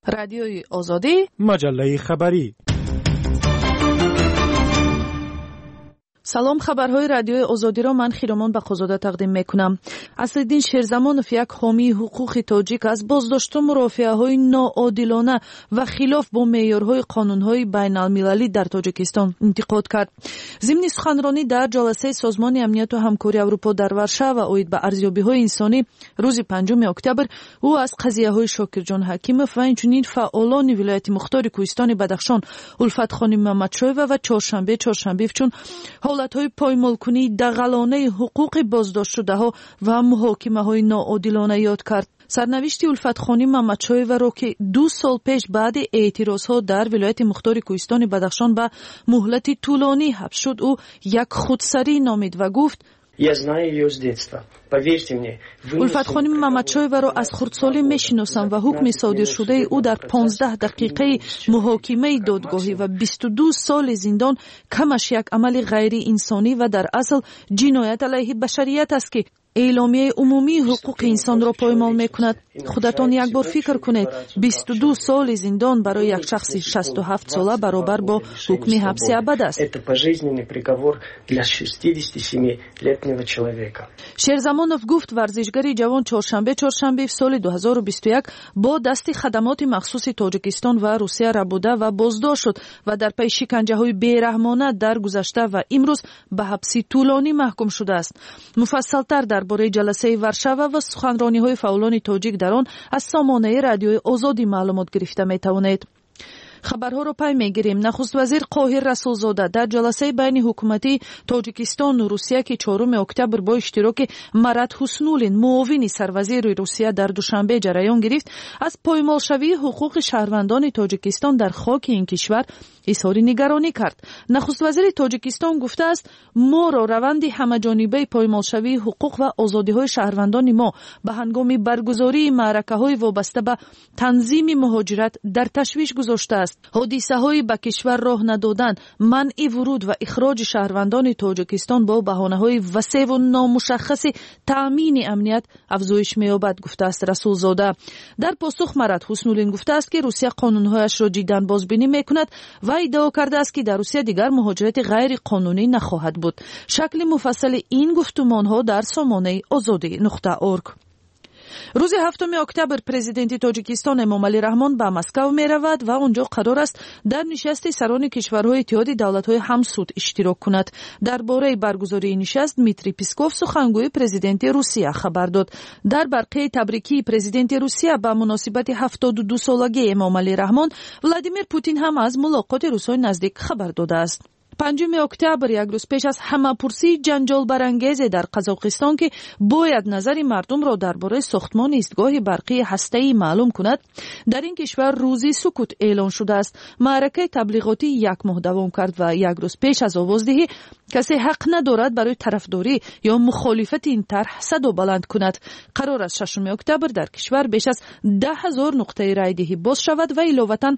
رادیوی آزادی، مجله خبری. سلام، خبرهای رادیوی آزادی را من خیرمان بخوزاده تقدیم میکنم. اسدالدین شیرزمانов یک حامی حقوق تاجیک از بازداشت مرافعه‌های ناعادلانه و خلاف با معیارهای قانون‌های بین‌المللی در تاجیکستان انتقاد کرد. ضمن سخنرانی در جلسه سازمان امنیت و همکاری اروپا در ورشو اوید به ارزیابی‌های انسانی روز 5 اکتبر، او از قضیه‌های شاکرجان حکیمов و همچنین فعالان ولایت مختار کوهستان بدخشان الفت خانم محمدشایوه و چهارشنبه چون حالتهای پایمالکنی دغلانه حقوق بازداشت شده ها و محاکمه های ناعادلانه یاد کرد. سرنوشت الفت خانم محمدشایوه را که 2 سال پیش بعد اعتراض ها در ولایت مختار کوهستان بدخشان به مهلت طولانی حبس شد، او یک خودسری نامید و گفت: Я знаю ее с детства. Поверьте мне. الفت خانم محمدشایوه را از خردسالی میشناسم و حکم صادر شده او در 15 دقیقه محاکمه دادگاهی و 22 سال زندان کمش یک عمل غیر انسانی و در اصل جنایت علیه بشریت است که اعلامیه عمومی حقوق انسان را پایمال میکند. خودتان یک بار فکر کنید، 22 سال زندان برای یک شخص 67 ساله برابر با حکم حبس ابد است. شیرزمانов گفت ورزشگری جوان چهارشنبه سال 2021 با دست خدمات مخصوص تاجیکستان و روسیه را بوده و بازداشت شد و در پی شکنجه‌های بیرحمانه در گذشته و امروز به حبس طولانی محکوم شده است. مفصل‌تر درباره جلسه ورشو و سخنرانی‌های فعالان تاجیک در آن از سامانه رادیوی آزادی معلومات گرفته می‌توانید. خبرها را پی میگیریم. نخست وزیر قاهر رسولزاده در جلسه بین حکومتی تاجیکستان و روسیه که 4 اکتبر با اشتراک مراد حسنولین معاون سروزیر روسیه در دوشنبه جریان گرفت، از پایمالشوی حقوق شهروندان تاجیکستان در خاک این کشور اظهار نگرانی کرد. نخست وزیر تاجیکستان گفته است: ما را روند همه‌جانبه پایمالشوی حقوق و آزادی‌های شهروندان ما به هنگام برگزاری معرکه‌های وابسته به تنظیم مهاجرت در تشویش گذاشته است. حادثه‌های به کشور راه ندادن، منع ورود و اخراج شهروندان تاجیکستان با بهانه‌های وسیع و نامشخص تأمین امنیت افزایش می‌یابد، گفته است رسولزاده. در پاسخ مراد حسنولین گفته است که روسیه قانون‌هایش را جداً بازبینی می‌کند و ادعا کرده است که در روسیه دیگر مهاجرت غیر قانونی نخواهد بود. شکل مفصل این گفتمان‌ها در سامانه آزادی.org. روز 7 اکتبر پرزیدنت تاجیکستان امامعلی رحمان به مسکو می رود و آنجا قرار است در نشست سران کشورهای اتحاد دولت‌های همسود اشتراک کند. درباره برگزاری نشست دمیتری پسکوف سخنگوی پرزیدنت روسیه خبر داد. در برقه تبریکی پرزیدنت روسیه به مناسبت 72 سالگی امامعلی رحمان، ولادیمیر پوتین هم از ملاقات روسای نزدیک خبر داده است. 5 اکتبر یک روز پیش از همه‌پرسی جنجال برانگیز در قزاقستان که باید نظر مردم را درباره ساختمان ایستگاه برقی هسته‌ای معلوم کند، در این کشور روزی سکوت اعلان شده است. معرکه تبلیغاتی 1 ماه دوام کرد و یک روز پیش از آوازدهی کسی حق ندارد برای طرفداری یا مخالفت این طرح صدا بلند کند. قرار است 6 اکتبر در کشور بیش از 10,000 نقطه رای دهی باز شود و علاوه‌اً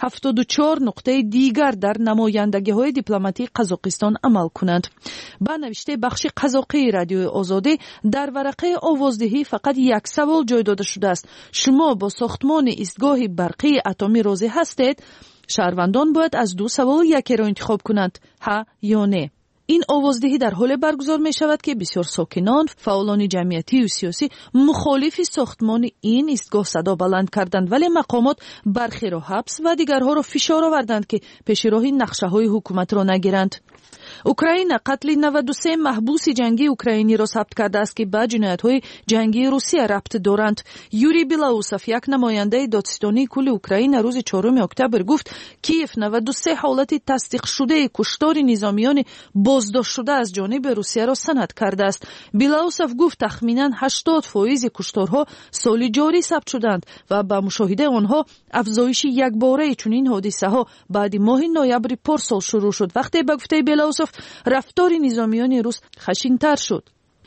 74 نقطه دیگر در نمایندگی‌های دیپلماتیک قزاقستان عمل کنند. با نوشته بخش قزاقی رادیوی آزادی در ورقه آوازدهی فقط یک سوال جای داده شده است: شما با ساختمان ایستگاه برقی اتمی راضی هستید؟ شهروندان باید از 2 سوال یکی را انتخاب کنند: ها یا نه. این آوازدهی در حال برگزار می شود که بسیار ساکنان، فعالان جمعیتی و سیاسی مخالف ساختمان این ایستگاه صدا بلند کردند، ولی مقامات برخی را حبس و دیگرها را فشار آوردند که پیش راه نقشه‌های حکومت را نگیرند. اوکراین قتل 93 محبوس جنگی اوکراینی را ثبت کرده است که به جنایت‌های جنگی روسیه ربط دارند. یوری بیلاوسوف، یک نماینده دادستانی کل اوکراین، روز 4 اکتبر گفت کیف 93 حالت تصدیق شده کشتار نظامیان بازداشت شده از جانب روسیه را سند کرده است. بیلاوسوف گفت تخمیناً 80% کشتارها سال جاری ثبت شدند و با مشاهده آنها افزایش یکباره چنین حادثه‌ها بعد ماه نوامبر پارسال شروع شد، وقتی به گفته بیلاوسوف رفتار نظامیان روس خشن‌تر شد.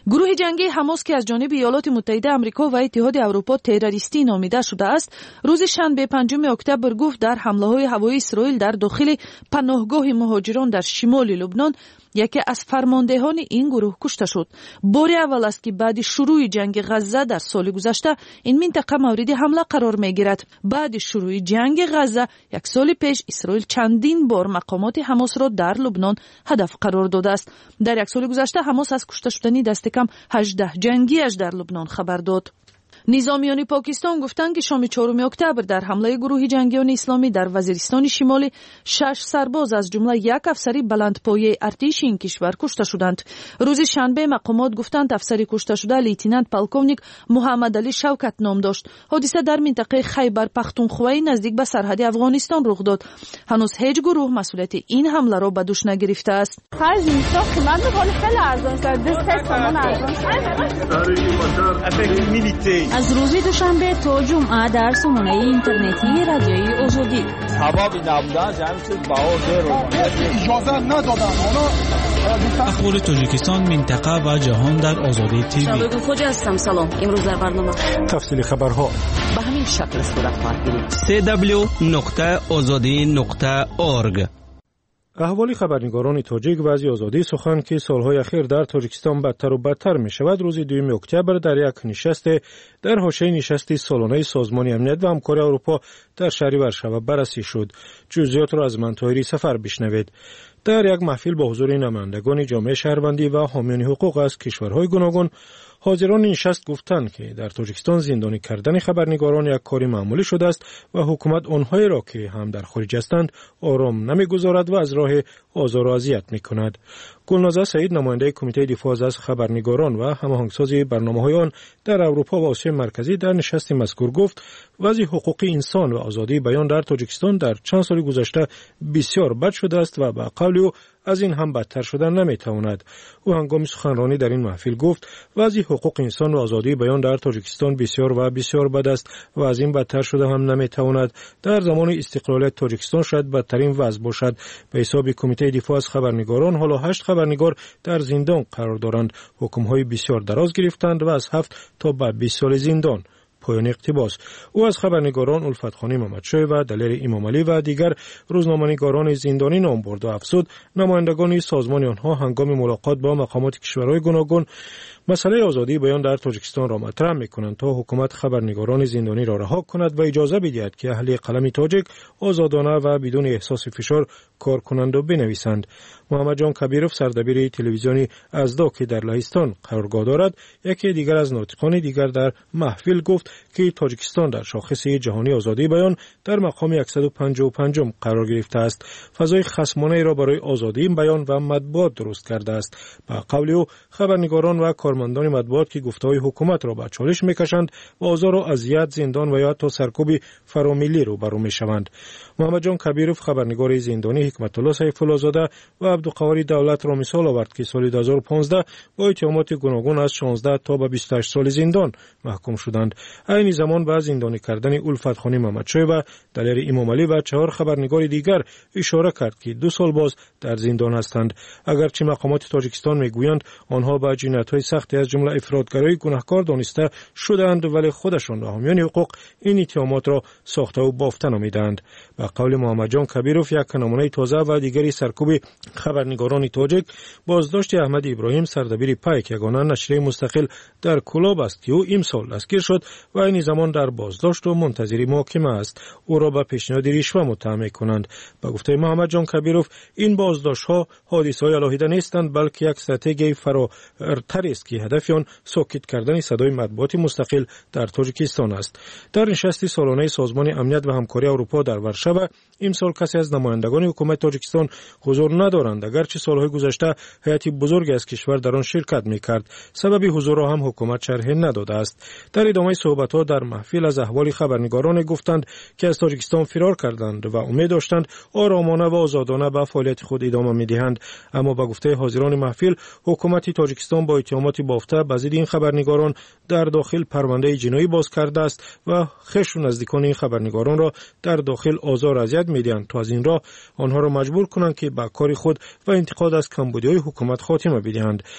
گروه جنگی حماس که از جانب ایالات متحده آمریکا و اتحاد اروپا تروریستی نامیده شده است، روز شنبه 5 اکتبر گفت در حمله‌های هوایی اسرائیل در داخل پناهگاه مهاجران در شمال لبنان یکی از فرماندهان این گروه کشته شد. بار اول است که بعد شروع جنگ غزه در سال گذشته این منطقه مورد حمله قرار می‌گیرد. بعد شروع جنگ غزه یک سال پیش اسرائیل چندین بار مقامات حماس را در لبنان هدف قرار داده است. در یک سال گذشته حماس از کشته شدن دست کم 18 جنگی‌اش در لبنان خبر داد. نظامیان پاکستان گفتند که شام 4 اکتبر در حمله گروه جنگیان اسلامی در وزیرستان شمالی 6 سرباز از جمله یک افسر بلندپایه ارتش این کشور کشته شدند. روز شنبه مقامات گفتند افسر کشته شده لیتنانت پالکونیک محمد علی شوکت نام داشت. حادثه در منطقه خیبر پختونخوا نزدیک به سرحد افغانستان رخ داد. هنوز هیچ گروه مسئولیت این حمله را به دوش نگرفته است. از روز دوشنبه تا جمعه در سامانه اینترنتی رادیوی آزادی اخبار تاجیکستان، منطقه و جهان در آزادی تیوی. شبکه خوجا هستم. سلام. امروز در برنامه تفصیل خبرها به همین شکل صورت خواهد گرفت. www.azadi.org. احوال خبرنگاران تاجیک و از آزادی سخن که سالهای اخیر در تاجیکستان بدتر و بدتر می شود، روز 2 اکتبر در یک نشست در حاشیه نشست سالانه سازمان امنیت و همکاری اروپا در شهر ورشو بررسی شد. جزئیات را از من طاهری سفر بشنوید. در یک محفل با حضور نمایندگان جامعه شهروندی و حامیان حقوق از کشورهای گوناگون، حاضران نشست گفتند که در تاجیکستان زندانی کردن خبرنگاران یک کاری معمولی شده است و حکومت آنهایی را که هم در خارج هستند آرام نمیگذارد و از راه آزار و اذیت میکند. گلنازه سعید، نماینده کمیته دفاع از خبرنگاران و هماهنگساز برنامه‌های آن در اروپا و آسیا مرکزی، در نشست مذکور گفت وضع حقوق انسان و آزادی بیان در تاجیکستان در چند سال گذشته بسیار بد شده است و به قول او از این هم بدتر شدن نمیتواند. او هنگام سخنرانی در این محفل گفت وضع حقوق انسان و آزادی بیان در تاجیکستان بسیار و بسیار بد است و از این بدتر شده هم نمیتواند. در زمان استقلالیت تاجیکستان شاید بدترین وضع باشد. به حساب کمیته دفاع از خبرنگاران حالا 8 خبرنگار در زندان قرار دارند. حکم‌های بسیار دراز گرفتند و از 7 تا به 20 سال زندان. پایان اقتباس. او از خبرنگاران الفت خانی محمدشاه و دلیر امام علی و دیگر روزنامه‌نگاران زندانی نام برد و افزود نمایندگان سازمان آنها هنگام ملاقات با مقامات کشورهای گوناگون مسئله آزادی بیان در تاجیکستان را مطرح می‌کنند تا حکومت خبرنگاران زندانی را رها کند و اجازه بدهد که اهل قلم تاجیک آزادانه و بدون احساس فشار کار کنند و بنویسند. محمد جان کبیروف، سردبیر تلویزیونی ازدا که در لهستان قرارگاه دارد، یکی دیگر از ناطقان دیگر در محفل گفت که تاجیکستان در شاخص جهانی آزادی بیان در مقام 155 قرار گرفته است. فضای خصمانه را برای آزادی بیان و مطبوعات درست کرده است. با قول او خبرنگاران و کارمندان مطبوعات که گفته‌های حکومت را به چالش می‌کشند و آزار و اذیت، زندان و یا حتی سرکوب فراملی رو برو می‌شوند. محمد جان کبیروف، خبرنگار زندانی حکمت الله سیف الله زاده و عبدالقواری دولت را مثال آورد که سال 2015 با اتهامات گوناگون از 16 تا به 28 سال زندان محکوم شدند. این زمان به زندانی کردن الفت خانی محمدشاه و دلیر امام علی و 4 خبرنگار دیگر اشاره کرد که 2 سال باز در زندان هستند. اگرچه مقامات تاجیکستان میگویند آنها به جنایت‌های سختی از جمله افراطگرایی گناهکار دانسته شدند، ولی خودشان و حامیان حقوق این اتهامات را ساخته و بافته نامیدند. به قول محمد جان کبیروف، یک نمونه تازه و دیگری سرکوب خبرنگاران تاجیک بازداشت احمد ابراهیم، سردبیر پیک، یگانه نشریه مستقل در کلاب است که او امسال دستگیر شد و این زمان در بازداشت و منتظر محاکمه است. او را به پیشنهاد رشوه متهم می‌کنند. به گفته محمد جان کبیروف، این بازداشت‌ها حادثه‌های علاهیده نیستند، بلکه یک استراتژی فراتر است که هدف آن ساکت کردن صدای مطبوعات مستقل در تاجیکستان است. در نشست سالانه سازمان امنیت و همکاری اروپا در ورشو امسال کسی از نمایندگان حکومت تاجیکستان حضور ندارند، اگرچه سالهای گذشته هیئت بزرگی از کشور در آن شرکت می‌کرد. سبب حضور را هم حکومت شرح نداده است. در ادامه صحبت‌ها در محفل از احوال خبرنگاران گفتند که از تاجیکستان فرار کردند و امید داشتند آرامانه و آزادانه به فعالیت خود ادامه می‌دهند. اما به گفته حاضران محفل، حکومت تاجیکستان با اتهامات بافته به ضد این خبرنگاران در داخل پرونده جنایی باز کرده است و خویش و نزدیکان این خبرنگاران را در داخل آزار و اذیت می‌دهند تا از این راه آنها را مجبور کنند که به کار خود و انتقاد از کمبودی‌های حکومت خاتمه بدهند.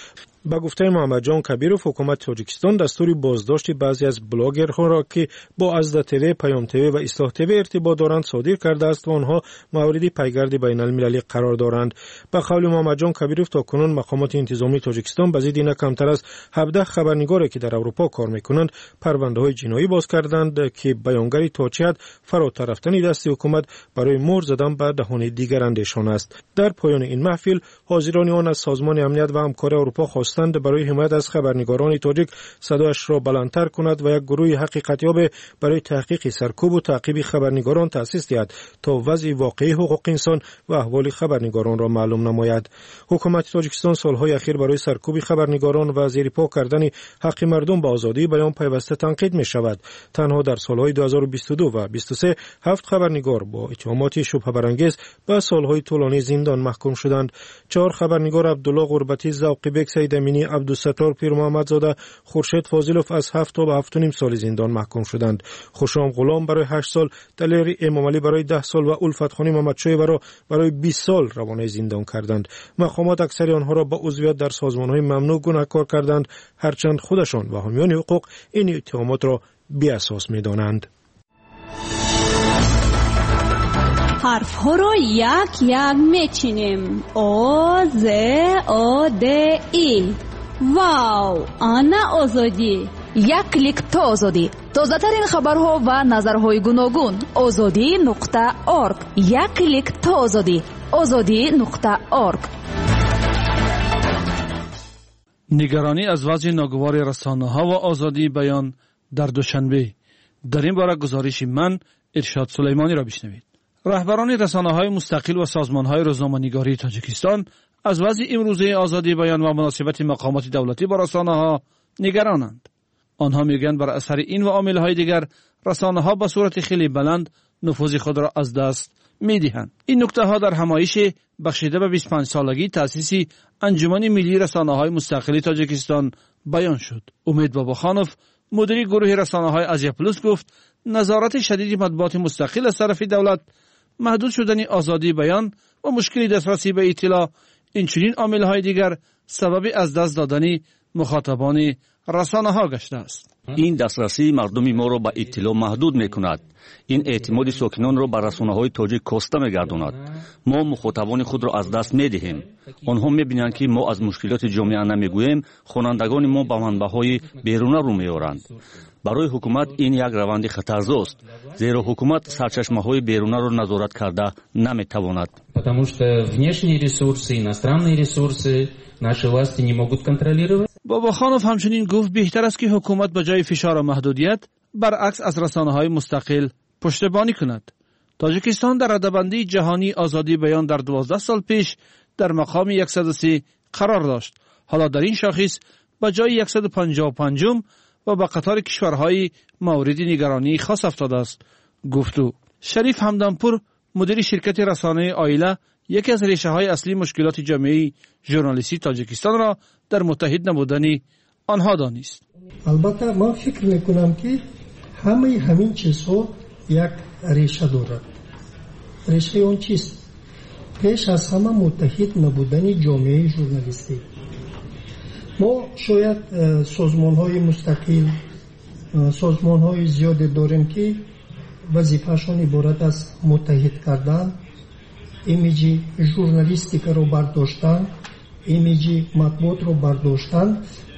با گفته محمد جان کبیروف، حکومت تاجیکستان دستور بازداشت بعضی از بلاگرها را که با ازدا تیوی، پیام تیوی و اصلاح تیوی ارتباط دارند صادر کرده است و آنها موردی پیگرد بین المللی قرار دارند. به قول محمد جان کبیروف، تاکنون مقامات انتظامی تاجیکستان به ضد این کمتر از 17 خبرنگاری که در اروپا کار میکنند پرونده‌های جنایی باز کردند که بیانگری تا چه حد فراتر رفتن دست حکومت برای مهر زدن به دهان دیگرندشان است. در پایان این محفل حاضران آن از سازمان امنیت و همکاری اروپا خواستند برای حمایت از خبرنگاران تاجیک صدایش را بلندتر کند و یک گروه حقیقتیاب برای تحقیق سرکوب و تعقیب خبرنگاران تأسیس دهد تا وضع واقعی حقوق انسان و احوال خبرنگاران را معلوم نماید. حکومت تاجیکستان سالهای اخیر برای سرکوب خبرنگاران و زیرپا کردن حق مردم به آزادی بیان پیوسته تنقید می شود. تنها در سالهای 2022 و 23 7 خبرنگار با اتهامات شبهه برانگیز به سالهای طولانی زندان محکوم شدند. 4 خبرنگار عبدالله غربتی، ذوقی بیگ، سید امینی، عبدالستار پیر محمدزاده، خورشید فاضلوف از 7 تا به 7.5 سال زندان محکوم شدند. خوشام غلام برای 8 سال، دلیر امامعلی برای 10 سال و الفت خانی محمدشوی برای 20 سال روانه زندان کردند. مقامات اکثر آنها را با عضویت در سازمان‌های ممنوع گناهکار کردند، هرچند خودشان و حامیان حقوق این اتهامات را بی اساس می‌دانند. حرف ها رو یک یک میچینیم. او ز او د ای. واو، آنا آزادی. یک کلیک تا آزادی. تازه ترین خبرها و نظرهای گوناگون. azadi.org. یک کلیک تا آزادی. azadi.org. نگرانی از وضع ناگوار رسانه‌ها و آزادی بیان در دوشنبه. در این باره گزارش من ارشاد سلیمانی را بشنوید. رهبران رسانه‌های مستقل و سازمان‌های روزنامه‌نگاری تاجیکستان از وضع امروزه آزادی بیان و مناسبت مقامات دولتی با رسانه‌ها نگرانند. آنها میگویند بر اثر این و عامل‌های دیگر رسانه‌ها به صورت خیلی بلند نفوذ خود را از دست می‌دهند. این نکته‌ها در همایش بخشیده به 25 سالگی تأسیس انجمن ملی رسانه‌های مستقل تاجیکستان بیان شد. امید باباخانوف، مدیر گروه رسانه‌های آسیا پلوس، گفت نظارت شدید مطبوعات مستقل از طرف دولت، محدود شدن آزادی بیان و مشکل دسترسی به اطلاع، اینچنین عامل‌های دیگر سبب از دست دادن مخاطبان رسانه‌ها گشته است. این دسترسی مردم ما را به اطلاع محدود می‌کند. این اعتماد ساکنان را به رسانه‌های تاجیک کاسته می‌گرداند. ما مخاطبان خود را از دست می‌دهیم. آنها می‌بینند که ما از مشکلات جامعه نمی‌گوییم، خوانندگان ما به منبع‌های بیرون رو می‌آورند. برای حکومت این یک روند خطرزاست، زیرا حکومت سرچشمه‌های بیرون را نظارت کرده نمی‌تواند. потому что внешние ресурсы, иностранные ресурсы наши власти не могут контролировать. باباخانوف همچنین گفت بهتر است که حکومت به جای فشار و محدودیت برعکس از رسانه‌های مستقل پشتیبانی کند. تاجیکستان در رده‌بندی جهانی آزادی بیان در 12 سال پیش در مقام 103 قرار داشت. حالا در این شاخص به جای 155 و به قطار کشورهای مورد نگرانی خاص افتاده است. گفتو شریف همدانپور، مدیر شرکت رسانه آیله، یکی از ریشه‌های اصلی مشکلات جامعه ژورنالیستی تاجیکستان را در متحد نبودن آنها دانست. البته من فکر میکنم که همین چیزها یک ریشه دارد. ریشه اون چیست؟ پیش از همه متحد نبودن جامعه ژورنالیستی. ما شاید سازمان‌های مستقل، سازمان‌های زیادی داریم که وظیفه‌شان عبارت از متحد کردن، ایمیج ژورنالیستیک رو برداشتن، ایمیج مطبوعات رو برداشتن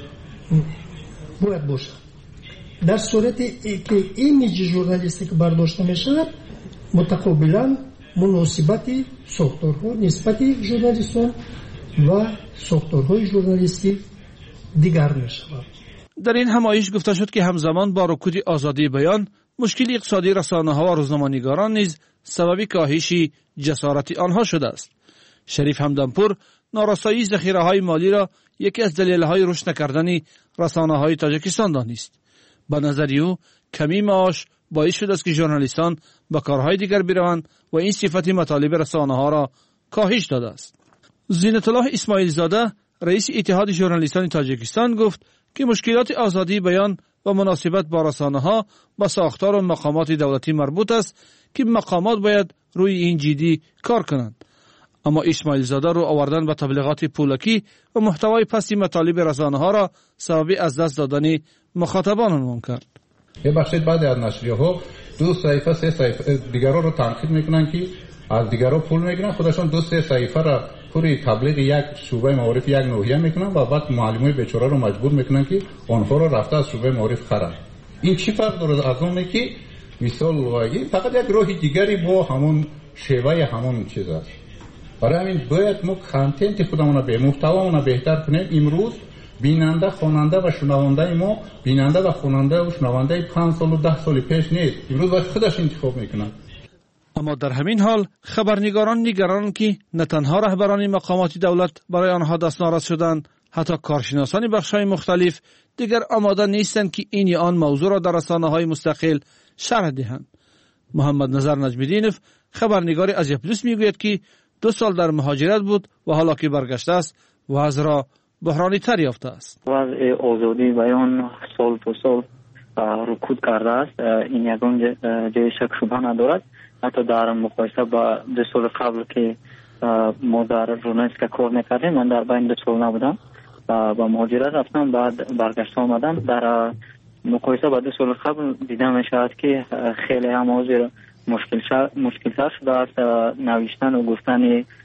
باید باشد. در صورتی که ایمیج ژورنالیستیک برداشته میشود، متقابلا مناسبت ساختارها نسبت ژورنالیستان و ساختارهای ژورنالیستی دیگر میشود. در این همایش گفته شد که همزمان با رکود آزادی بیان، مشکل اقتصادی رسانه‌ها و روزنامه‌نگاران نیز سبب کاهش جسارت آنها شده است. شریف همدانپور نارسایی ذخیره‌های مالی را یکی از دلایل رشد نکردن رسانه‌های تاجیکستان دانست. به نظر او کمی معاش باعث شده است که ژورنالیستان به کارهای دیگر بروند و این صفت مطالب رسانه‌ها را کاهش داده است. زینت الله اسماعیل زاده، رئیس اتحاد ژورنالیستان تاجیکستان، گفت که مشکلات آزادی بیان و مناسبت با رسانه‌ها با ساختار و مقامات دولتی مربوط است که مقامات باید روی این جدی کار کنند. اما اسماعیل زاده رو آوردن به تبلیغات پولکی و محتوای پستی مطالب رسانه ها را سبب از دست دادن مخاطبان عنوان کرد. یه بخشید بعد از نشریه‌ها 2 صفحه 3 صفحه دیگران رو تنقید میکنن که از دیگران پول میگیرن، خودشون 2-3 صفحه را پوری تبلیغ یک شعبه معارف یک ناحیه میکنن و بعد معلمای بیچاره رو مجبور میکنن که آنها رو رفته از شعبه معارف خرن. این چی فرق داره از اونه که مثال واقعی فقط یک راه دیگری با همون شیوه همون چیز است. برای همین باید ما کانتنت خودمون به محتوامون بهتر کنیم. امروز بیننده خواننده و شنونده ما بیننده و خواننده و شنونده 5 سال و 10 سال پیش نیست. امروز باید خودش انتخاب میکنن. اما در همین حال خبرنگاران نگرانند که نه تنها رهبران مقامات دولت برای آنها دستنارس شدند، حتی کارشناسان بخش‌های مختلف دیگر آماده نیستند که این یا آن موضوع را در رسانه‌های مستقل شرح دهند. محمد نظر نجم‌الدینов خبرنگار ازیا پلوس میگوید که 2 سال در مهاجرت بود و حالا که برگشته است وضع را بحرانی تر یافته است. وضع آزادی بیان سال به سال رکود کرده است. این یگان جای شک شبه ندارد. حتی در مقایسه با 2 سال قبل که ما در ژورنالیستیک کار میکردیم، من در بین 2 سال نبودم و با مهاجرت رفتم، بعد برگشته آمدم. در مقایسه با 2 سال قبل دیده میشود که خیلی هم موضوع مشکل‌تر شده است. نوشتن و گفتن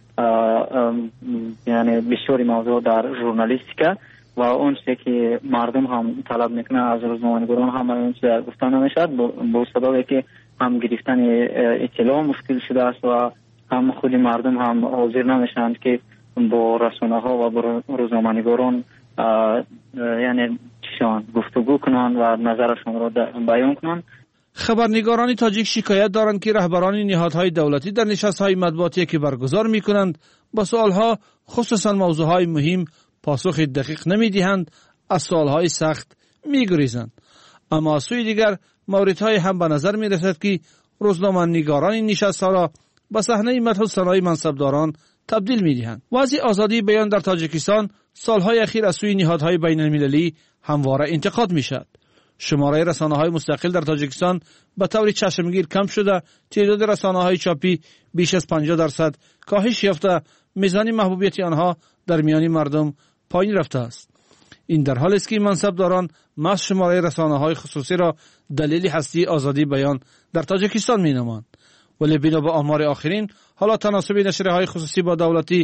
یعنی بسیاری موضوع در ژورنالیستیک و اون چیزی که مردم هم طلب میکنه از روزنامه‌نگاران هم اون چیز گفتن نمیشد، با سببی که هم گرفتن اطلاع مشکل شده است و هم خود مردم هم حاضر نمیشند که با رسانه‌ها و با روزنامه‌نگاران یعنی چشان گفتگو کنند و نظرشون را بیان کنند. خبرنگاران تاجیک شکایت دارند که رهبران نهادهای دولتی در نشست‌های مطبوعاتی که برگزار می‌کنند با سوال‌ها خصوصا موضوعهای مهم پاسخ دقیق نمی‌دهند، از سوال‌های سخت می‌گریزند. اما از سوی دیگر موردهای هم به نظر می‌رسد که روزنامه‌نگاران نشست‌ها را به صحنه مدح و ثنای منصبداران تبدیل می‌دهند. وضع آزادی بیان در تاجیکستان سال‌های اخیر از سوی نهادهای بین‌المللی همواره انتقاد می‌شود. شماره رسانه‌های مستقل در تاجیکستان به طور چشمگیر کم شده، تعداد رسانه‌های چاپی بیش از 50% کاهش یافته، میزان محبوبیت آنها در میان مردم پایین رفته است. این در حالی است که منصبداران محض شماره رسانه‌های خصوصی را دلیل هستی آزادی بیان در تاجیکستان می‌نمایند، ولی بنا به آمار آخرین حالا تناسب نشریه‌های خصوصی با دولتی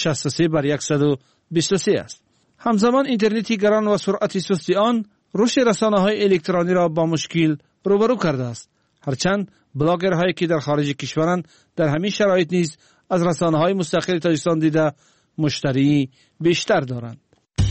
63:123 است. همزمان اینترنتی گران و سرعت سستی آن رشد رسانه‌های الکترونی را با مشکل روبرو کرده است. هرچند بلاگرهایی که در خارج کشورند در همین شرایط نیز از رسانه‌های مستقل تاجیکستان دیده مشتری بیشتر دارند.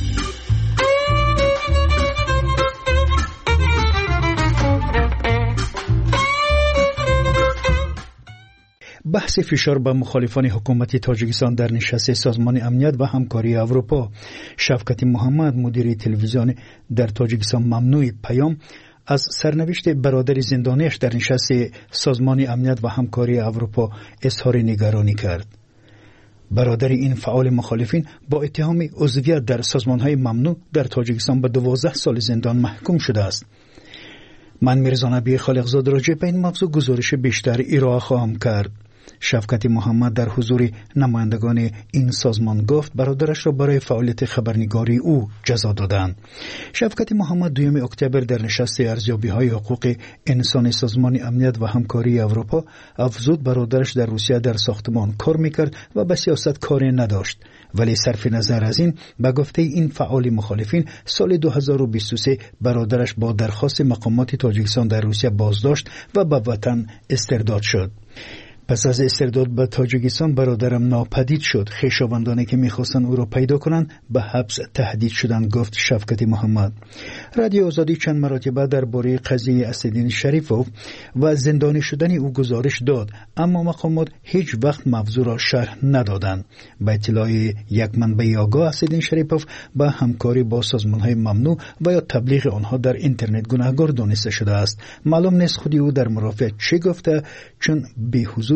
بحث فشار به مخالفان حکومت تاجیکستان در نشست سازمان امنیت و همکاری اروپا. شفقت محمد مدیر تلویزیون در تاجیکستان ممنوع پیام از سرنوشت برادر زندانیش در نشست سازمان امنیت و همکاری اروپا اظهار نگرانی کرد. برادر این فعال مخالفین با اتهام عضویت در سازمان‌های ممنوع در تاجیکستان به 12 سال زندان محکوم شده است. من میرزا نبی خالقزاد راجع به این موضوع گزارش بیشتر ارائه خواهم کرد. شفقت محمد در حضور نمایندگان این سازمان گفت برادرش را برای فعالیت خبرنگاری او جزا دادند. شفقت محمد 2 اکتبر در نشست ارزیابی‌های حقوق انسان سازمان امنیت و همکاری اروپا افزود برادرش در روسیه در ساختمان کار میکرد و به سیاست کاری نداشت، ولی صرف نظر از این به گفته این فعال مخالفین سال 2023 برادرش با درخواست مقامات تاجیکستان در روسیه بازداشت و به وطن استرداد شد. پس از استرداد به تاجیکستان برادرم ناپدید شد. خویشاوندانی که میخواستن او را پیدا کنند به حبس تهدید شدند، گفت شفقت محمد. رادیو آزادی چند مرتبه درباره قضیه اسدالدین شریفوف و زندانی شدن او گزارش داد، اما مقامات هیچ وقت موضوع را شرح ندادند. به اطلاع یک منبع آگاه اسدالدین شریفوف با همکاری با سازمان‌های ممنوع و یا تبلیغ آنها در اینترنت گناهکار دانسته شده است. معلوم نیست خودی او در مرافعه چه گفته، چون به حضور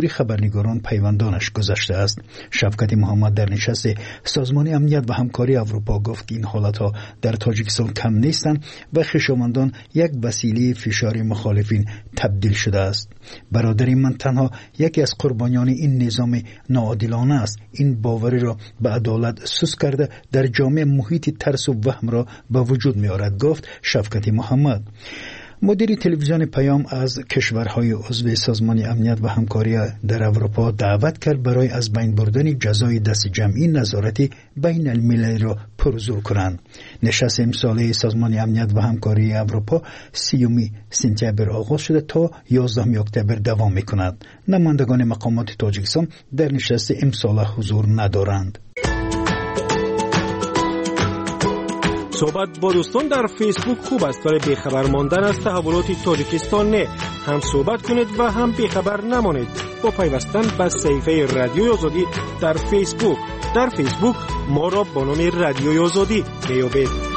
حضور خبرنگاران پیوندانش گذشته است. شفقت محمد در نشست سازمان امنیت و همکاری اروپا گفت که این حالتها در تاجیکستان کم نیستند و خویشاوندان یک وسیله فشار مخالفین تبدیل شده است. برادر من تنها یکی از قربانیان این نظام ناعادلانه است. این باوری را به عدالت سوس کرده در جامعه محیط ترس و وهم را به وجود می آورد، گفت شفقت محمد. مدیر تلویزیون پیام از کشورهای عضو سازمان امنیت و همکاری در اروپا دعوت کرد برای از بین بردن جزای دست جمعی نظارت بین المللی را پرزور کنند. نشست امساله سازمان امنیت و همکاری اروپا 30 سپتامبر آغاز شده تا 11 اکتبر دوام می‌کند. نمایندگان مقامات تاجیکستان در نشست امساله حضور ندارند. صحبت با دوستان در فیسبوک خوب است، ولی بیخبر ماندن از تحولات تاجیکستان نه. هم صحبت کنید و هم بیخبر نمانید با پیوستن به صفحه رادیوی آزادی در فیسبوک. در فیسبوک ما را با نام رادیوی آزادی بیابید.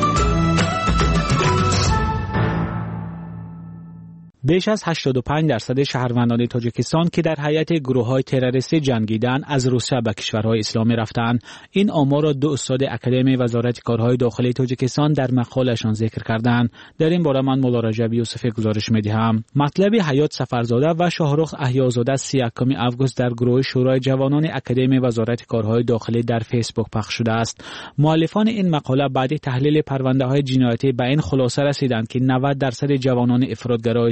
بیش از 85% شهروندان تاجیکستان که در حیات گروه‌های تروریستی جنگیدن از روسیه به کشورهای اسلامی رفتند. این آمار را دو استاد اکادمی وزارت کارهای داخلی تاجیکستان در مقاله‌شان ذکر کردند. در این باره من مولا رجب یوسفی گزارش می‌دهم. مطلب حیات سفرزاده و شاهرخ احیازاده 31 آگوست در گروه شورای جوانان اکادمی وزارت کارهای داخلی در فیسبوک پخش شده است. مؤلفان این مقاله بعد تحلیل پرونده‌های جنایتی به این خلاصه رسیدند که 90% جوانان افراطگرای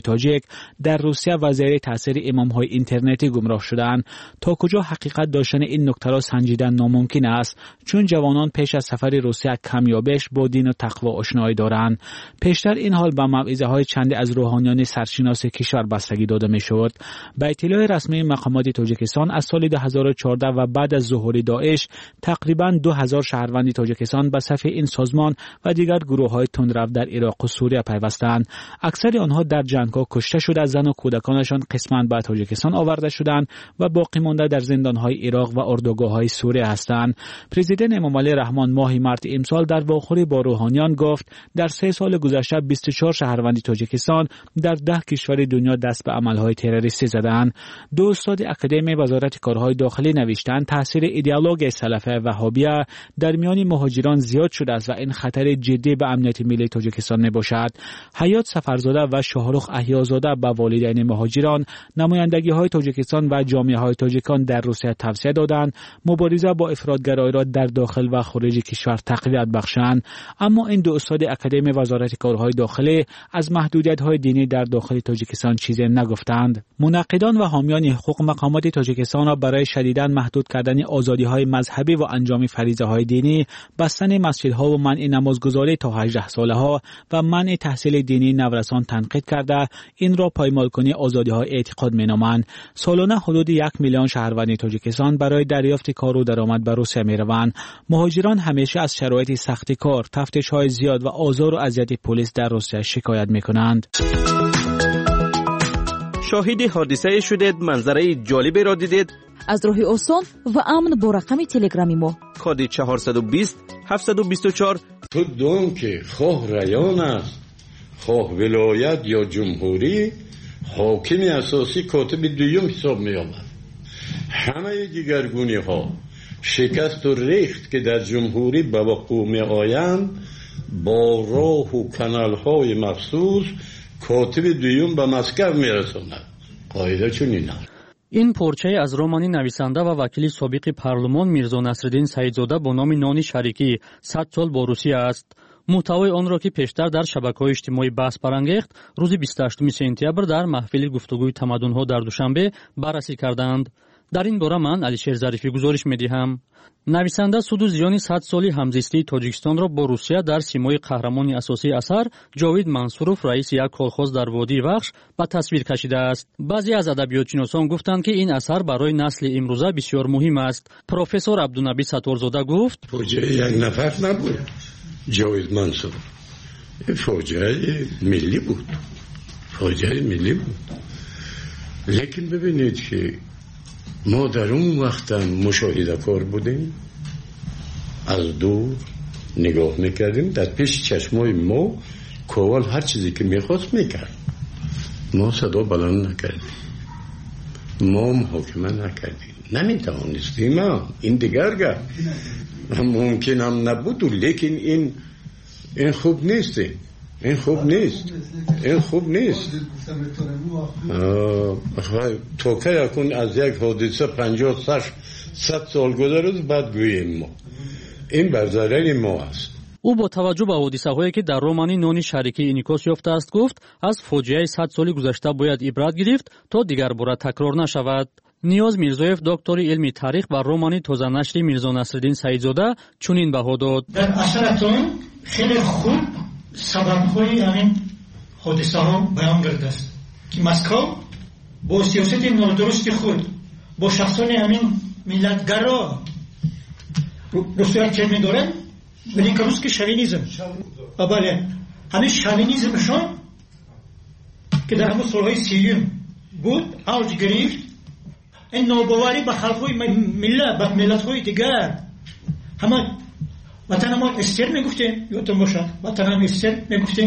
در روسیه و زیر تاثیر امام‌های اینترنتی گمراه شدند. تا کجا حقیقت داشتن این نکته را سنجیدن ناممکن است، چون جوانان پیش از سفر روسیه کمیابش با دین و تقوا آشنایی دارند. پیشتر این حال به موعظه‌های چند از روحانیان سرشناس کشور بستگی داده می‌شد. به اطلاع رسمی مقامات تاجیکستان از سال 2014 و بعد از ظهور داعش تقریباً 2000 شهروند تاجیکستان به صف این سازمان و دیگر گروه‌های تندرو در عراق و سوریه پیوستند. اکثر آنها در جنگ‌ها کشته شده، زن و کودکانشان قسماً به تاجیکستان آورده شدند و باقی مانده در زندان‌های عراق و اردوگاه‌های سوریه هستند. پرزیدنت امامعلی رحمان ماه مارس امسال در واخوری با روحانیان گفت در 3 سال گذشته 24 شهروند تاجیکستان در 10 کشور دنیا دست به عمل‌های تروریستی زدند. دو استاد اکادمی وزارت کارهای داخلی نوشتند تاثیر ایدئولوژی سلفی وهابیه در میان مهاجران زیاد شده است و این خطر جدی به امنیت ملی تاجیکستان میباشد. حیات سفرزاده و شاهرخ احیازاده به والدین مهاجران نمایندگی‌های تاجیکستان و جامعه‌های تاجیکان در روسیه توصیه دادند مبارزه با افراطگرایی را در داخل و خارج کشور تقویت بخشند. اما این دو استاد اکادمی وزارت کارهای داخلی از محدودیت‌های دینی در داخل تاجیکستان چیزی نگفتند. منقدان و حامیان حقوق مقامات تاجیکستان را برای شدیداً محدود کردن آزادی‌های مذهبی و انجام فریضه‌های دینی، بستن مسجدها و منع نمازگزاری تا 18 ساله‌ها و منع تحصیل دینی نورسان تنقید کرده این را پایمالکنی آزادی‌های اعتقاد می‌نامند. سالانه حدود 1 میلیون شهروند تاجیکستان برای دریافت کار و درآمد به روسیه می‌روند. مهاجران همیشه از شرایط سخت کار، تفتیش‌های زیاد و آزار و اذیت پلیس در روسیه شکایت می‌کنند. شاهد حادثه شدید، منظره جالبی را دیدید؟ از راه آسان و امن با رقم تلگرامی ما کد 420 724. تو دوم که خواه ریان است، خواه ولایت یا جمهوری، حاکم اساسی کاتب دوم حساب می آمد. همه دیگرگونی ها شکست و ریخت که در جمهوری به وقوع می آیند با راه و کانال های مخصوص کاتب دوم به مسکو می رساند. قاعده چنین است. این پرچه از رمانی نویسنده و وکیل سابق پارلمان میرزا نصرالدین سعیدزاده با نام نانی شریکی 100 سال با روسیه است. محتوای آن را که پیشتر در شبکه‌های اجتماعی بحث برانگیخت، روز 28 سپتامبر در محفل گفتگوی تمدن‌ها در دوشنبه بررسی کردند. در این باره من علیشیر ظریفی گزارش می‌دهم. نویسنده سود و زیان 100 سالی همزیستی تاجیکستان را با روسیه در سیمای قهرمان اساسی اثر جاوید منصوروف رئیس یک کالخوز در وادی وخش به تصویر کشیده است. بعضی از ادبیاتشناسان گفتند که این اثر برای نسل امروزه بسیار مهم است. پروفسور عبدالنبی ستارزاده گفت: فاجعه یک نفر نبود. جاوید منصوروف فاجعه ملی بود. فاجعه ملی بود. لیکن ببینید که ما در اون وقت مشاهده کار بودیم، از دور نگاه میکردیم، در پیش چشمای ما کوال هر چیزی که میخواست میکرد، ما صدا بلند نکردیم. ما محاکمه نکردیم، نمیتوانستیم. این دیگر گپ ممکن هم نبود، لیکن این خوب نیست. این خوب نیست. تو که یکون از یک حادثه 50-100 سال گذشته بعد گوییم ما این بر ضرر ما است. او با توجه به حادثه‌هایی که در رومانی نانی شریکی انعکاس یافته است گفت از فاجعه 100 سال گذشته باید عبرت گرفت تا دیگر بار تکرار نشود. نیاز میرزایف دکتر علم تاریخ و رومانی تازه نشری میرزا نصرالدین سعیدزاده چنین بها داد: در اثراتون خیلی خوب سبب‌های همین حادثه‌ها بیان کرده است که مسکو با سیاست نادرست خود با شخصان همین ملتگرا روسیه چه می‌دارند، ولی که روز که شوینیزم بله همین شوینیزمشون که در همون سالهای 30 بود اوج گرفت، این ناباوری به خلق‌های ملت به ملت‌های دیگر همه وطن ما استر میگفتیم، یادتون باشه وطن هم استر میگفتیم،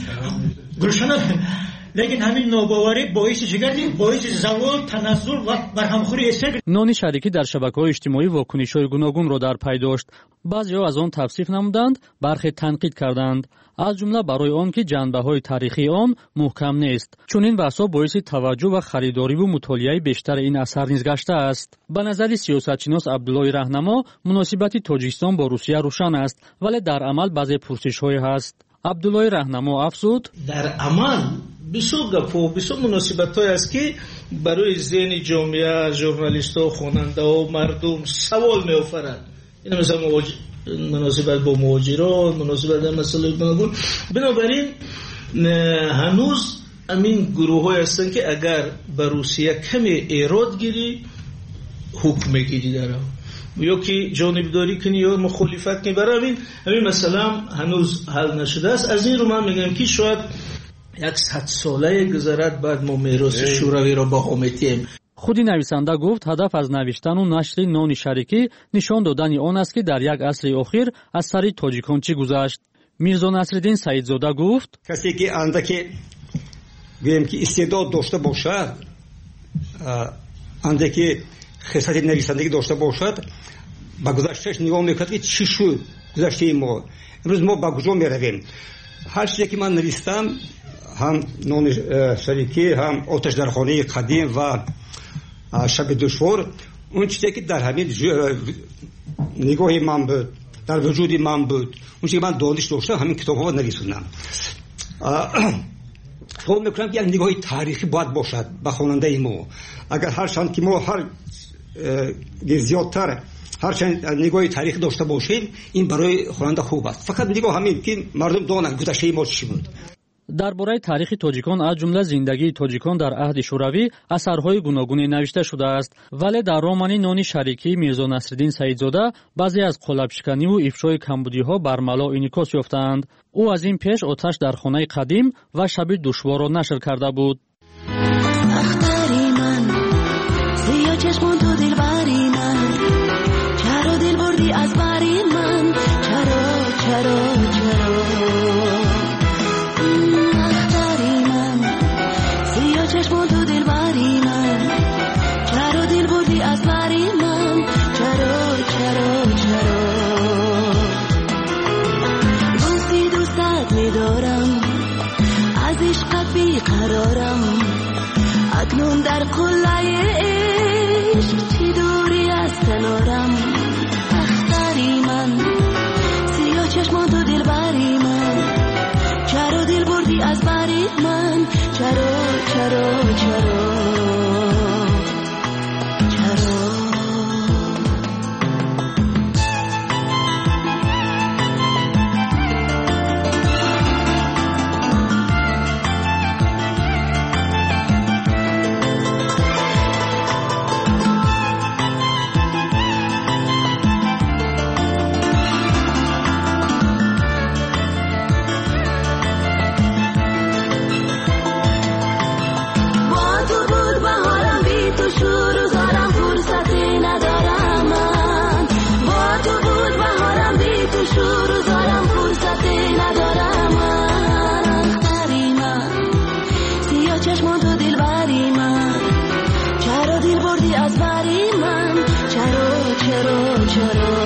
لیکن همین ناباوری باعث چگردی؟ باعث زوال، تنزل و برهمخوری استر. نانی شریکی در شبکه‌های اجتماعی واکنش‌های گوناگون را در پی داشت. بعضی‌ها از آن توصیف نمودند، برخی تنقید کردند، از جمله برای آن که جنبه‌های تاریخی آن محکم نیست. چون این بحث‌ها باعث توجه و خریداری و مطالعه بیشتر این اثر نیز گشته است. به نظر سیاستشناس عبدالله رهنما مناسبت تاجیکستان با روسیه روشن است، ولی در عمل بعضی پرسش‌های هست. عبدالله رهنما افزود: در عمل بسیار گپ‌ها بسیار مناسبت‌هایی است که برای ذهن جامعه، ژورنالیست‌ها، خواننده‌ها، مردم سوال می‌آفرد. این مثلا مناسبت با مهاجران، مناسبت با مسائل گوناگون. بنابراین هنوز همین گروه‌های هستند که اگر به روسیه کمی ایراد گیری حکم میگیری داره یا که جانبداری کنی یا مخالفت کنی، برای همین مثلا هنوز حل نشده است. از این رو من میگم که شاید 100 ساله گذرد بعد ما میراث شوروی را با آمتیم. خودی نویسنده گفت هدف از نوشتن و نشر نانی شریکی نشان دادن آن است که در یک عصر اخیر از سر تاجیکان چی گذشت. میرزا نصرالدین سعیدزاده گفت کسی که اندکی گویم که استعداد داشته باشد، اندکی خصلت نویسندگی داشته باشد، با گذشتهش نگاه میکند که چی شد گذشته ما، امروز ما با کجا میرویم. هر چیزی که من نوشتم، هم نان شریکی، هم آتش در خانه قدیم و شب دشوار، اون چیزی که در همین نگاه من بود، در وجود من بود، اون چیزی که من دانش داشتم، همین کتاب ها نوشتم. فکر میکنم که یک نگاه تاریخی باید باشد به خواننده ما. اگر هر چند که ما هر زیادتر هر چند نگاه تاریخی داشته باشیم، این برای خواننده خوب است. فقط نگاه همین که مردم دانند گذشته ما چی بود. درباره تاریخ تاجیکان از جمله زندگی تاجیکان در عهد شوروی اثرهای گوناگونی نوشته شده است، ولی در رمان نانی شریکی میرزا نصرالدین سعیدزاده بعضی از قالب‌شکنی و افشای کمبودی‌ها بر ملا انعکاس یافتند. او از این پیش آتش در خانه قدیم و شب دشوار را نشر کرده بود. اختری من سیاه چشمون تو دلبری من، چرا دل بردی از بری من، چرا اختری من سیاه چشمون تو دلبری من، چرا دل بردی از بری من، چرا گفتی دوستت میدارم، از عشقت بیقرارم، اکنون در قله عشق چی دوری از کنارم. اختری من سیاه چشمان تو دل بری من، چرا دل بردی از بری من، چرا چرا دل بردی از بری من چرا چرا چرا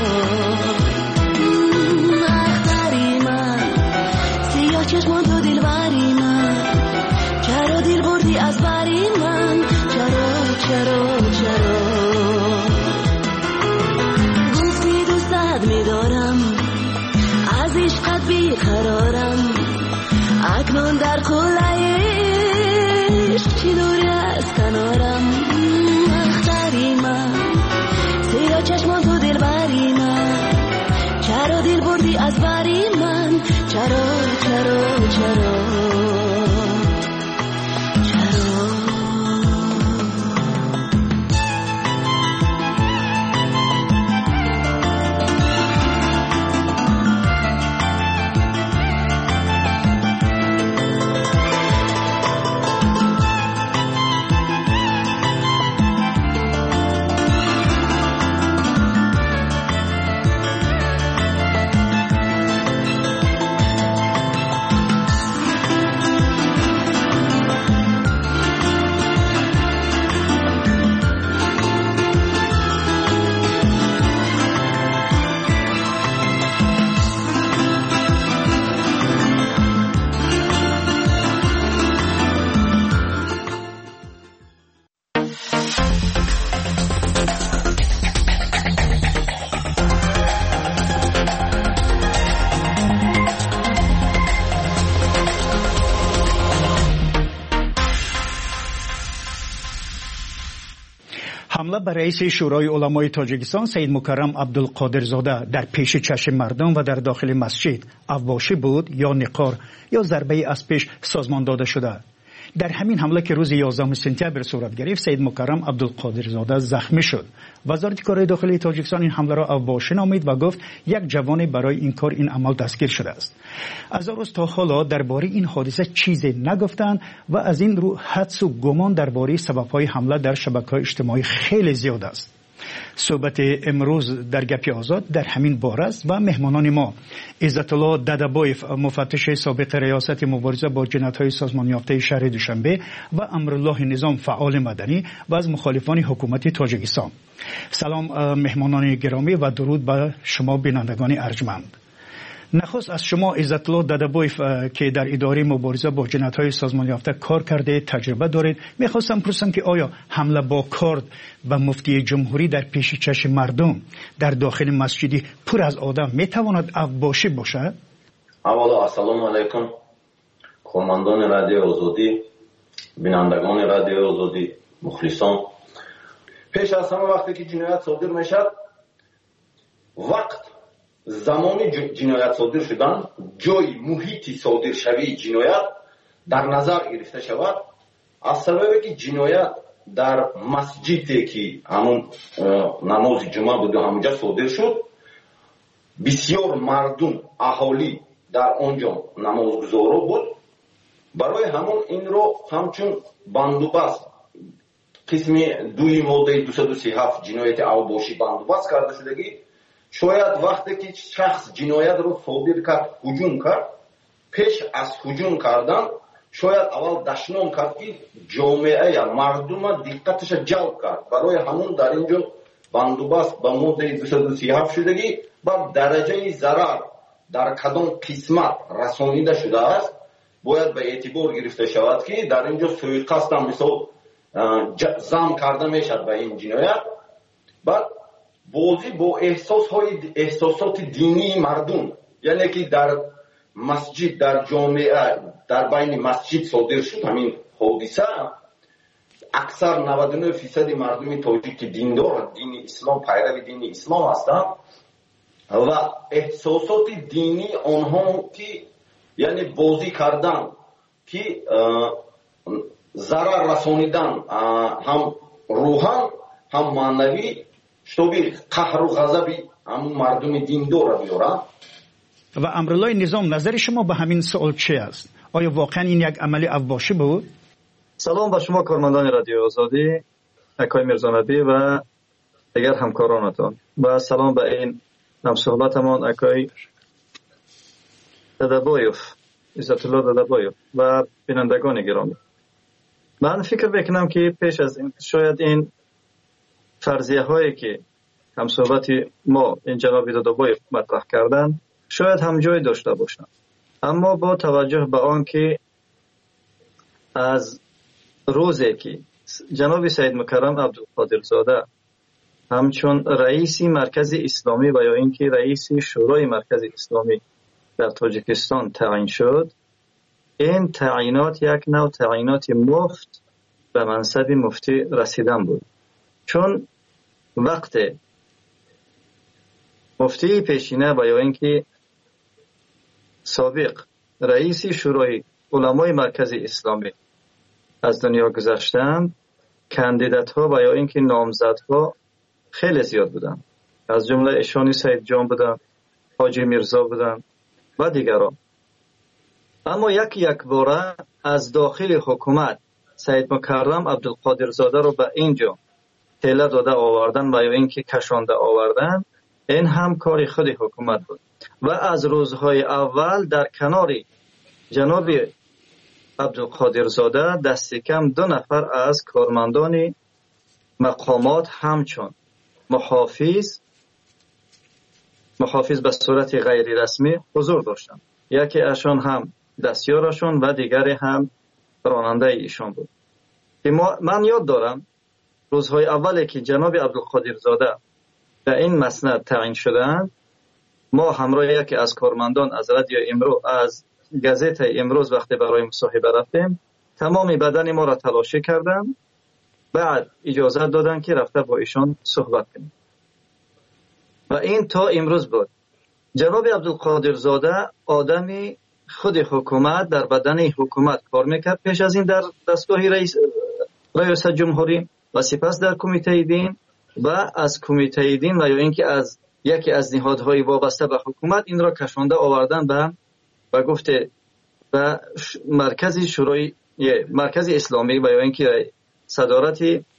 اختری من سیاه چشمان تو دل بری من چرا دل بردی از بری من چرا چرا چرا گفتی دوستت میدارم از عشقت بیقرارم اکنون در کلایش چی دوری از کنارم اختری من سیاه چشمان تو دل بری من چرا دل بردی از بری من چرا چرا چرا حمله بر رئیس شورای علمای تاجیکستان سید مکرم عبدالقادرزاده در پیش چشم مردم و در داخل مسجد اواشی بود یا نقار یا ضربه از پیش سازمان داده شده. در همین حمله که روز 11 سپتامبر صورت گرفت سید مکرم عبدالقادرزاده زخمی شد. وزارت کارهای داخلی تاجیکستان این حمله را اواشی نامید و گفت یک جوان برای این کار این عمل دستگیر شده است. از روز تا حالا درباره این حادثه چیزی نگفتند و از این رو حدس و گمان درباره سبب‌های حمله در شبکه‌های اجتماعی خیلی زیاد است. صحبت امروز در گپی آزاد در همین باره است و مهمانان ما عزت الله ددبایف مفتش سابق ریاست مبارزه با جنایت‌های سازمان یافته شهر دوشنبه و امرالله نظام فعال مدنی و از مخالفان حکومت تاجیکستان. سلام مهمانان گرامی و درود به شما بینندگان ارجمند. نخست از شما عزت الله ددبایف که در اداره مبارزه با جنایت‌های سازمان یافته کار کرده تجربه دارید، می‌خواستم پرسم که آیا حمله با کارد به مفتی جمهوری در پیش چشم مردم در داخل مسجدی پر از آدم میتواند اواشی باشد؟ اولا السلام علیکم کارمندان رادیو آزادی، بینندگان رادیو آزادی، مخلصان. پیش از همه وقتی که جنایت صادر میشد، وقت زمان جنایت صادر شدن، جای محیط صادر شوی جنایت در نظر گرفته شود. از سببی که جنایت در مسجدی که همون نماز جمعه بود همونجا صادر شد، بسیار مردم اهالی در آنجا نمازگزارا بود. برای همون این رو همچون بندوبست قسم دوی ماده 237 جنایت اواشی بندوبست کرده شدگی، شاید وقتی که شخص جنایت رو صادر کرد هجوم کرد، پیش از هجوم کردن شاید اول دشنام کرد که جامعه یا مردم دقتش جلب کرد. برای همون در اینجا بندوبست به ماده 237 شدگی بر درجه ضرر در کدام قسمت رسانیده شده است باید به اعتبار گرفته شود که در اینجا سوءقصد هم مثال زم کرده میشد به این جنایت. بعد بازی با احساسات دینی مردم، یعنی که در مسجد در جامعه در بین مسجد صادر شد همین حادثه، اکثر 99% مردم تاجیک که دیندار دین اسلام پیرو دین اسلام هستند و احساسات دینی آنها که یعنی بازی کردن که ضرر رسانیدن هم روحان هم معنوی شبیه قهر و غضب هم مردم دیندار را بیارن. و امرالله نظام نظر شما به همین سوال چه است؟ آیا واقعا این یک عمل اواشی بود؟ سلام به شما کارمندان رادیو آزادی، اکای میرزانبی و دیگر همکارانتان و سلام به این همصحبتمان اکای ددبایف، عزت الله ددبایف و بینندگان گرامی. من فکر بکنم که پیش از این شاید این فرضیه هایی که هم صحبت ما این جناب دادابای مطرح کردن شاید هم جای داشته باشند، اما با توجه به آن که از روزی که جناب سید مکرم عبدالقادرزاده همچون رئیس مرکز اسلامی و یا اینکه رئیس شورای مرکز اسلامی در تاجیکستان تعیین شد، این تعیینات یک نوع تعیینات مفت به منصب مفتی رسیدن بود. چون وقت مفتی پیشینه و یا اینکه سابق رئیس شورای علمای مرکز اسلامی از دنیا گذشتند، کاندیدات ها و یا اینکه نامزدها خیلی زیاد بودن، از جمله اشانی سید جان بودن، حاجی میرزا بودن و دیگران. اما یک باره از داخل حکومت سید مکرم عبدالقادرزاده رو به اینجا تله داده آوردن و یا اینکه کشانده آوردن، این هم کار خود حکومت بود و از روزهای اول در کنار جناب عبدالقادرزاده دست کم 2 نفر از کارمندان مقامات همچون محافظ به صورت غیر رسمی حضور داشتند. یکی اشان هم دستیارشون و دیگری هم راننده ایشان بود. من یاد دارم روزهای اولی که جناب عبدالقادرزاده در این مسند تعیین شدند، ما همراه یکی از کارمندان از رادیو امروز، از گازت امروز وقتی برای مصاحبه رفتیم، تمام بدن ما را تلاشی کردن، بعد اجازه دادن که رفته با ایشان صحبت کنیم و این تا امروز بود. جناب عبدالقادرزاده آدمی خود حکومت در بدن حکومت کار میکرد، پیش از این در دستگاه رئیس جمهوری و سپس در کمیته دین و از کمیته دین و یا اینکه از یکی از نهادهای وابسته به حکومت این را کشانده آوردن و گفته به مرکز اسلامی و یا اینکه صدارت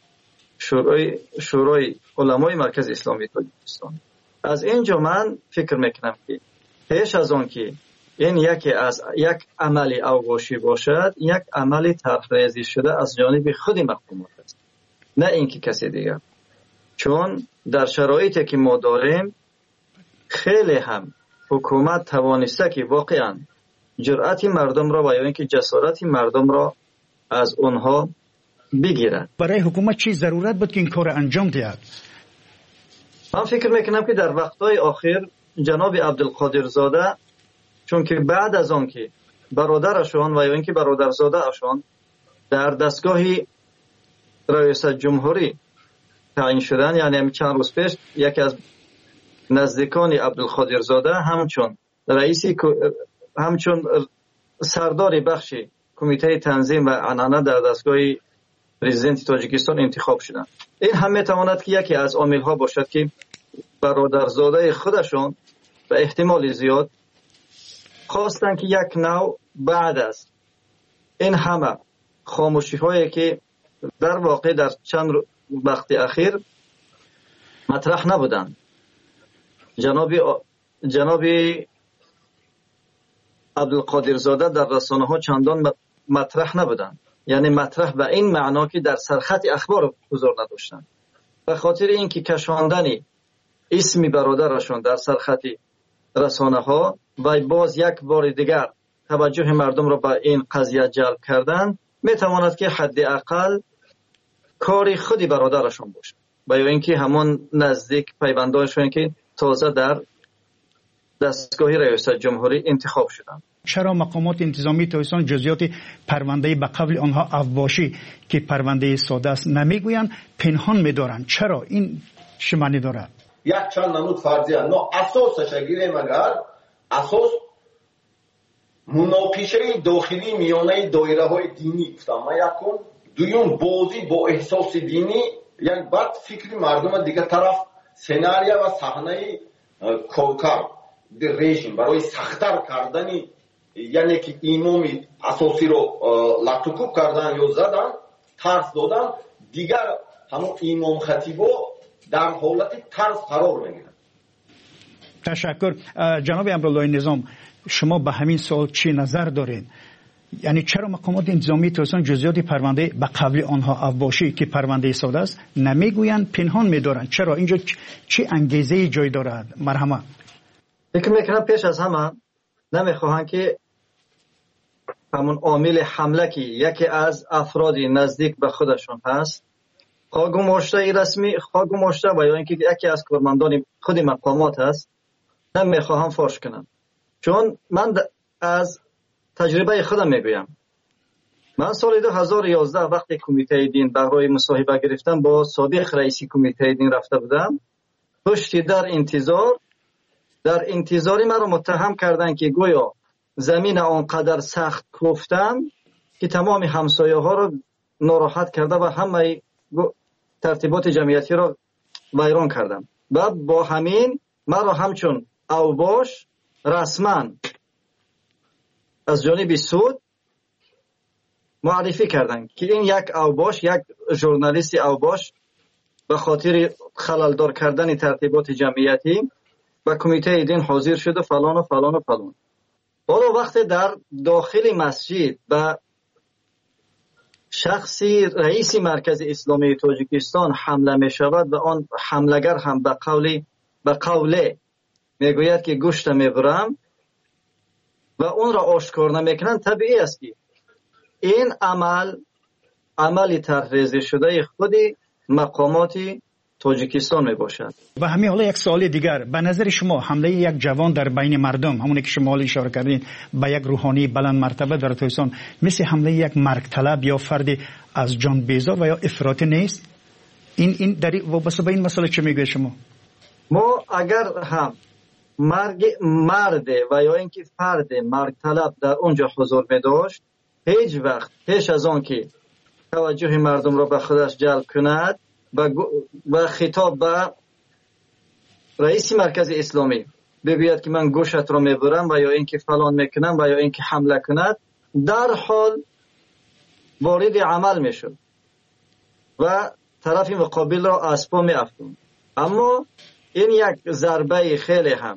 شورای علمای مرکز اسلامی تاجیکستان. از اینجا من فکر میکنم که پیش از آن که این یک عملی اوغاشی باشد، یک عملی طرحریزی شده از جانب خود مقامات است، نه اینکه کسی دیگر. چون در شرایطی که ما داریم خیلی هم حکومت توانسته که واقعا جرأت مردم را و یا اینکه جسارت مردم را از اونها بگیرد. برای حکومت چی ضرورت بود که این کار انجام دهد؟ من فکر میکنم که در وقتهای آخر جناب عبدالقادرزاده، چون که بعد از آن که برادرشان و یا اینکه برادرزاده اشان در دستگاه رئیس جمهوری تعیین شدن، یعنی چند روز پیش یکی از نزدیکان عبدالقادرزاده همچون سردار بخش کمیته تنظیم و عنعنه در دستگاه پرزیدنت تاجیکستان انتخاب شدند. این هم میتواند که یکی از عامل‌ها باشد که برادرزاده خودشان به احتمال زیاد خواستند که یک نوع بعد از این همه خاموشی هایی که در واقع در چند وقت اخیر مطرح نبودند، جناب عبدالقادرزاده در رسانه ها چندان مطرح نبودند، یعنی مطرح به این معنا که در سرخط اخبار حضور نداشتند. به خاطر اینکه کشاندن اسم برادرشون در سرخط رسانه ها و باز یک بار دیگر توجه مردم را به این قضیه جلب کردن، میتواند که حداقل کار خودی برادرشون باشه و یا اینکه همون نزدیک پیوندانشون که تازه در دستگاه رئیس جمهوری انتخاب شدن. چرا مقامات انتظامی تاجیکستان جزئیات پرونده به قبل آنها افواشی که پرونده ساده است نمیگویند، پنهان می‌دارند؟ چرا این چه معنی دارد؟ یک چند نمود فرضیه نو اساسش گیریم، اگر اساس مناقشه داخلی میانه دایره های دینی گفتم ما یکم، دویم بازی با احساس دینی، یک بعد فکری مردم دیگه طرف سناریو و صحنه کارکرد رژیم برای سخت‌تر کردن، یعنی که امام اساسی رو لطکوب کردن یا زدن، ترس دادن، دیگر همون امام خطیبو در حالت ترس قرار میگیرن. تشکر. جناب امرالله نظام، شما به همین سوال چی نظر دارین؟ یعنی چرا مقامات انتظامی تاجیکستان جزئیات پرونده به قبل آنها اوباشی که پرونده ساده است نمیگویند، پنهان می‌دارند؟ چرا اینجا چه انگیزه جای دارد؟ مرحمت. فکر میکنم پیش از همه نمیخواهند که همون عامل حمله که یکی از افرادی نزدیک به خودشون هست خواه گماشته رسمی، خواه گماشته و یا اینکه یکی از کارمندان خود مقامات هست نمیخواهم فاش کنم. چون من از تجربه خودم میگویم، من سال 2011 وقتی کمیته دین برای مصاحبه گرفتم با سابق رئیس کمیته دین رفته بودم، پشتی در انتظاری من رو متهم کردن که گویا زمین آنقدر سخت کوفتم که تمام همسایه ها رو ناراحت کرده و همه ترتیبات جمعیتی رو ویران کردم و با همین من را همچون اوباش رسما از جانب سود معرفی کردن که این یک اوباش، یک ژورنالیست اوباش به خاطر خللدار کردن ترتیبات جمعیتی و کمیته دین حاضر شده فلان و فلان و فلان. حالا وقتی در داخل مسجد و شخصی رئیس مرکز اسلامی تاجیکستان حمله می شود و آن حملگر هم به قوله میگوید که گوشت میبرم و اون را آشکار نمیکنن، طبیعی است که این عمل طرحریزی شده خود مقامات تاجیکستان می باشد. و همین حالا یک سوال دیگر، به نظر شما حمله یک جوان در بین مردم، همونی که شما اشاره کردین به یک روحانی بلند مرتبه در تاجیکستان، مثل حمله یک مرگ طلب یا فرد از جان بیزار و یا افراطی نیست؟ این در وابسته به این مسئله چه میگه شما؟ ما اگر هم مرد و یا اینکه فرد مرگ طلب در اونجا حضور می داشت، هیچ وقت پیش از آن که توجه مردم را به خودش جلب کند و خطاب به رئیس مرکز اسلامی بگوید که من گوشت را میبرم و یا اینکه فلان میکنم و یا اینکه حمله کند، در حال وارد عمل میشد و طرف مقابل را از پا میافتوند. اما این یک ضربه خیلی هم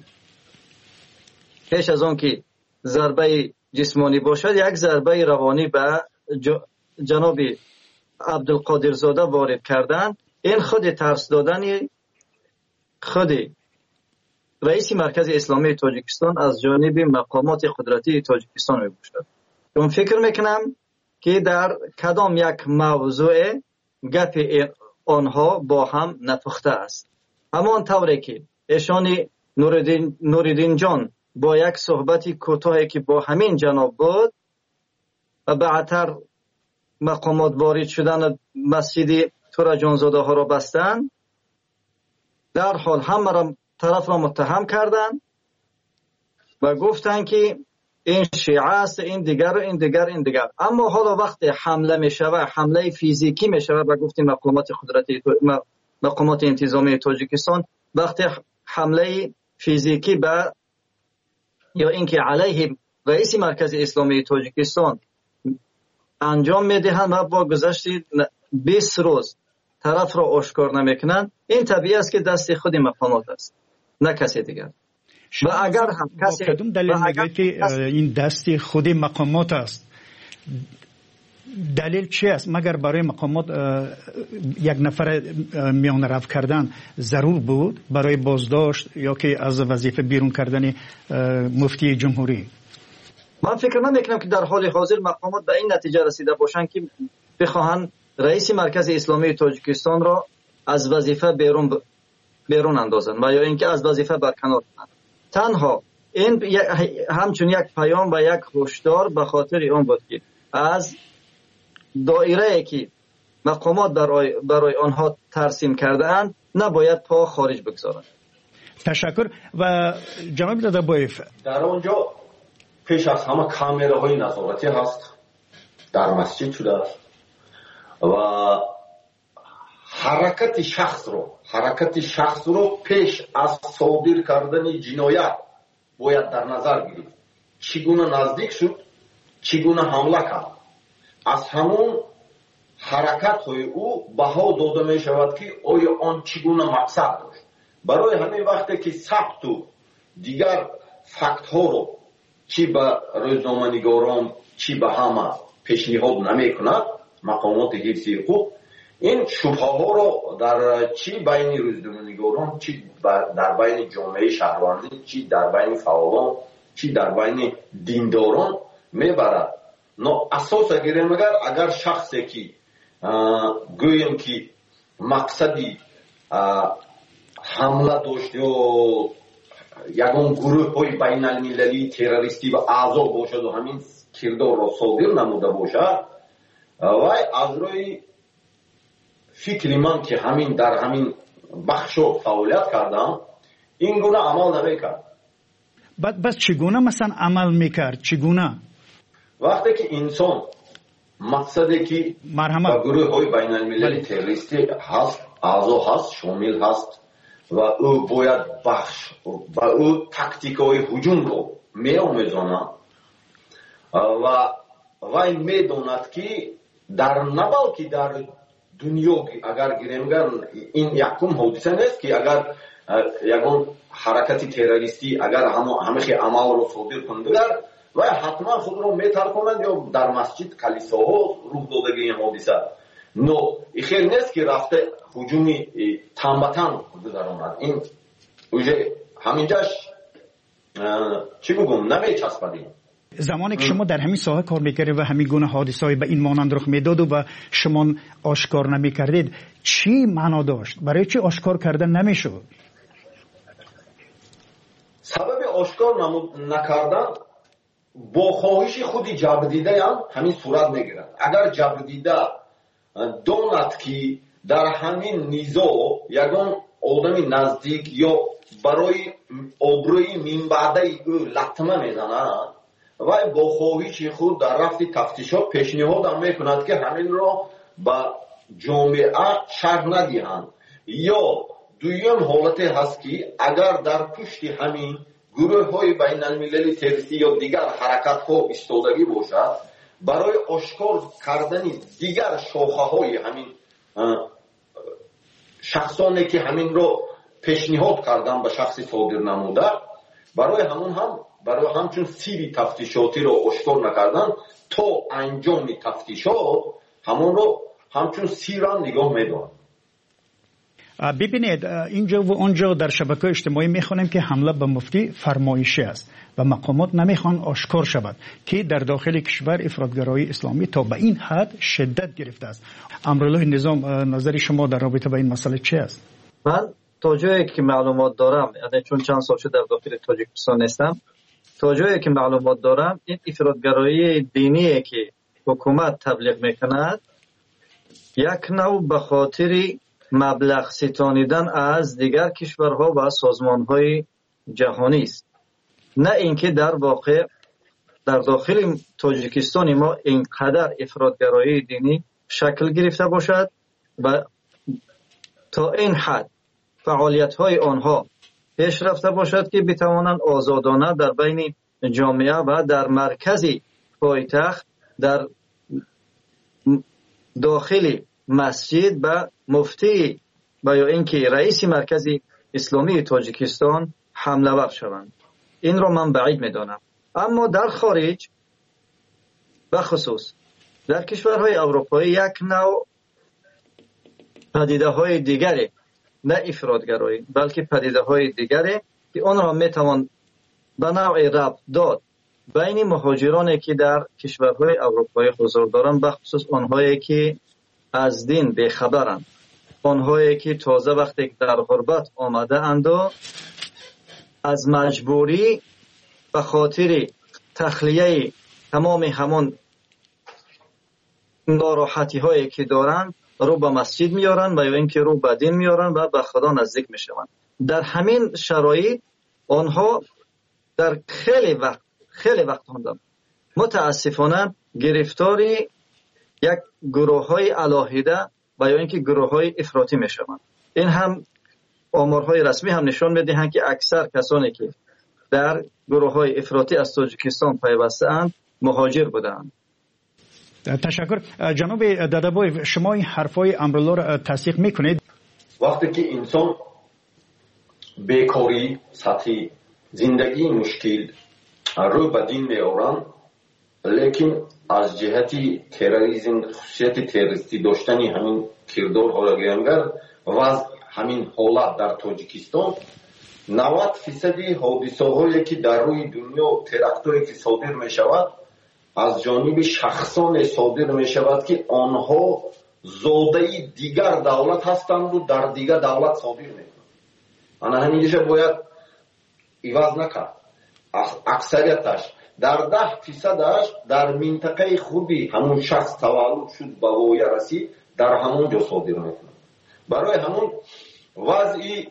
پیش از آن که ضربه جسمانی باشد، یک ضربه روانی به جناب عبدالقادر زاده وارد کردن. این خود ترس دادن خود رئیس مرکز اسلامی تاجیکستان از جانب مقامات قدرتی تاجیکستان می باشد. من فکر میکنم که در کدام یک موضوع گپ آنها با هم نپخته است. همان طوری که ایشان نوریدین جان با یک صحبتی کوتاهی که با همین جناب بود و بعدتر مقامات وارد شدن مسجد تورا جانزاده ها را بستن، در حال همه را طرف را متهم کردن و گفتن که این شیعه است، این دیگر و این دیگر این دیگر. اما حالا وقتی حمله می شود، حمله فیزیکی می شود و گفتیم مقامات قدرتی مقامات انتظامی تاجیکستان وقتی حمله فیزیکی به یا اینکه علیه رئیس مرکز اسلامی تاجیکستان انجام میدهند و با گذشت 20 روز طرف را آشکار نمیکنند، این طبیعی است که دست خود مقامات است، نه کسی دیگر. و اگر هم کسی کدوم دلیل میگه که این دست خود مقامات است؟ دلیل چی است؟ مگر برای مقامات یک نفر میان رفت کردن ضرور بود برای بازداشت یا که از وظیفه بیرون کردن مفتی جمهوری؟ من فکر نمیکنم که در حال حاضر مقامات به این نتیجه رسیده باشند که بخواهند رئیس مرکز اسلامی تاجیکستان را از وظیفه بیرون اندازند و یا اینکه از وظیفه برکنار کنند. تنها این همچون یک پیام و یک هشدار به خاطر اون بود که از دایره که مقامات برای آنها ترسیم کرده‌اند نباید پا خارج بگذارند. تشکر. و جناب دادابایف، در اونجا پیش از همه کامراهای نظارتی هست، در مسجد شده است و حرکت شخص رو پیش از صادر کردن جنایت باید در نظر گیرید. چگونه نزدیک شد، چگونه حمله کرد، از همون حرکت های او بها داده می شود که آیا آن چگونه مقصد داشت. برای همین وقتی که ثبت و دیگر فکت ها رو چی به روزنامه‌نگاران چی به همه پیشنهاد نمیکند مقامات حفظ حقوق. این شبهه ها رو در چی بین روزنامه‌نگاران چی در بین جامعه شهروندی چی در بین فعالان چی در بین دینداران میبرد. اساس اگر شخصی که گویم که مقصدی حمله داشت یا یگان گروه های بین المللی تروریستی و اعضا باشد و همین کردار را صادر نموده باشد و از روی فکر من که همین در همین بخش فعالیت کردم این گونه عمل نمیکرد. بس چگونه مثلا عمل میکرد؟ چگونه؟ وقتی که انسان مقصدی که با گروه های بین المللی تروریستی هست اعضا هست شامل هست و او باید بخش و او تاکتیک های هجوم رو می‌آموزاند و وای میداند که در نبال که در دنیا اگر گیریم این یکم حادثه نیست که اگر یگان حرکتی تروریستی اگر همه عمل رو صادر کنند و حتما خود رو میترکند یا در مسجد کلیساها روح دادگی این حادثه خیر نیست که رفته هجومی تنبتن گذراند. این همینجاش چی بگم نمیچسبدیم. زمانی که شما در همین ساحه کار میکردید و همین گونه حادثه‌ای به این مانند رخ میداد و شما آشکار نمیکردید چی معنا داشت؟ برای چی آشکار کردن نمیشد؟ سبب آشکار نکردن با خواهش خودی جبردیده هم همین صورت میگیرد. اگر جبردیده داند که در همین نیزا یگان آدمی نزدیک یا برای آبروی منبعده او لطمه میزند و با خواهش خود در رفت تفتیشات پیشنهاد هم میکند که همین را به جامعه شرح ندهند. یا دویم حالت هست که اگر در پشت همین گروه های بین المللی تروریستی یا دیگر حرکت ها ایستادگی باشد برای آشکار کردن دیگر شاخه های همین شخصانی که همین را پیشنهاد کردن به شخص صادر نموده برای همچون سیری تفتیشاتی را آشکار نکردن تا انجام تفتیشات همون را همچون سیران نگاه میدارن. ببینید اینجا و اونجا در شبکه اجتماعی میخوانیم که حمله به مفتی فرمایشی است و مقامات نمیخوان آشکار شود که در داخل کشور افراطگرایی اسلامی تا به این حد شدت گرفته است. امرالله نظام نظر شما در رابطه با این مسئله چی است؟ من تا جایی که معلومات دارم یعنی چون چند سال شده در داخل تاجیکستان نیستم تا جایی که معلومات دارم این افراطگرایی دینی که حکومت تبلیغ میکند یک نوع به خاطر مبلغ ستانیدن از دیگر کشورها و سازمانهای جهانی است، نه اینکه در واقع در داخل تاجیکستان ما اینقدر افراطگرایی دینی شکل گرفته باشد و تا این حد فعالیت‌های آنها پیش رفته باشد که بتوانند آزادانه در بین جامعه و در مرکز پایتخت در داخل مسجد و مفتی و یا اینکه رئیس مرکز اسلامی تاجیکستان حمله ور شوند. این را من بعید میدانم. اما در خارج بخصوص در کشورهای اروپایی یک نوع پدیده های دیگری نه افراطگرایی بلکه پدیده های دیگری که آن را میتوان به نوع ربط داد بین مهاجرانی که در کشورهای اروپایی حضور دارند بخصوص آنهایی که از دین بیخبرند، آنهایی که تازه وقتی در غربت آمده اند و از مجبوری به خاطر تخلیه تمام همان ناراحتی هایی که دارند رو به مسجد میارن و یا اینکه رو به دین میارن و به خدا نزدیک میشوند. در همین شرایط آنها در خیلی وقت متاسفانه گرفتاری یک گروه های علاهیده و یا اینکه گروه های افراطی میشوند. این هم آمارهای رسمی هم نشان میدهند که اکثر کسانی که در گروه های افراطی از تاجیکستان پیوسته اند مهاجر بودند. تشکر. جناب دادابای شما این حرفای امرالله را تصدیق میکنید؟ وقتی که انسان بیکاری، سطحی زندگی مشکل روی به دین میآورند، لیکن از جهتی تروریسم، خصوصیت تروریستی داشتنی همین کردارها را و همین حالت در تاجیکستان 90% حادثه‌هایی که در روی دنیا ترکتایی که صادر می شود از جانب شخصان صادر می شود که آنها زاده دیگر دولت هستند و در دیگر دولت صادر می کنند. همینجا باید عوض نکرد. اکثریتش در 10%ش در منطقه خودی همون شخص تولد شد به وایه رسید در همون جا صادر می کنند. برای همون وضعی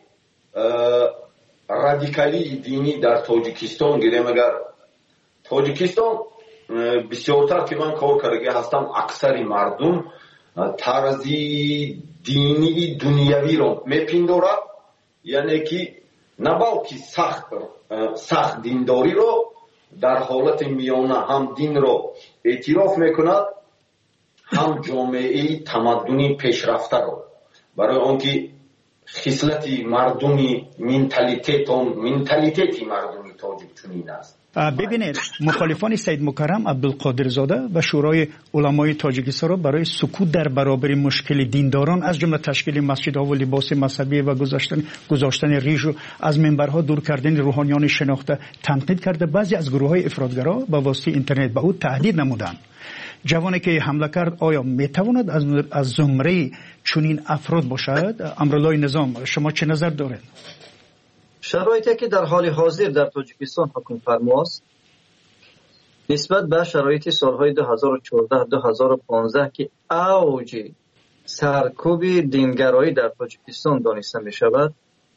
رادیکالی دینی در تاجیکستان گیریم، اگر تاجیکستان بسیارتر که من کار کرده هستم اکثری مردم طرزی دینی دنیوی رو میپندارد، یعنی که نه بلکه سخت دینداری رو در حالت میانه هم دین رو اعتراف میکند، هم جامعه تمدنی پیشرفته رو. برای آنکه خصلتی مردمی منتالیتی مردمی تاجیک چنین است. ببینید، مخالفان سید مکرم عبدالقادر زاده و شورای علمای تاجیکستان را برای سکوت در برابر مشکل دینداران از جمله تشکیل مسجدها و لباس مذهبی و گذاشتن ریش و از منبرها دور کردن روحانیان شناخته تنقید کرده. بعضی از گروه‌های افراطگرا با واسطه اینترنت به او تهدید نمودند. جوانی که حمله کرد آیا میتواند از زمره چنین افراد باشد؟ امرالله نظام، شما چه نظر دارید؟ شرایطی که در حال حاضر در تاجیکستان حکم فرماست نسبت به شرایط سالهای 2014-2015 که اوج سرکوب دینگرایی در تاجیکستان دانسته می شود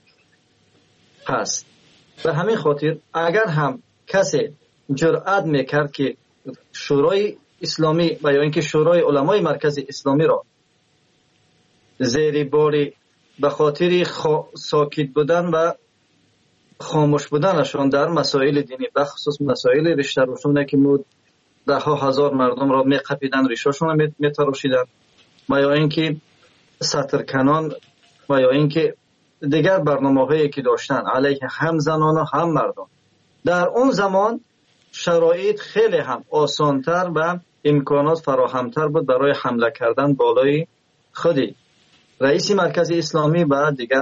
هست. به همین خاطر اگر هم کسی جرأت میکرد که شورای اسلامی و یا اینکه شورای علمای مرکز اسلامی را زیر باری به خاطر ساکت بودن و خاموش بودنشان در مسائل دینی، به خصوص مسائل ریشه روشونه که ده ها هزار مردم را میقپیدن، ریشاشون را میتراشیدن، و یا اینکه سطرکنان و یا اینکه دیگر برنامه‌هایی که داشتن علیه هم زنان و هم مردم، در اون زمان شرایط خیلی هم آسانتر و امکانات فراهمتر بود برای حمله کردن بالای خودی رئیس مرکز اسلامی و دیگر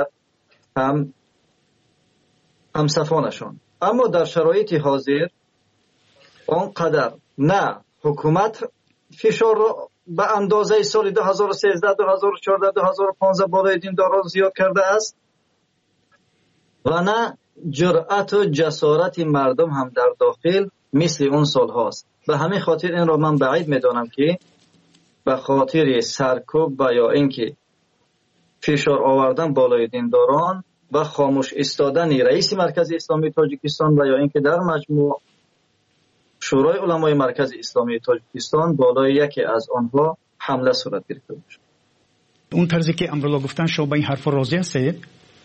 همصفانشان. اما در شرایط حاضر آنقدر نه حکومت فشار را به اندازه سال 2013 2014 2015 بالای دینداران زیاد کرده است و نه جرأت و جسارت مردم هم در داخل مثل اون سال هاست. به همین خاطر این را من بعید میدانم که به خاطر سرکوب و یا اینکه فشار آوردن بالای دینداران و خاموش ایستادن رئیس مرکز اسلامی تاجیکستان و یا اینکه در مجموع شورای علمای مرکز اسلامی تاجیکستان بالای یکی از آنها حمله صورت گرفته باشد. اون طرزی که امرالله گفتن شما با این حرف راضی هستید؟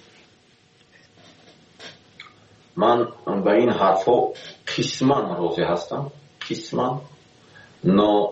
من با این حرفا قسما راضی هستم، قسما نه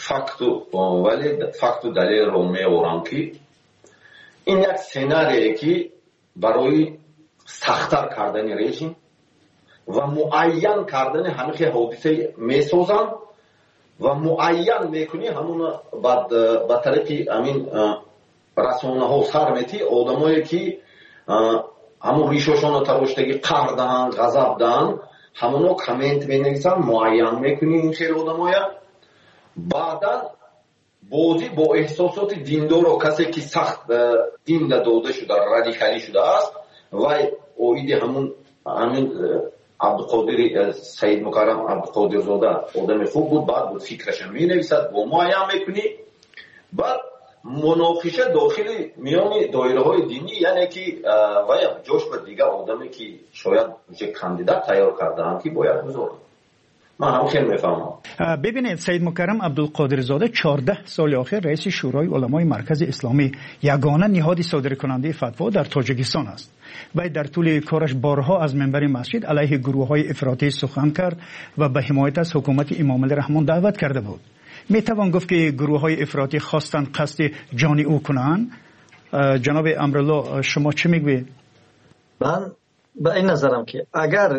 فقط و دلیل رو می‌آورم که این یک سناریویه که برای سخت‌تر کردن رژیم و معین کردن همه حادثه میسازن و معین میکنی همون با طرف همین رسانه ها سر میتی آدمایی که همون ریششون تراشتگی قهر دهن غضب دهن همونو کامنت مینویسن، معین میکنی این خیلی آدمایی بعدا بازی با احساسات دیندار و کسی که سخت دین داده شده رادیکالی شده است و اوید همین عبدالقادر سید مکرم عبدالقادر زاده آدم خوب بود، بعد بود فکرش می نویسد و معین میکنی، بعد مناقشه داخل میان دایره های دینی، یعنی که و جوش به دیگر آدمی که شاید کاندیدات تیار کردن که باید بزرگ من هم خیلی میفهمم. ببینید، سید مکرم عبدالقادر زاده 14 سال آخر رئیس شورای علمای مرکز اسلامی، یگانه نهاد صادر کننده فتوا در تاجیکستان است. و در طول کارش بارها از منبر مسجد علیه گروه‌های افراطی سخن کرد و به حمایت از حکومت امام علی رحمان دعوت کرده بود. میتوان گفت که گروه‌های افراطی خواستند قصد جان او کنند. جناب امرالله، شما چه میگوید؟ من به این نظرم که اگر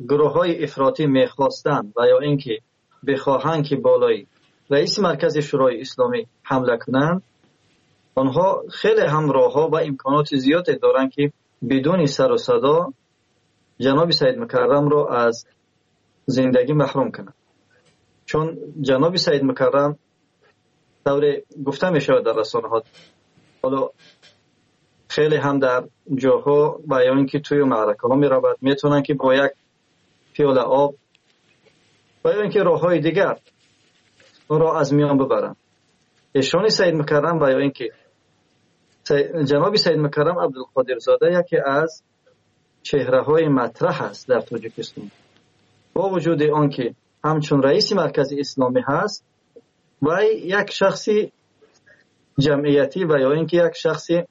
گروه های افراطی میخواستند و یا اینکه بخواهند که بالای رئیس مرکز شورای اسلامی حمله کنند، آنها خیلی هم راه‌ها و امکانات زیادی دارند که بدون سر و صدا جناب سید مکرم را از زندگی محروم کنند. چون جناب سید مکرم طور گفته می شود در رسانه ها، حالا خیلی هم در جاها و یا اینکه توی معرکه ها می رود، میتونن که با یک پیاله آب و یا اینکه راه های دیگر اون را از میان ببرن. ایشان سید مکرم و یا اینکه جناب سید مکرم عبدالقادر زاده یکی از چهره های مطرح است در تاجیکستان، با وجود آنکه همچون رئیس مرکز اسلامی هست و یک شخصی جمعیتی و یا اینکه یک شخصی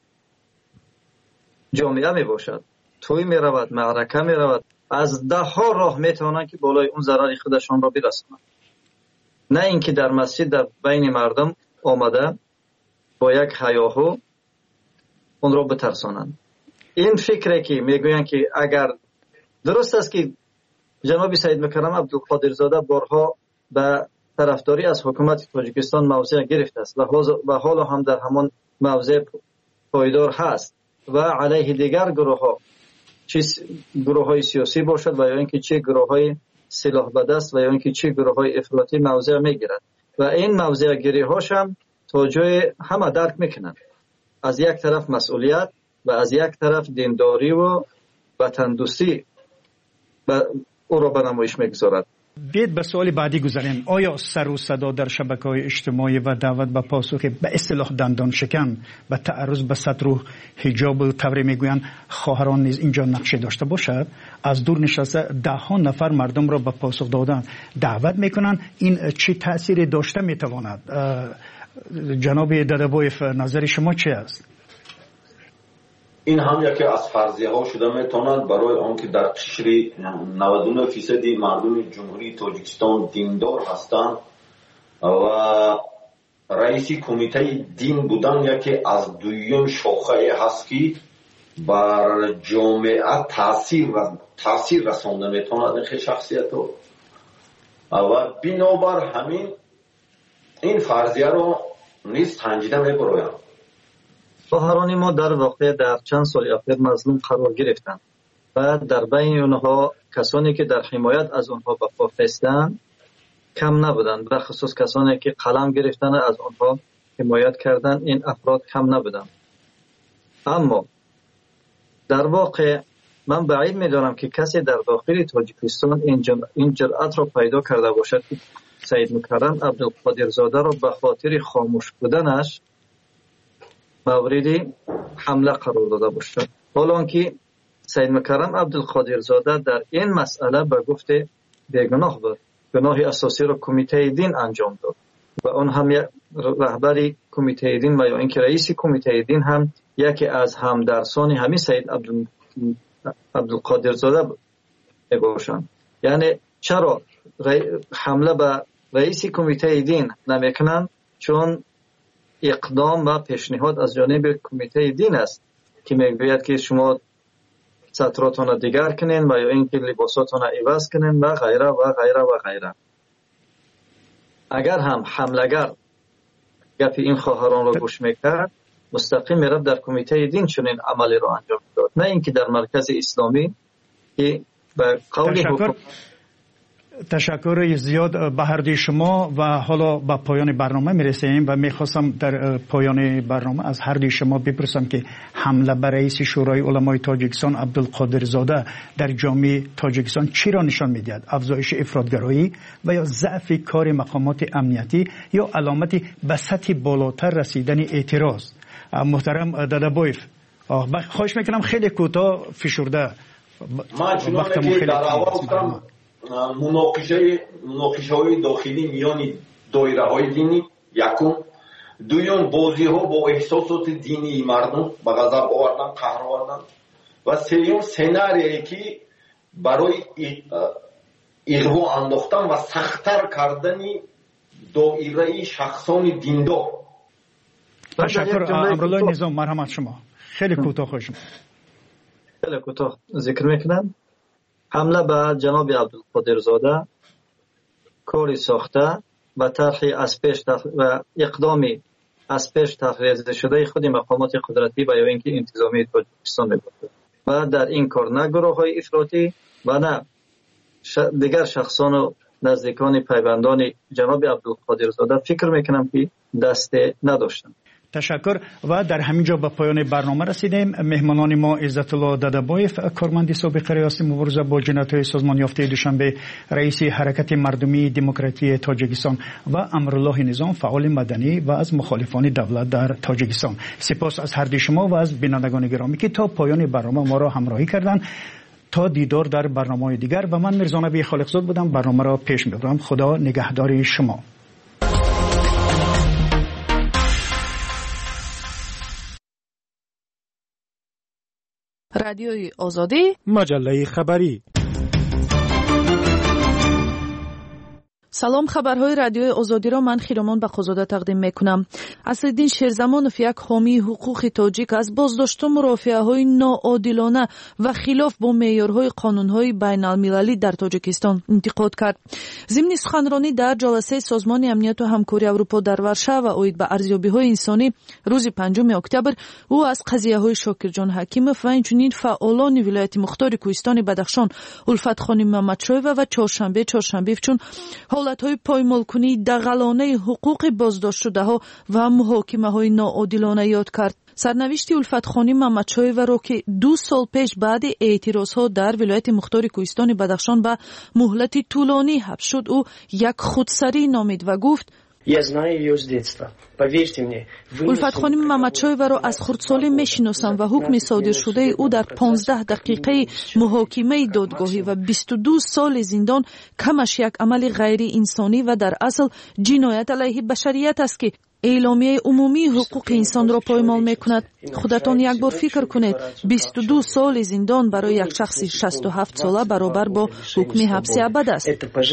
جامعه می باشد، توی می رود، معرکه می رود، از ده ها راه می توانند که بالای اون ضرر خودشان را برسانند، نه اینکه در مسجد در بین مردم آمده با یک هیاهو اون را بترسانند. این فکره که میگویند که اگر درست است که جناب سید مکرم عبدالقادر زاده بارها به طرفداری از حکومت تاجیکستان موضع گرفته است و حالا هم در همان موضع پایدار هست و علیه دیگر گروه ها، چه گروه های سیاسی باشد و یا اینکه چه گروه های سلاح به دست و یا اینکه چه گروه های افراطی موضع میگیرد و این موضع گیری هاش هم تا جای همه درک میکنند. از یک طرف مسئولیت و از یک طرف دینداری و وطن دوستی او را به نمایش میگذارد. بیاید به سوال بعدی گذاریم. آیا سر و صدا در شبکه‌های اجتماعی و دعوت به پاسخ به اصطلاح دندان شکن به تعرض به سطر و حجاب و طوری میگویند خواهران نیز اینجا نقشه داشته باشد؟ از دور نشسته ده ها نفر مردم را به پاسخ دادن دعوت میکنند، این چه تأثیری داشته میتواند؟ جناب دادابویف، نظر شما چه است؟ این هم یکی از فرضیه ها شده میتواند برای آنکه در قشر 99% مردم جمهوری تاجیکستان دیندار هستند و رئیس کمیته دین بودن یکی از دویم شاخه هست که بر جامعه تاثیر رسانده میتواند این شخصیت و بنابر همین این فرضیه رو نیز تنجیده میبرایم. خواهران ما در واقع در چند سال اخیر مظلوم قرار گرفتند و در بین اونها کسانی که در حمایت از اونها به پا پیستند کم نبودند، به خصوص کسانی که قلم گرفتن از اونها حمایت کردند، این افراد کم نبودند. اما در واقع من بعید میدانم که کسی در داخل تاجیکستان این جرأت را پیدا کرده باشد که سید مکرم عبدالقادر زاده را به خاطر خاموش بودنش موردی حمله قرار داده باشد، حالا که سید مکرم عبدالقادر زاده در این مسئله به گفت بیگناه بود. گناه اساسی را کمیته دین انجام داد و اون هم رهبری کمیته دین و یا اینکه رئیس کمیته دین هم یکی از همدرسان همین سید عبدالقادر زاده باشند. یعنی چرا حمله به رئیس کمیته دین نمیکنند؟ چون اقدام و پیشنهاد از جانب کمیته دین است که میگوید که شما سطراتون را دیگر کنین و یا اینکه لباساتون را عوض کنین و غیره و غیره و غیره. اگر هم حملگر گپ این خواهران را گوش میکرد، مستقیم میرفت در کمیته دین چنین عملی را انجام داد، نه اینکه در مرکز اسلامی که به قول حکومت. تشکر زیاد به هر دوی شما و حالا به پایان برنامه میرسیم و میخواستم در پایان برنامه از هر دوی شما بپرسم که حمله بر رئیس شورای علمای تاجیکستان عبدالقادر زاده در جامعه تاجیکستان چی را نشان میدهد؟ افزایش افراطگرایی و یا ضعف کار مقامات امنیتی یا علامتی به سطح بالاتر رسیدن اعتراض؟ محترم دادابویف، خواهش میکنم خیلی کوتاه فشرده. من چنانه که در اول گفتم مناقشه های داخلی میان دایره های دینی یکم، دوم بازی ها با احساسات دینی مردم به غضب آوردن، قهر آوردن و سوم سناریویی که برای اغوا انداختن و سخت‌تر کردن دایره شخصان دیندار. تشکر. امرالله نظام، مرحمت شما. خیلی کوتاه خواهش می‌کنم. خیلی کوتاه ذکر میکنم. حمله به جناب عبدالقادرزاده کاری ساخته و طرحی از پیش و اقدامی از پیش تفویض شده خود مقامات قدرتی و یا اینکه انتظامی تاجیکستان می‌باشد و در این کار نه گروه‌های افراطی و نه دیگر شخصان و نزدیکان پیوندان جناب عبدالقادرزاده فکر میکنم که دست نداشتند. تشکر. و در همینجا به پایان برنامه رسیدیم. مهمانان ما عزت الله ددبایف، کارمند سابق ریاست مبارزه با جنایت‌های سازمان یافته دوشنبه، رئیس حرکت مردمی دموکراتی تاجیکستان و امرالله نظام، فعال مدنی و از مخالفان دولت در تاجیکستان. سپاس از هر دو شما و از بینندگان گرامی که تا پایان برنامه ما را همراهی کردند. تا دیدار در برنامه‌های دیگر. و من میرزا نبی خالقزاد بودم، برنامه را پیش می‌برم. خدا نگهدار شما. رادیوی آزادی، مجله خبری. سلام، خبرهای رادیوی آزادی را من خیرمان بخوزاده تقدیم میکنم. اسدالدین شیرزمانов یک حامی حقوق تاجیک از بازداشت مرافعه‌های ناعادلانه و خلاف با معیارهای قانون‌های بین‌المللی در تاجیکستان انتقاد کرد. ضمن سخنرانی در جلسه سازمان امنیت و همکاری اروپا در ورشو و اوید به ارزیابی‌های انسانی روز 5 اکتبر، او از قضیه‌های شاکرجان حکیمов و همچنین فعالان ولایت مختار کوهستان بدخشان الفت خانم محمدشایوه و چهارشنبه چون حالت‌های پایمال‌کنی دغلانه حقوق بازداشت شده‌ها و محاکمه‌های ناعادلانه یاد کرد. سرنوشت الفت خانم محمدشایوه را که 2 سال پیش بعد اعتراض‌ها در ولایت مختار کوهستان بدخشان به مهلت طولانی حبس شد، او یک خودسری نامید و گفت: الفت خانم محمدشایوه را از خردسالی میشناسم و حکم صادر شده او در 15 دقیقه محاکمه دادگاهی و 22 سال زندان کمش یک عمل غیر انسانی و در اصل جنایت علیه بشریت است که اعلامیه عمومی حقوق انسان را پایمال میکند. خودتان یک بار فکر کنید، 22 سال زندان برای یک شخص 67 ساله برابر با حکم حبس ابد است.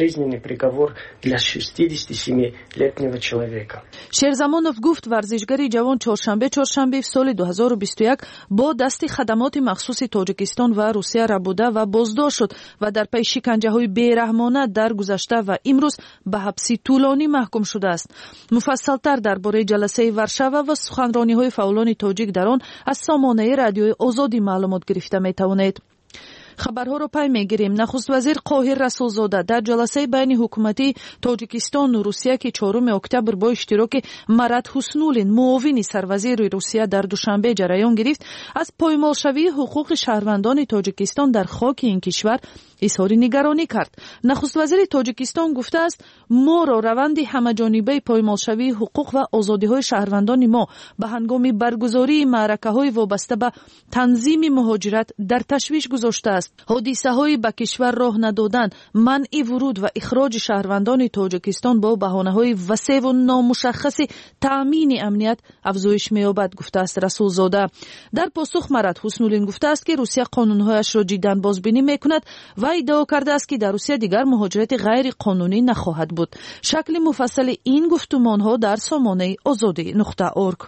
شیرزمانов گفت ورزشگری جوان چهارشنبه в سال 2021 با دست خدمات مخصوص تاجیکستان و روسیه را بوده و بازداشت شد و در پی شکنجه‌های بیرحمانه در گذشته و امروز به حبس طولانی محکوم شده است. مفصل‌تر درباره جلسه ورشو و سخنرانی‌های فعالان تاجیک در آن از سامانه رادیوی آزادی معلومات گرفته می‌توانید. خبرها را پی میگیریم. نخست وزیر قاهر رسولزاده در جلسه بین حکومتی تاجیکستان و روسیه که 4 اکتبر با اشتراک مراد حسنولین معاون سروزیر روسیه در دوشنبه جریان گرفت، از پایمالشوی حقوق شهروندان تاجیکستان در خاک این کشور اظهار نگرانی کرد. نخست وزیر تاجیکستان گفته است: ما را روند همه‌جانبه پایمالشوی حقوق و آزادی‌های شهروندان ما به هنگام برگزاری معرکه‌های وابسته به تنظیم مهاجرت در تشویش گذاشته است. حادثه‌های به کشور راه ندادن، منع ورود و اخراج شهروندان تاجیکستان با بهانه‌های وسیع و نامشخص تأمین امنیت افزایش می‌یابد، گفته است رسولزاده. در پاسخ مراد حسنولین گفته است که روسیه قانون‌هایش را جداً بازبینی می‌کند و ادعا کرده است که در روسیه دیگر مهاجرت غیر قانونی نخواهد بود. شکل مفصل این گفتمان‌ها در سامانه آزادی.org.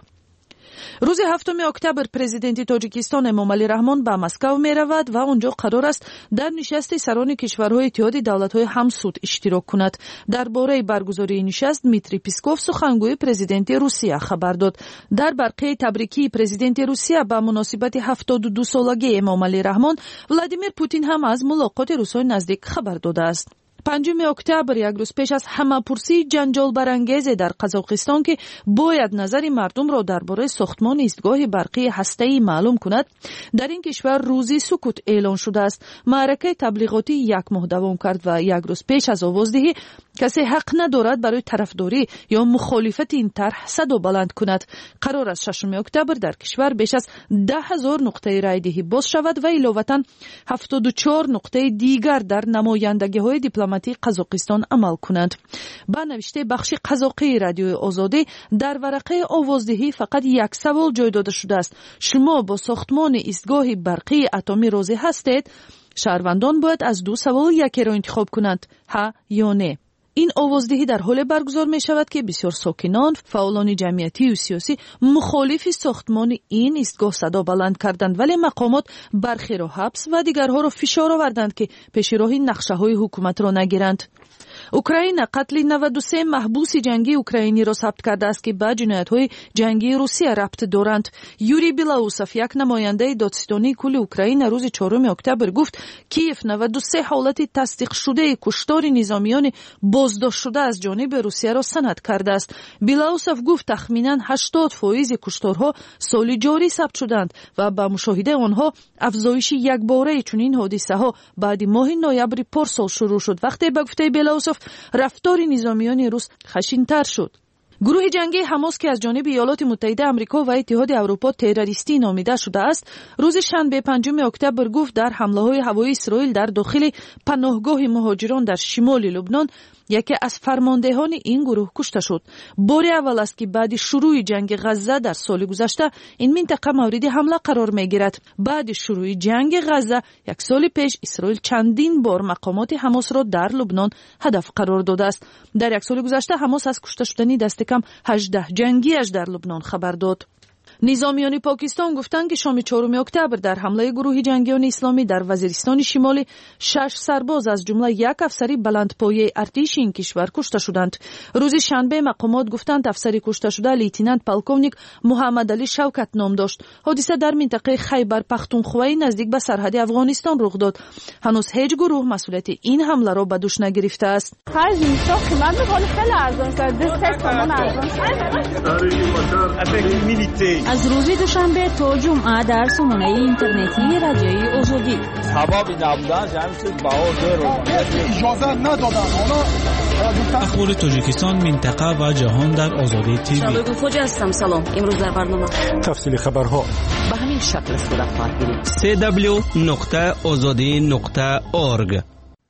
روز 7 اکتبر پرزیدنت تاجیکستان امامعلی رحمان به مسکو می رود و آنجا قرار است در نشست سران کشورهای اتحاد دولت‌های همسود اشتراک کند. درباره برگزاری نشست دمیتری پیسکوف سخنگوی پرزیدنت روسیه خبر داد. در برقه تبریکی پرزیدنت روسیه به مناسبت 72 سالگی امامعلی رحمان، ولادیمیر پوتین هم از ملاقات روس‌های نزدیک خبر داده است. 5 اکتبر یک روز پیش از همه‌پرسی جنجال برانگیز در قزاقستان که باید نظر مردم را درباره ساختمان ایستگاه برقی هسته‌ای معلوم کند، در این کشور روزی سکوت اعلان شده است. معرکه تبلیغاتی 1 ماه دوام کرد و یک روز پیش از آوازدهی کسی حق ندارد برای طرفداری یا مخالفت این طرح صدا بلند کند. قرار است 6 اکتبر در کشور بیش از 10,000 نقطه رای دهی باز شود و علاوه 74 نقطه دیگر در نمایندگی‌های دیپلماتیک قزاقستان عمل کنند. با نوشته بخش قزاقی رادیوی آزادی، در ورقه آوازدهی فقط یک سوال جای داده شده است: شما با ساختمان ایستگاه برقی اتمی راضی هستید؟ شهروندان باید از 2 سوال یکی را انتخاب کنند: ها یا نه. این آوازدهی در حال برگزار می شود که بسیار ساکنان، فعالان جمعیتی و سیاسی مخالف ساختمان این ایستگاه صدا بلند کردند، ولی مقامات برخی را حبس و دیگرها را فشار آوردند که پیش راه نقشه‌های حکومت را نگیرند. اوکراین قتل 93 محبوس جنگی اوکراینی را ثبت کرده است که به جنایت‌های جنگی روسیه ربط دارند. یوری بیلاوسوف، یک نماینده دادستانی کل اوکراین، روز 4 اکتبر گفت کیف 93 حالت تصدیق شده کشتار نظامیان بازداشت شده از جانب روسیه را سند کرده است. بیلاوسوف گفت تخمیناً 80% کشتارها سال جاری ثبت شدند و با مشاهده آنها افزایش یکباره چنین حادثه‌ها بعد ماه نوامبر پارسال شروع شد. وقتی به گفته بیلاوسوف رفتار نظامیان روس خشن‌تر شد. گروه جنگی حماس که از جانب ایالات متحده آمریکا و اتحاد اروپا تروریستی نامیده شده است، روز شنبه 5 اکتبر گفت در حمله‌های هوایی اسرائیل در داخل پناهگاه مهاجران در شمال لبنان یکی از فرماندهان این گروه کشته شد. بار اول است که بعد شروع جنگ غزه در سال گذشته این منطقه مورد حمله قرار می‌گیرد. بعد شروع جنگ غزه یک سال پیش اسرائیل چندین بار مقامات حماس را در لبنان هدف قرار داده است. در یک سال گذشته حماس از کشته شدن دست کم 18 جنگی‌اش در لبنان خبر داد. نظامیان پاکستان گفتند که شام 4 اکتبر در حمله گروه جنگیان اسلامی در وزیرستان شمالی 6 سرباز از جمله یک افسر بلندپایه ارتش این کشور کشته شدند. روز شنبه مقامات گفتند افسر کشته شده لیتنانت پالکونیک محمد علی شوکت نام داشت. حادثه در منطقه خیبر پختونخوا نزدیک به سرحد افغانستان رخ داد. هنوز هیچ گروه مسئولیت این حمله را به دوش نگرفته است. از روز دوشنبه تا جمعه در سامانه اینترنتی رادیوی آزادی سبب نبودن جمعیت بهار اجازه ندادن. اخبار تاجیکستان، منطقه و جهان در آزادی تیوی. شباب فوجی هستم. سلام. امروز در برنامه تفصیل خبرها به همین شکل صورت خواهد گرفت. www.azadi.org.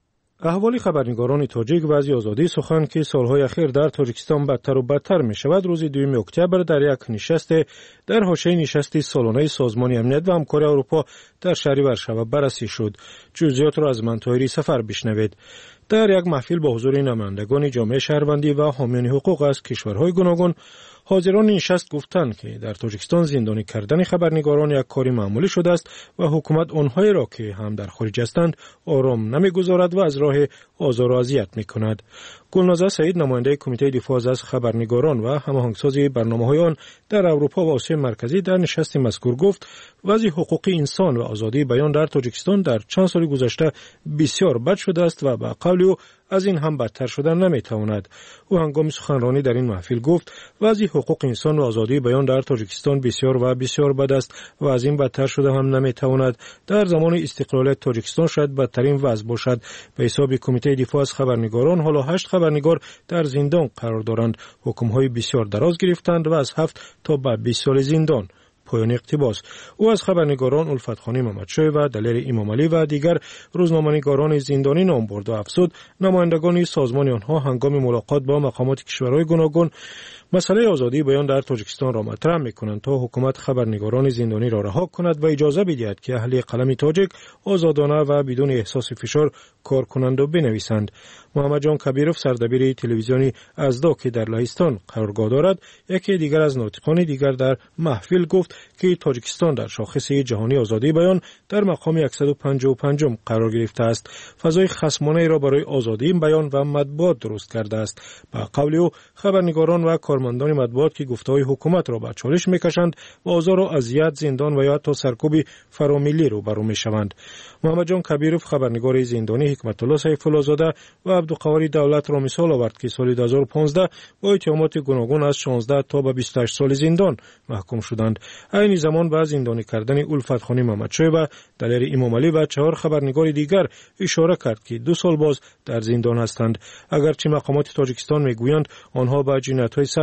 احوالی خبرنگاران تاجیک و از آزادی سخن که سالهای اخیر در تاجیکستان بدتر و بدتر می شود، روز 2 اکتبر در یک نشست در حاشیه نشست سالانه سازمان امنیت و همکاری اروپا در شهر ورشوا بررسی شد. جزئیات را از من طاهری سفر بشنوید. در یک محفل با حضور نمایندگان جامعه شهروندی و حامیان حقوق از کشورهای گوناگون، حاضران نشست گفتند که در تاجیکستان زندانی کردن خبرنگاران یک کاری معمولی شده است و حکومت آنهایی را که هم در خارج هستند آرام نمیگذارد و از راه آزار و اذیت میکند. گلنازه سعید، نماینده کمیته دفاع از خبرنگاران و هماهنگساز برنامه‌های آن در اروپا و آسیا مرکزی، در نشست مذکور گفت وضع حقوق انسان و آزادی بیان در تاجیکستان در چند سال گذشته بسیار بد شده است و به قول او از این هم بدتر شدن نمیتواند. او هنگام سخنرانی در این محفل گفت وضع حقوق انسان و آزادی بیان در تاجیکستان بسیار بد است و از این بدتر شده هم نمیتواند. در زمان استقلالیت تاجیکستان شاید بدترین وضع باشد. به حساب کمیته دفاع از خبرنگاران حالا 8 خبرنگار در زندان قرار دارند. حکم‌های بسیار دراز گرفتند و از 7 تا به 20 سال زندان. پایان اقتباس. او از خبرنگاران الفت خانی محمدشاه و دلیر امام علی و دیگر روزنامه‌نگاران زندانی نام برد و افزود نمایندگان سازمان آنها هنگام ملاقات با مقامات کشورهای گوناگون مسئله آزادی بیان در تاجیکستان را مطرح می‌کنند تا حکومت خبرنگاران زندانی را رها کند و اجازه بدهد که اهل قلم تاجیک آزادانه و بدون احساس فشار کار کنند و بنویسند. محمد جان کبیروف، سردبیر تلویزیونی ازدا که در لهستان قرارگاه دارد، یکی دیگر از ناطقان دیگر در محفل گفت که تاجیکستان در شاخص جهانی آزادی بیان در مقام 155 قرار گرفته است. فضای خصمانه را برای آزادی بیان و مطبوعات درست کرده است. به قول او خبرنگاران و کارمندان مطبوعات که گفته‌های حکومت را به چالش می‌کشند و آزار و اذیت، زندان و یا حتی سرکوب فراملی روبرو می‌شوند. محمد جان کبیروف، خبرنگار زندانی حکمت الله سیف الله زاده و عبدالقواری دولت را مثال آورد که سال 2015 با اتهامات گوناگون از 16 تا به 28 سال زندان محکوم شدند. این زمان به زندانی کردن الفت خانی محمدشاه و دلیر امام علی و 4 خبرنگار دیگر اشاره کرد که 2 سال باز در زندان هستند. اگرچه مقامات تاجیکستان میگویند آنها به جنایت‌های سخت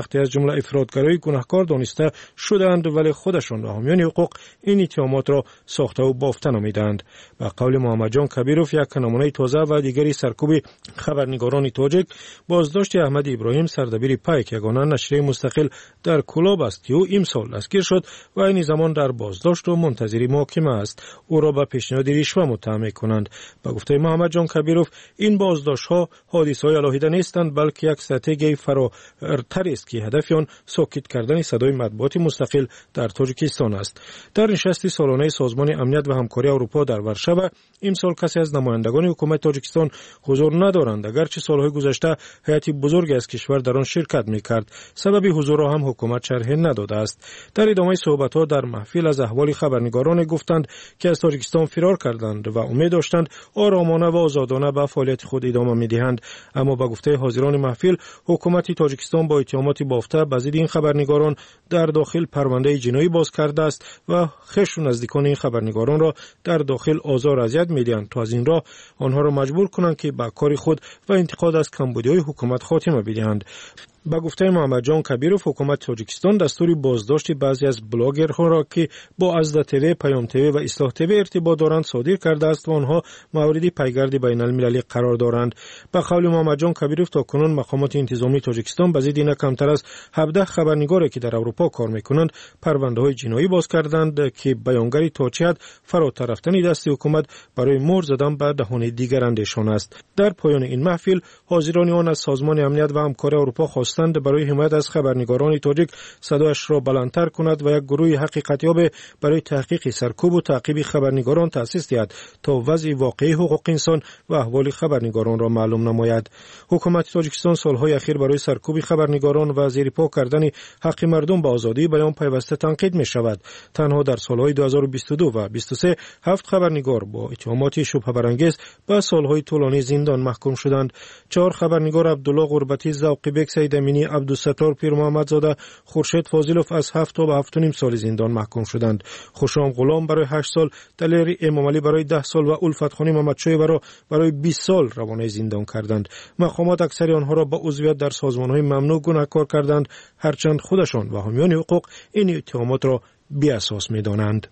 سختی از جمله افراطگرایی گناهکار دانسته شدند، ولی خودشان و حامیان حقوق این اتهامات را ساخته و بافته نامیدند. به قول محمد جان کبیروف، یک نمونه تازه و دیگری سرکوب خبرنگاران تاجیک بازداشت احمد ابراهیم سردبیر پیک، یگانه نشریه مستقل در کلاب است که او امسال دستگیر شد و این زمان در بازداشت و منتظر محاکمه است. او را به پیشنهاد رشوه متهم می‌کنند. به گفته محمد جان کبیروف، این بازداشت‌ها حادثه‌های علاهیده نیستند، بلکه یک استراتژی فراتر است که هدف آن ساکت کردن صدای مطبوعات مستقل در تاجیکستان است. در نشست سالانه سازمان امنیت و همکاری اروپا در ورشو امسال کسی از نمایندگان حکومت تاجیکستان حضور ندارند، اگرچه سالهای گذشته هیئت بزرگی از کشور در آن شرکت می‌کرد. سبب حضور را هم حکومت شرح نداده است. در ادامه صحبت‌ها در محفل از احوال خبرنگاران گفتند که از تاجیکستان فرار کردند و امید داشتند آرامانه و آزادانه به فعالیت خود ادامه می‌دهند، اما به گفته حاضران محفل، حکومت تاجیکستان با اتهامات بافته به ضد این خبرنگاران در داخل پرونده جنایی باز کرده است و خشم نزدیکان این خبرنگاران را در داخل آزار اذیت می‌دهند تا از این راه آنها را مجبور کنند که به کار خود و انتقاد از کمبودی‌های حکومت خاتمه بدهند. با گفته محمد جان کبیروف، حکومت تاجیکستان دستور بازداشت بعضی از بلاگرها را که با ازدا تیوی، پیام تیوی و اصلاح تیوی ارتباط دارند صادر کرده است و آنها مورد پیگرد بین المللی قرار دارند. به قول محمد جان کبیروف، تاکنون مقامات انتظامی تاجیکستان به ضد کمتر از 17 خبرنگاری که در اروپا کار میکنند پرونده‌های جنایی باز کردند که بیانگری تا چه حد فراتر رفتن دست حکومت برای مهر زدن به دهان دیگرندشان است. در پایان این محفل حاضران آن از سازمان امنیت و همکاری اروپا خواستند برای حمایت از خبرنگاران تاجیک صدایش را بلندتر کند و یک گروه حقیقتیاب برای تحقیق سرکوب و تعقیب خبرنگاران تأسیس دهد تا وضع واقعی حقوق انسان و احوال خبرنگاران را معلوم نماید. حکومت تاجیکستان سالهای اخیر برای سرکوب خبرنگاران و زیرپا کردن حق مردم به آزادی بیان پیوسته تنقید می شود. تنها در سالهای 2022 و 23 7 خبرنگار با اتهامات شبهه برانگیز به سالهای طولانی زندان محکوم شدند. 4 خبرنگار عبدالله غربتی، ذوقی بیگ، سید امینی، عبدالستار پیر محمدزاده، خورشید فاضلوف از 7 تا به 7.5 سال زندان محکوم شدند. خوشام غلام برای 8 سال، دلیر امام علی برای 10 سال و الفت خانی محمدشاه برای 20 سال روانه زندان کردند. مقامات اکثر آنها را با عضویت در سازمان‌های ممنوع گناهکار کردند، هرچند خودشان و حامیان حقوق این اتهامات را بی اساس می‌دانند.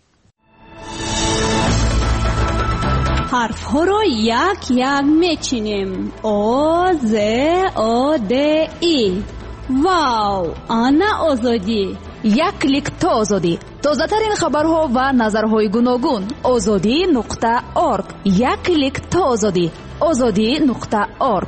حرف ها را یک یک میچینیم. او ز او د ای. واو، آنا آزادی. یک کلیک تا آزادی. تازه ترین خبرها و نظرهای گوناگون. azadi.org. یک کلیک تا آزادی. azadi.org.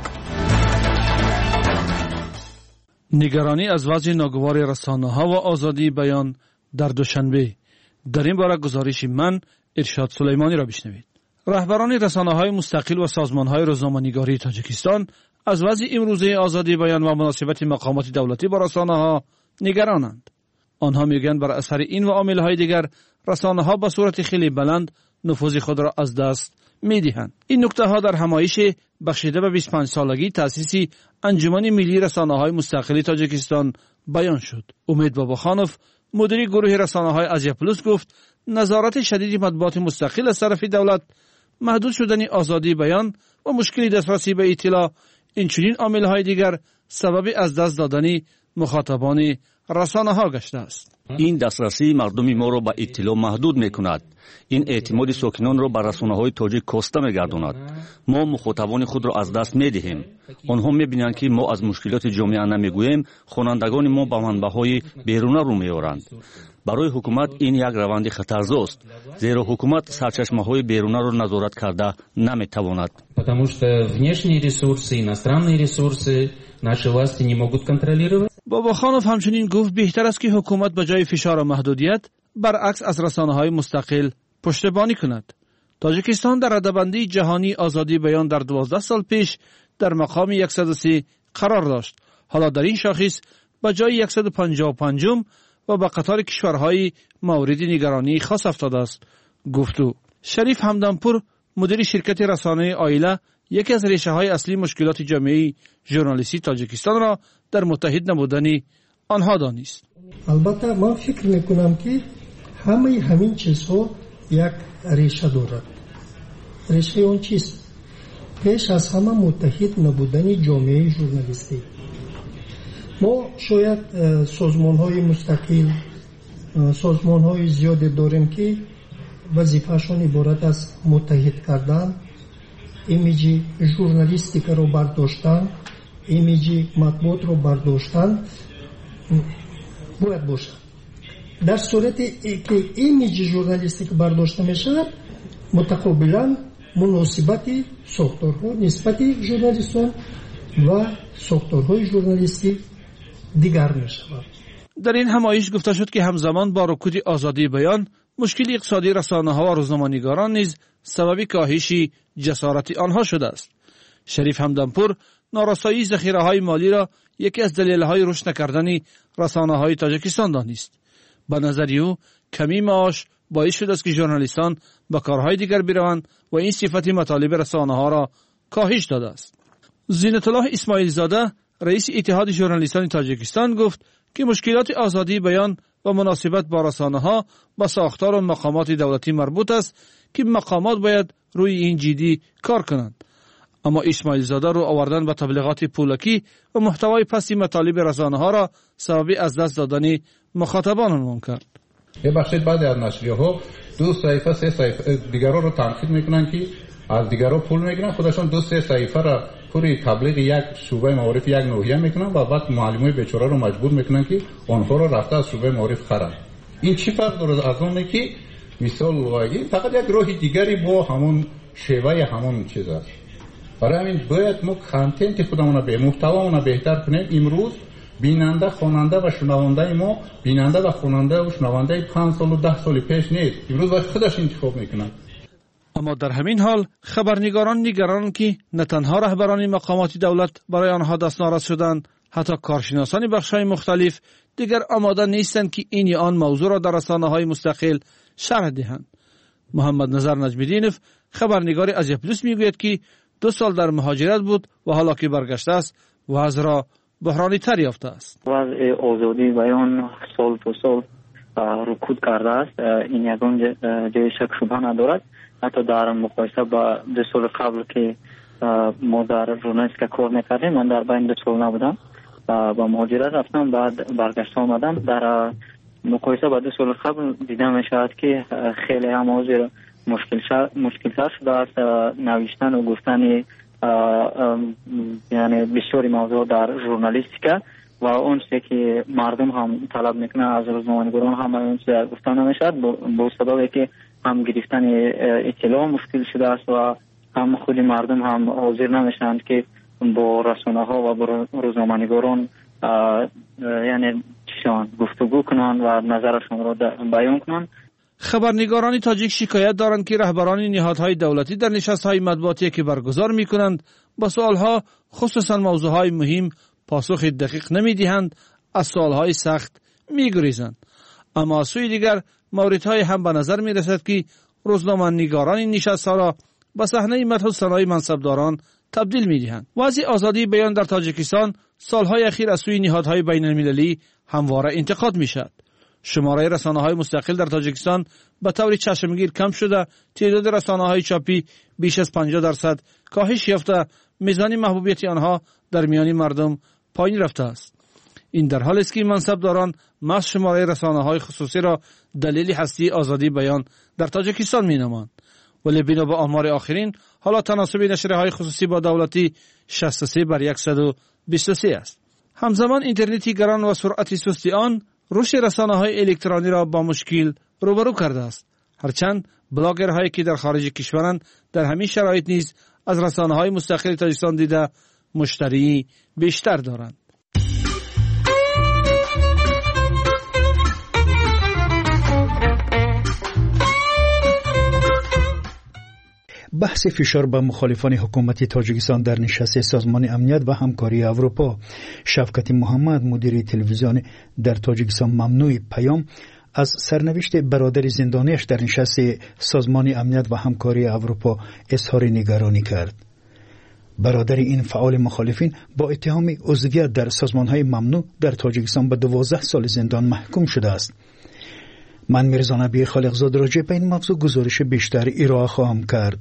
نگرانی از وضع ناگوار رسانه‌ها و آزادی بیان در دوشنبه. در این باره گزارش من ارشاد سلیمانی را بشنوید. رهبران رسانه‌های مستقل و سازمان‌های روزنامه‌نگاری تاجیکستان از وضع امروزه آزادی بیان و مناسبت مقامات دولتی با رسانه‌ها نگرانند. آنها میگویند بر اثر این و عامل‌های دیگر رسانه‌ها به صورت خیلی بلند نفوذ خود را از دست می‌دهند. این نکته‌ها در همایش بخشیده به 25 سالگی تأسیس انجمن ملی رسانه‌های مستقل تاجیکستان بیان شد. امید باباخانوف، مدیر گروه رسانه‌های آسیا پلوس، گفت نظارت شدید مطبوعات مستقل از طرف دولت، محدود شدن آزادی بیان و مشکل دسترسی به اطلاع، اینچنین عامل‌های دیگر سبب از دست دادن مخاطبان رسانه‌ها گشته است. این دسترسی مردم ما را به اطلاع محدود می‌کند. این اعتماد ساکنان را به رسانه‌های تاجیک کاسته می‌گرداند. ما مخاطبان خود را از دست می‌دهیم. آنها می‌بینند که ما از مشکلات جامعه نمی‌گوییم، خوانندگان ما به منبع‌های بیرونی رو می‌آورند. برای حکومت این یک روند خطرزاست، زیرا حکومت سرچشمه‌های بیرونی را نظارت کرده نمی‌تواند. Потому что внешние ресурсы, иностранные ресурсы наши власти не могут контролировать. باباخانوف همچنین گفت بهتر است که حکومت به جای فشار و محدودیت برعکس از رسانه‌های مستقل پشتیبانی کند. تاجیکستان در رده‌بندی جهانی آزادی بیان در 12 سال پیش در مقام 103 قرار داشت. حالا در این شاخص به جای 155م و به قطار کشورهای مورد نگرانی خاص افتاده است. گفتو شریف همدانپور، مدیر شرکت رسانه آیله، یکی از ریشه‌های اصلی مشکلات جامعه ژورنالیستی تاجیکستان را در متحد نبودن آنها دانست. البته من فکر میکنم که همین چیزها یک ریشه دارد. ریشه اون چیست؟ پیش از همه متحد نبودن جامعه ژورنالیستی. ما شاید سازمان‌های مستقل سازمان‌های زیادی داریم که وظیفه‌شون عبارت از متحد کردن، ایمیج ژورنالیستیک رو برداشتن، ایمیج مطبوعات رو برداشتن باید باشد. در صورتی که ایمیج ژورنالیستیک برداشته میشه، متقابلا مناسبت ساختارها نسبت ژورنالیستان و ساختارهای ژورنالیستی دیگر میشود. در این همایش گفته شد که همزمان با رکود آزادی بیان، مشکل اقتصادی رسانه‌ها و روزنامه‌نگاران نیز سبب کاهش جسارت آنها شده است. شریف همدانپور نارسایی ذخیره‌های مالی را یکی از دلایل رشد نکردن رسانه‌های تاجیکستان دانست. به نظر او کمی معاش باعث شده است که ژورنالیستان به کارهای دیگر بروند و این صفت مطالب رسانه‌ها را کاهش داده است. زینت الله اسماعیل زاده رئیس اتحاد ژورنالیستان تاجیکستان گفت که مشکلات آزادی بیان و مناسبت با رسانه‌ها با ساختار و مقامات دولتی مربوط است که مقامات باید روی این جدی کار کنند. اما اسماعیل زاده رو آوردن به تبلیغات پولکی و محتوای پستی مطالب رسانه‌ها را سبب از دست دادن مخاطبان عنوان کرد. یه بخشی بعضی از نشریه‌ها 2 صفحه 3 صفحه دیگران رو تنقید میکنن که از دیگران پول میگیرن، خودشون 2-3 صفحه را پوری تبلیغ یک شعبه معارف یک ناحیه میکنن و بعد معلمای بیچاره رو مجبور میکنن که آنها رو رفته از شعبه معارف خرن. این چی فرق داره از اونه که مثال واقعی فقط یک راه دیگری با همون شیوه همون چیز است. برای همین باید ما کانتنت خودمون به محتوامون بهتر کنیم. امروز بیننده خواننده و شنونده ما بیننده و خواننده و شنونده 5 سال و 10 سال پیش نیست. امروز باید خودش انتخاب میکنن. اما در همین حال خبرنگاران نگرانند که نه تنها رهبران مقامات دولت برای آنها دستاورد شدند، حتی کارشناسان بخش‌های مختلف دیگر آماده نیستند که این یا آن موضوع را در رسانه‌های مستقل شرح دهند. محمد نظر نجمیدینов خبرنگار ازیا پلوس میگوید که 2 سال در مهاجرت بود و حالا که برگشته است وضع را بحرانی تر یافته است. وضع آزادی بیان سال تا سال رکود کرده است. این یگان جای شک شبه ندارد. حتی در مقایسه با 2 سال قبل که ما در ژورنالیستیک کار میکردیم، من در بین 2 سال نبودم و با مهاجرت رفتم، بعد برگشته آمدم. در مقایسه با 2 سال قبل دیده میشود که خیلی هم موضوع مشکل‌تر شده است. نوشتن و گفتن یعنی بسیاری موضوع در ژورنالیستیک و اون چیزی که مردم هم طلب میکنه از روزنامه‌نگاران هم اون چیز گفتن نمیشد، به سببی که هم گرفتن اطلاع مشکل شده است و هم خود مردم هم حاضر نمیشند که با رسانه‌ها و با روزنامه‌نگاران یعنی گفتگو کنند و نظرشون را بیان کنند. خبرنگاران تاجیک شکایت دارند که رهبران نهادهای دولتی در نشست‌های مطبوعاتی که برگزار می‌کنند با سوال‌ها خصوصا موضوعهای مهم پاسخ دقیق نمی‌دهند، از سوال‌های سخت می‌گریزند. اما از سوی دیگر موردهای هم به نظر می‌رسد که روزنامه‌نگاران این نشست‌ها را به صحنه مدح و ثنای منصبداران تبدیل می‌دهند. وضع آزادی بیان در تاجیکستان سال‌های اخیر از سوی نهادهای بین‌المللی همواره انتقاد می‌شود. شماره رسانه‌های مستقل در تاجیکستان به طور چشمگیر کم شده، تعداد رسانه‌های چاپی بیش از 50% کاهش یافته، میزان محبوبیت آنها در میان مردم پایین رفته است. این در حالی است که منصبداران محض شماره رسانه‌های خصوصی را دلیل هستی آزادی بیان در تاجیکستان می‌نمایند، ولی بنا به آمار آخرین حالا تناسب نشریه‌های خصوصی با دولتی 63 بر 123 است. همزمان اینترنتی گران و سرعت سستی آن رشد رسانه‌های الکترونی را با مشکل روبرو کرده است. هرچند بلاگرهایی که در خارج کشورند در همین شرایط نیز از رسانه‌های مستقل تاجیکستان دیده مشتری بیشتر دارند. بحث فشار به مخالفان حکومت تاجیکستان در نشست سازمان امنیت و همکاری اروپا. شفقت محمد مدیر تلویزیون در تاجیکستان ممنوع پیام از سرنوشت برادر زندانیش در نشست سازمان امنیت و همکاری اروپا اظهار نگرانی کرد. برادر این فعال مخالفین با اتهام عضویت در سازمان‌های ممنوع در تاجیکستان به 12 سال زندان محکوم شده است. من میرزا نبی خالقزاد راجع به این موضوع گزارش بیشتر ارائه خواهم کرد.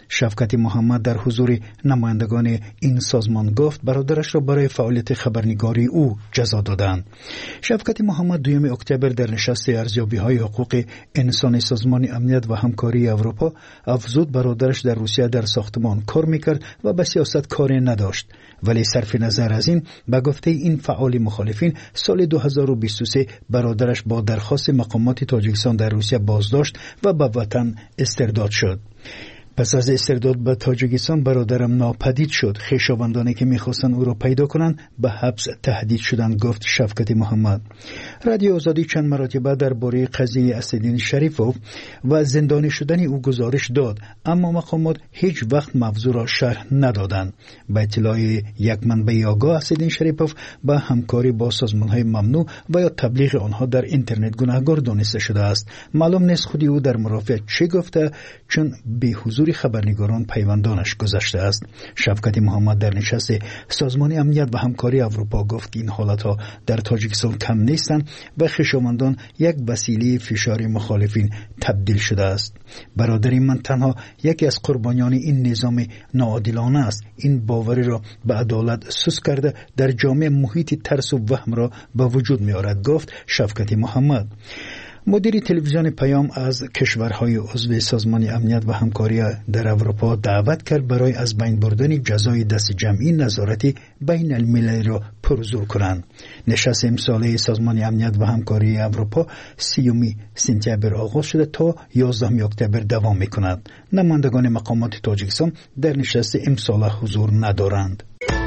شفقت محمد در حضور نمایندگان این سازمان گفت برادرش را برای فعالیت خبرنگاری او جزا دادند. شفقت محمد 2 اکتبر در نشست ارزیابی‌های حقوق انسان سازمان امنیت و همکاری اروپا افزود برادرش در روسیه در ساختمان کار میکرد و به سیاست کاری نداشت، ولی صرف نظر از این به گفته این فعال مخالفین سال 2023 برادرش با درخواست مقامات تاجیکستان در روسیه بازداشت و به وطن استرداد شد. پس از استرداد به تاجیکستان برادرم ناپدید شد. خویشاوندانی که میخواستند او را پیدا کنند به حبس تهدید شدند، گفت شفقت محمد. رادیو آزادی چند مرتبه درباره قضیه اسدالدین شریفوف و زندانی شدن او گزارش داد، اما مقامات هیچ وقت موضوع را شرح ندادند. به اطلاع یک منبع آگاه، اسدالدین شریفوف با همکاری با سازمان‌های ممنوع و یا تبلیغ آنها در اینترنت گناهکار دانسته شده است. معلوم نیست خودی او در مرافعه چه گفته، چون به حضور خبرنگاران پیوندانش گذشته است. شفقت محمد در نشست سازمان امنیت و همکاری اروپا گفت این حالتها در تاجیکستان کم نیستند و خویشاوندان یک وسیله فشار مخالفین تبدیل شده است. برادر من تنها یکی از قربانیان این نظام ناعادلانه است. این باوری را به عدالت سوس کرده در جامعه محیط ترس و وهم را به وجود می آورد، گفت شفقت محمد. مدیر تلویزیون پیام از کشورهای عضو سازمان امنیت و همکاری در اروپا دعوت کرد برای از بین بردن جزای دست جمعی نظارتی بین المللی را پرزور کنند. نشست امساله سازمان امنیت و همکاری اروپا 30 سپتامبر آغاز شده تا 11 اکتبر دوام می‌کند. نمایندگان مقامات تاجیکستان در نشست امساله حضور ندارند.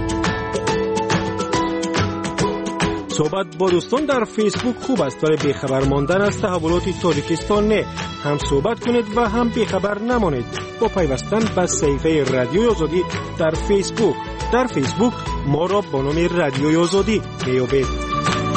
صحبت با دوستان در فیسبوک خوب است، ولی بیخبر ماندن از تحولات تاجیکستان نه. هم صحبت کنید و هم بیخبر نمانید با پیوستن به صفحه رادیوی آزادی در فیسبوک. در فیسبوک ما را با نام رادیوی آزادی میابید.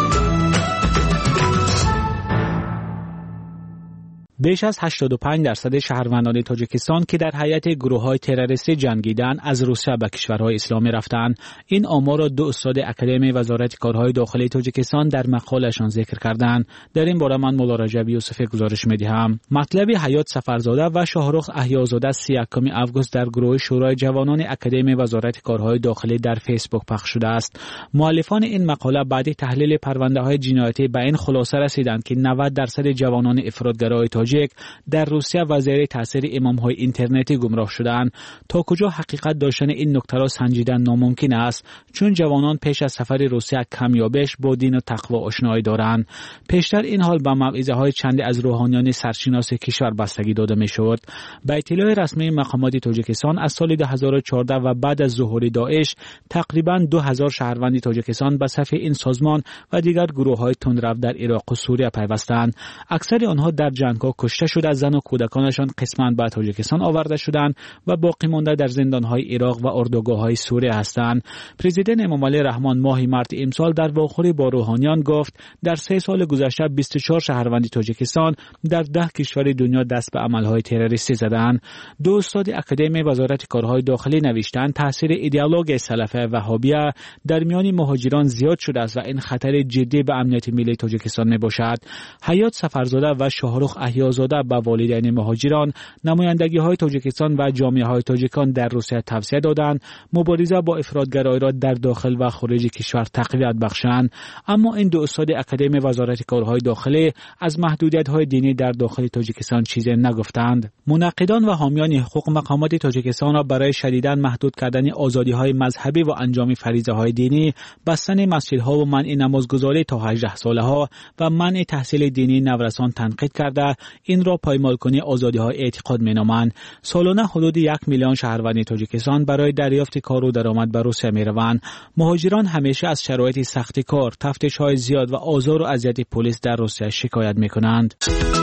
بیش از 85% شهروندان تاجیکستان که در حیات گروه‌های تروریستی جنگیدن از روسیه به کشورهای اسلامی رفتند. این آمار را 2 استاد اکادمی وزارت کارهای داخلی تاجیکستان در مقاله‌شان ذکر کردند. در این باره من مولا رجب یوسفی گزارش می‌دهم. مطلب حیات سفرزاده و شاهرخ احیازاده 31 آگوست در گروه شورای جوانان اکادمی وزارت کارهای داخلی در فیسبوک پخش شده است. مؤلفان این مقاله بعد تحلیل پرونده‌های جنایتی به این خلاصه رسیدند که 90% جوانان افراطگرای تاجیک در روسیه و زیر تاثیر امام‌های اینترنتی گمراه شدند. تا کجا حقیقت داشتن این نکته را سنجیدن ناممکن است، چون جوانان پیش از سفر روسیه کمیابش با دین و تقوا آشنایی دارند. پیشتر این حال به موعظه‌های چندی از روحانیان سرشناس کشور بستگی داده می‌شد. به اطلاع رسمی مقامات تاجیکستان از سال 2014 و بعد از ظهور داعش تقریباً 2000 شهروند تاجیکستان به صف این سازمان و دیگر گروه‌های تندرو در عراق و سوریه پیوستند. اکثر آنها در جنگ‌ها کشته شده، زن و کودکانشان قسماً به تاجیکستان آورده شدند و باقی مانده در زندان‌های عراق و اردوگاه‌های سوریه هستند. پرزیدنت امامعلی رحمان ماه مارس امسال در واخوری با روحانیان گفت در 3 سال گذشته 24 شهروند تاجیکستان در 10 کشور دنیا دست به عمل‌های تروریستی زدند. 2 استاد اکادمی وزارت کارهای داخلی نوشتند تاثیر ایدئولوژی سلفی وهابیه در میان مهاجران زیاد شده است و این خطر جدی به امنیت ملی تاجیکستان میباشد. حیات سفرزاده و شاهرخ احیازاده به والدین مهاجران، نمایندگی‌های تاجیکستان و جامعه‌های تاجیکان در روسیه توصیه دادند مبارزه با افراطگرایی را در داخل و خارج کشور تقویت بخشند. اما این 2 استاد اکادمی وزارت کارهای داخلی از محدودیت‌های دینی در داخل تاجیکستان چیزی نگفتند. منقدان و حامیان حقوق مقامات تاجیکستان را برای شدیداً محدود کردن آزادی‌های مذهبی و انجام فریضه‌های دینی، بستن مسجدها و منع نمازگزاری تا 18 ساله‌ها و منع تحصیل دینی نورسان تنقید کرده این را پایمال کنی آزادی‌های اعتقاد می‌نامند. سالانه حدود 1 میلیون شهروند تاجیکستان برای دریافت کار و درآمد به روسیه می‌روند. مهاجران همیشه از شرایط سخت کار، تفتیش‌های زیاد و آزار و اذیت پلیس در روسیه شکایت می‌کنند.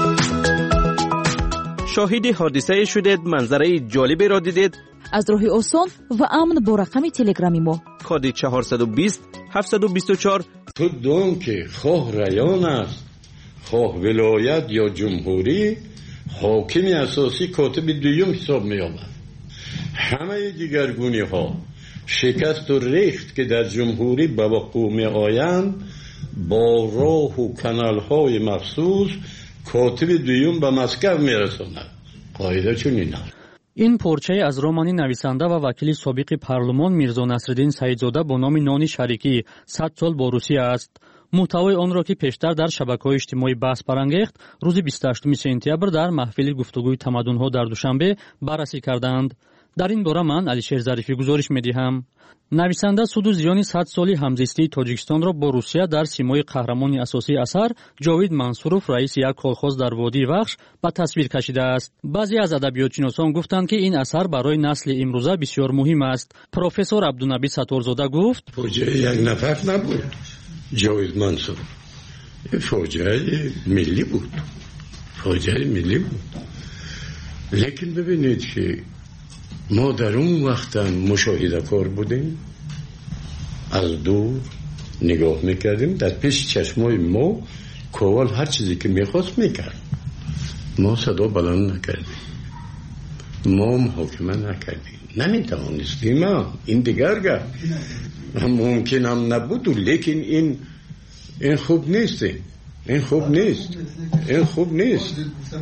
شاهد حادثه شدید، منظره جالبی را دیدید؟ از راه آسان و امن با رقم تلگرامی ما کد 420 724. تو دون که خواه ریان است، خواه ولایت یا جمهوری، حاکم اساسی کاتب دوم حساب می آمد. همه دیگرگونی ها شکست و ریخت که در جمهوری به وقوع می آیند با راه و کانال های مخصوص کاتب دوم به مسکو می رساند. قاعده چنین است. این پارچه از رمانی نویسنده و وکیل سابق پارلمان میرزا نصرالدین سعیدزاده با نام نانی شریکی 100 سال با روسیه است. محتوای آن را که پیشتر در شبکه‌های اجتماعی بحث برانگیخت، روز 28 سپتامبر در محفل گفتگوی تمدن‌ها در دوشنبه بررسی کردند. در این باره من علیشیر ظریفی گزارش می‌دهم. نویسنده سود و زیان 100 سالی همزیستی تاجیکستان را با روسیه در سیمای قهرمان اساسی اثر جاوید منصورов رئیس یک کالخوز در وادی وخش به تصویر کشیده است. بعضی از ادبیاتشناسان گفتند که این اثر برای نسل امروزه بسیار مهم است. پروفسور عبدالنبی ستارزاده گفت: فوجیه یک نفر نبود. جاوید منصور فوجیه ملی بود. فوجیه ملی بود. لیکن ببینید که ما در اون وقت مشاهده کار بودیم، از دور نگاه میکردیم، در پیش چشمای ما کوال هر چیزی که میخواست میکرد. ما صدا بلند نکردیم، ما محاکمه نکردیم، نمیتوانستیم. این دیگر گفت ممکن هم نبود، لیکن این خوب نیست. این خوب نیست.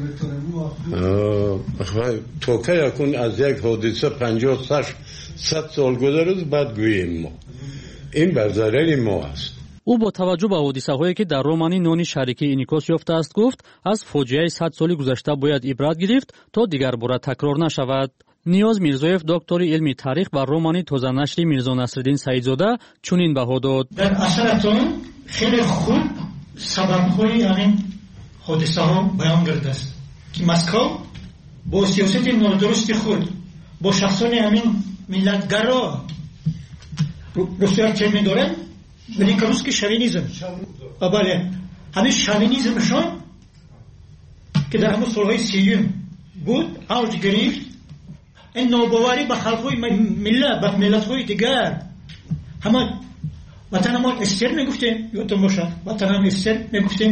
تو که یکون از یک حادثه 50-100 سال گذشته بعد گوییم ما این بر ضرر ما است. او با توجه به حادثه‌هایی که در رمانی نانی شریکی انعکاس یافته است گفت از فاجعه 100 سال گذشته باید عبرت گرفت تا دیگر بار تکرار نشود. نیاز میرزایف دکتر علمی تاریخ و رمانی تازه نشری میرزا نصرالدین سعیدزاده چنین بها داد: در اثرتون خیلی خوب سبب‌های همین حادثه‌ها بیان کرده است که مسکو با سیاست نادرست خود با شخصان همین ملتگرا روسیه چه می‌دارند؟ ببینید که روسیه شوینیسم بله همین شوینیسمشون که در همون سالهای 30 بود اوج گرفت. این ناباوری به خلق‌های ملت به ملت‌های دیگر همه وطن ما استر میگفتیم یادتون باشه وطن هم استر میگفتیم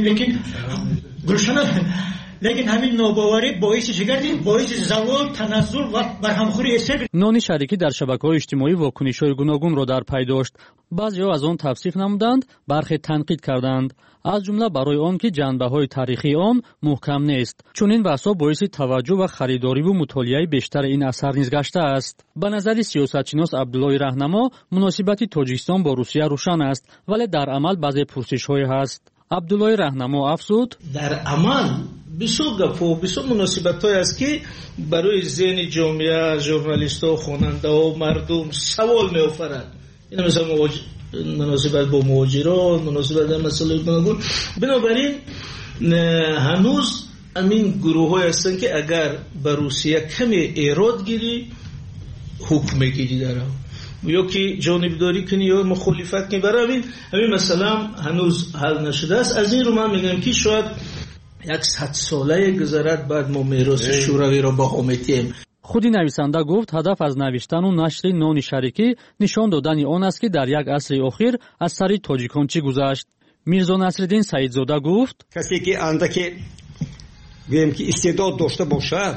لیکن همین ناباوری باعث شگردی باعث زوال تنزل و برهمخوری استر. نانی شریکی در شبکه‌های اجتماعی واکنش‌های گوناگون را در پی داشت. بعضی‌ها از آن توصیف نمودند، برخی تنقید کردند، از جمله برای آن که جنبه‌های تاریخی آن محکم نیست. چنین بحث‌ها باعث توجه و خریداری و مطالعه بیشتر این اثر نیز گشته است. به نظر سیاستشناس عبدالله رهنما مناسبت تاجیکستان با روسیه روشن است، ولی در عمل بعضی پرسش‌های هست. عبدالله رهنما افزود: در عمل بسیار گپ‌ها بسیار مناسبت‌های است که برای ذهن جامعه، ژورنالیست‌ها، خواننده‌ها، مردم سوال می‌آفرد. این مثلا مناسبت با مهاجران، مناسبت با مسائل گوناگون. بنابراین هنوز همین گروه‌های هستند که اگر به روسیه کمی ایراد گیری حکم میگیری داره یا که جانبداری کنی یا مخالفت کنی، برای همین مثلا هنوز حل نشده است. از این رو من میگم که شاید 100 ساله گذرد بعد ما میراث شوروی را بها می‌دهیم. خودی نویسنده گفت هدف از نوشتن و نشر نانی شریکی نشان دادن آن است که در یک عصر اخیر از سر تاجیکان چی گذشت. میرزا نصرالدین سعیدزاده گفت: کسی که اندکی گویم که استعداد داشته باشد،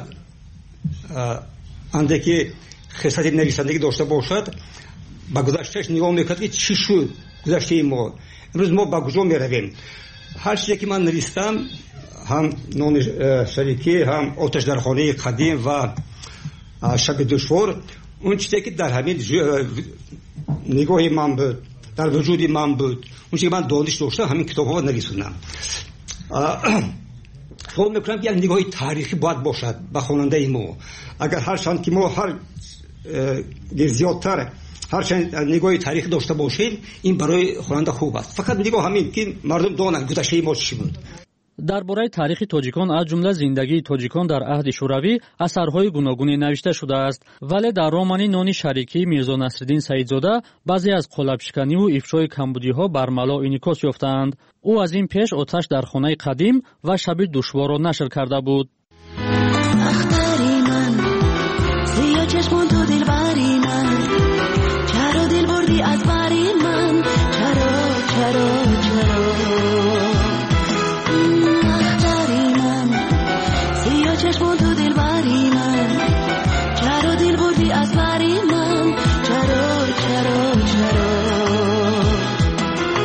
اندکی خصلت نویسندگی داشته باشد، با گذشتهش نگاه میکند که چی شد گذشته ما. امروز ما با کجا میرویم؟ هر چیزی که من نوشتم، هم نان شریکی، هم آتش در خانه قدیم و شب دشوار، اون چیزی که در همین نگاه من بود، در وجود من بود، اون چیزی که من دانش داشتم، همین کتاب‌ها نویسوندم. فکر می‌کنم یک نگاه تاریخی باید باشد به خواننده ما. اگر هر چند که ما هر زیادتر هر چند نگاه تاریخی داشته باشیم، این برای خواننده خوب است. فقط نگاه همین که مردم دانند گذشته ما چی بود. درباره تاریخ تاجیکان از جمله زندگی تاجیکان در عهد شوروی اثرهای گوناگونی نوشته شده است، ولی در رمانی نانی شریکی میرزا نصرالدین سعیدزاده بعضی از قالب‌شکنی و افشای کمبودی‌ها برملا انعکاس یافتند. او از این پیش آتش در خانه قدیم و شب دشوار را نشر کرده بود.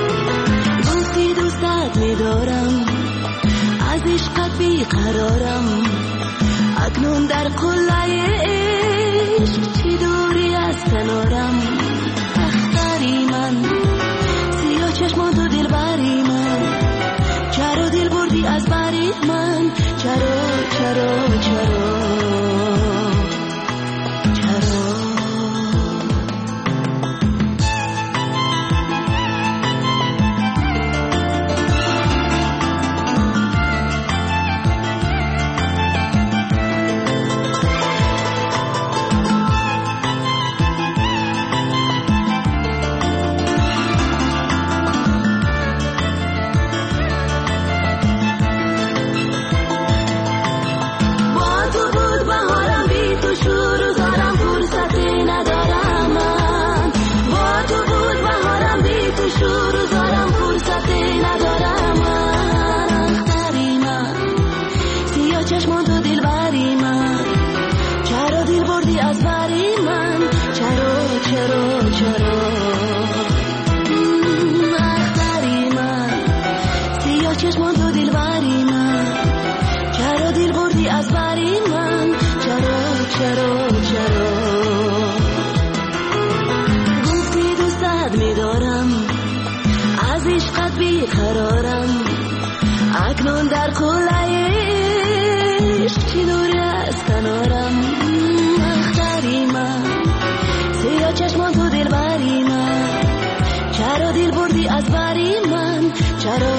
قرارم بردی از بری من چرا اختری من سیاه چشمان تو دل بری من چرا دل بردی از بری من چرا گفتی دوستت میدارم از عشقت بیقرارم اکنون در کلایش چی دوری از کنارم اختری من سیاه چشمان تو دل بری من چرا دل بردی از بری من چرا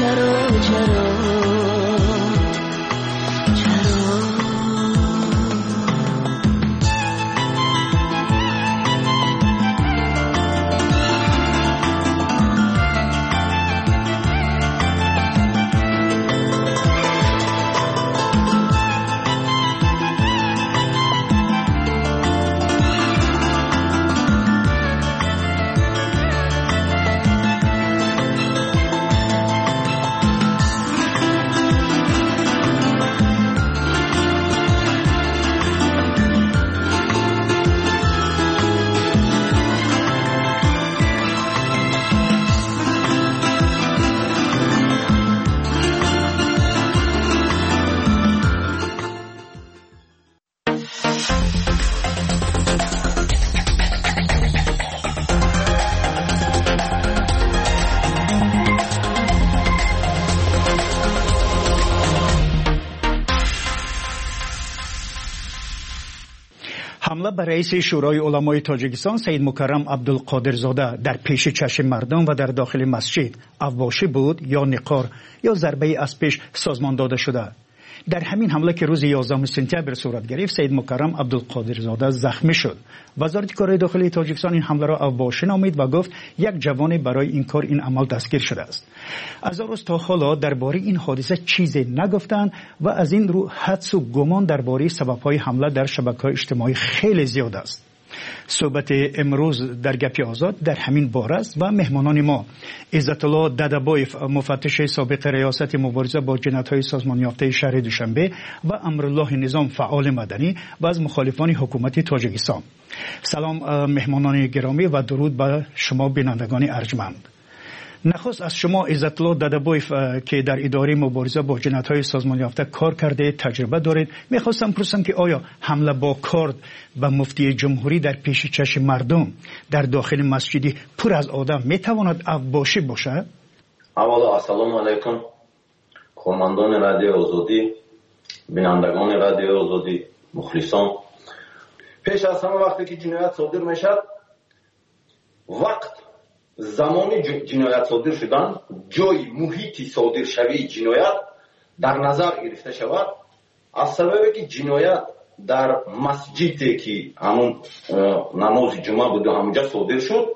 حمله بر رئیس شورای علمای تاجیکستان سید مکرم عبدالقادرزاده در پیش چشم مردم و در داخل مسجد اواشی بود یا نقار یا ضربه از پیش سازمان داده شده. در همین حمله که روز 11 سپتامبر صورت گرفت سید مکرم عبدالقادرزاده زخمی شد. وزارت کارهای داخلی تاجیکستان این حمله را اواشی نامید و گفت یک جوان برای این کار این عمل دستگیر شده است. از روز تا حالا درباره این حادثه چیزی نگفتند و از این رو حدس و گمان درباره سبب‌های حمله در شبکه‌های اجتماعی خیلی زیاد است. صحبت امروز در گپی آزاد در همین باره است و مهمانان ما عزت الله ددبایف مفتش سابق ریاست مبارزه با جنایت‌های سازمان یافته شهر دوشنبه و امرالله نظام فعال مدنی و از مخالفان حکومت تاجیکستان. سلام مهمانان گرامی و درود به شما بینندگان ارجمند. نخست از شما عزت الله ددبایف که در اداره مبارزه با جنایت‌های سازمان یافته کار کرده تجربه دارید، می‌خواستم پرسم که آیا حمله با کارد به مفتی جمهوری در پیش چشم مردم در داخل مسجدی پر از آدم میتواند اواشی باشد؟ اولا السلام علیکم کارمندان رادیو آزادی، بینندگان رادیو آزادی، مخلصان. پیش از همه وقتی که جنایت صادر میشد، وقت زمانی جنایت صادر شدن، جای محیطی صادر شوی جنایت در نظر گرفته شود. از سببی که جنایت در مسجدی که همون نماز جمعه بود و همونجا صادر شد،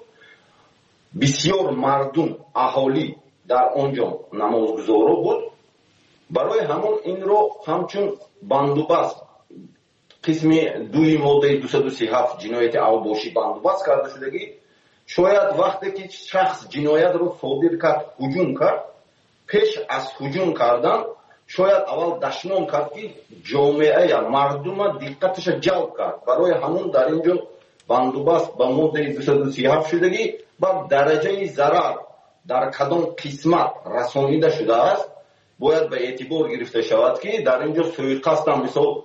بسیار مردم اهالی در آنجا نمازگزارا بود. برای همون این رو همچون بندوبست قسم دوی ماده 237 جنایت اواشی بندوبست کرده شدگی، شاید وقتی که شخص جنایت رو صادر کرد هجوم کرد، پیش از هجوم کردن شاید اول دشمن کرد که جامعه یا مردم دقتش جلب کرد. برای همون در اینجا بندوبست با ماده 237 شدگی با درجه ضرر در کدام قسمت رسانیده شده است باید به اعتبار گرفته شود که در اینجا سوءقصد هم مثال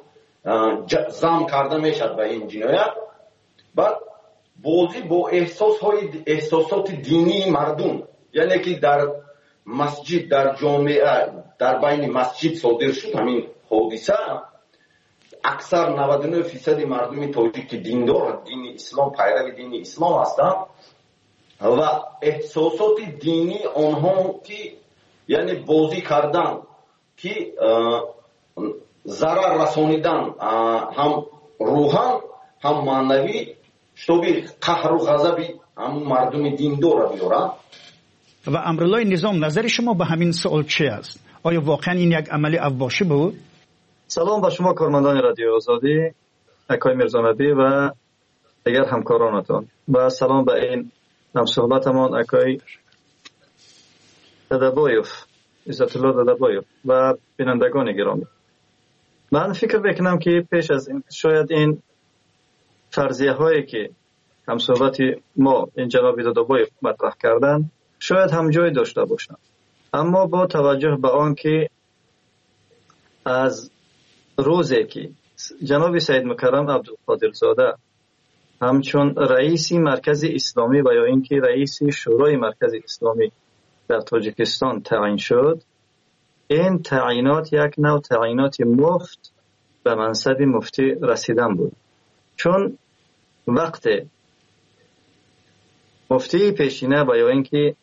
زم کرده میشد به این جنایت. بعد بازی با احساسات دینی مردم، یعنی که در مسجد در جامعه در بین مسجد صادر شد همین حادثه، اکثر 99% مردم تاجیک که دیندار دین اسلام پیرو دین اسلام هستند و احساسات دینی آنها که یعنی بازی کردن که ضرر رسانیدن هم روحان هم معنوی شبیه قهر و غضبی هم مردم دیندار را بیارن. و امرالله نظام نظر شما به همین سوال چی است؟ آیا واقعا این یک عمل اواشی بود؟ سلام به شما کارمندان رادیو آزادی، اکای میرزانبی و دیگر همکارانتان و سلام به این همصحبتمان اکای ددبایف عزت الله ددبایف و بینندگان گرامی. من فکر میکنم که پیش از این شاید این فرضیه هایی که هم صحبت ما این جناب دادابای مطرح کردن شاید هم جای داشته باشند، اما با توجه به آن که از روزی که جناب سید مکرم عبدالقادرزاده همچون رئیس مرکز اسلامی و یا اینکه رئیس شورای مرکز اسلامی در تاجیکستان تعیین شد، این تعیینات یک نوع تعیینات مفت به منصب مفتی رسیدن بود. چون وقت مفتی پیشینه و یا اینکه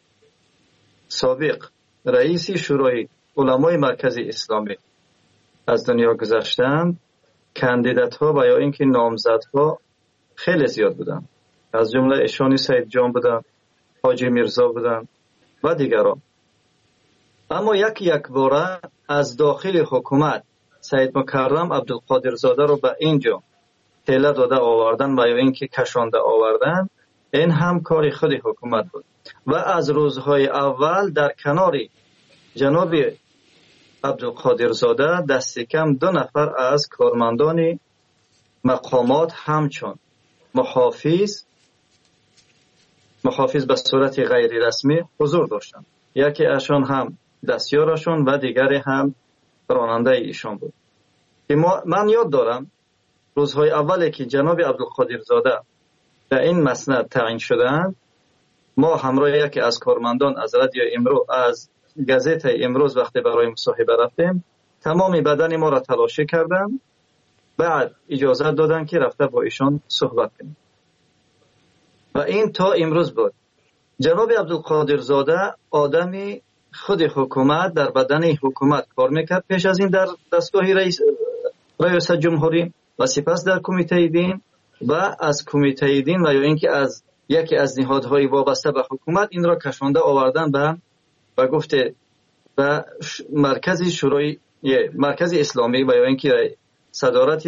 سابق رئیس شورای علمای مرکز اسلامی از دنیا گذشتند، کاندیدات ها و یا اینکه نامزدها خیلی زیاد بودن، از جمله اشانی سید جان بودن، حاجی میرزا بودن و دیگران. اما یک باره از داخل حکومت سید مکرم عبدالقادرزاده رو به اینجا تله داده آوردن و یا اینکه کشانده آوردن، این هم کار خود حکومت بود و از روزهای اول در کنار جناب عبدالقادرزاده دست کم 2 نفر از کارمندان مقامات همچون محافظ به صورت غیر رسمی حضور داشتند. یکی اشان هم دستیارشون و دیگری هم راننده ایشان بود. من یاد دارم روزهای اولی که جناب عبدالقادرزاده در این مسند تعیین شدند، ما همراه یکی از کارمندان از رادیو امروز، از گازت امروز وقتی برای مصاحبه رفتیم، تمام بدن ما را تلاشی کردند، بعد اجازه دادن که رفته با ایشان صحبت کنیم و این تا امروز بود. جناب عبدالقادرزاده آدمی خود حکومت در بدن حکومت کار میکرد، پیش از این در دستگاه رئیس جمهوری و سپس در کمیته دین و از کمیته دین و یا اینکه از یکی از نهادهای وابسته به حکومت این را کشانده آوردن به گفته به مرکز اسلامی و یا اینکه صدارت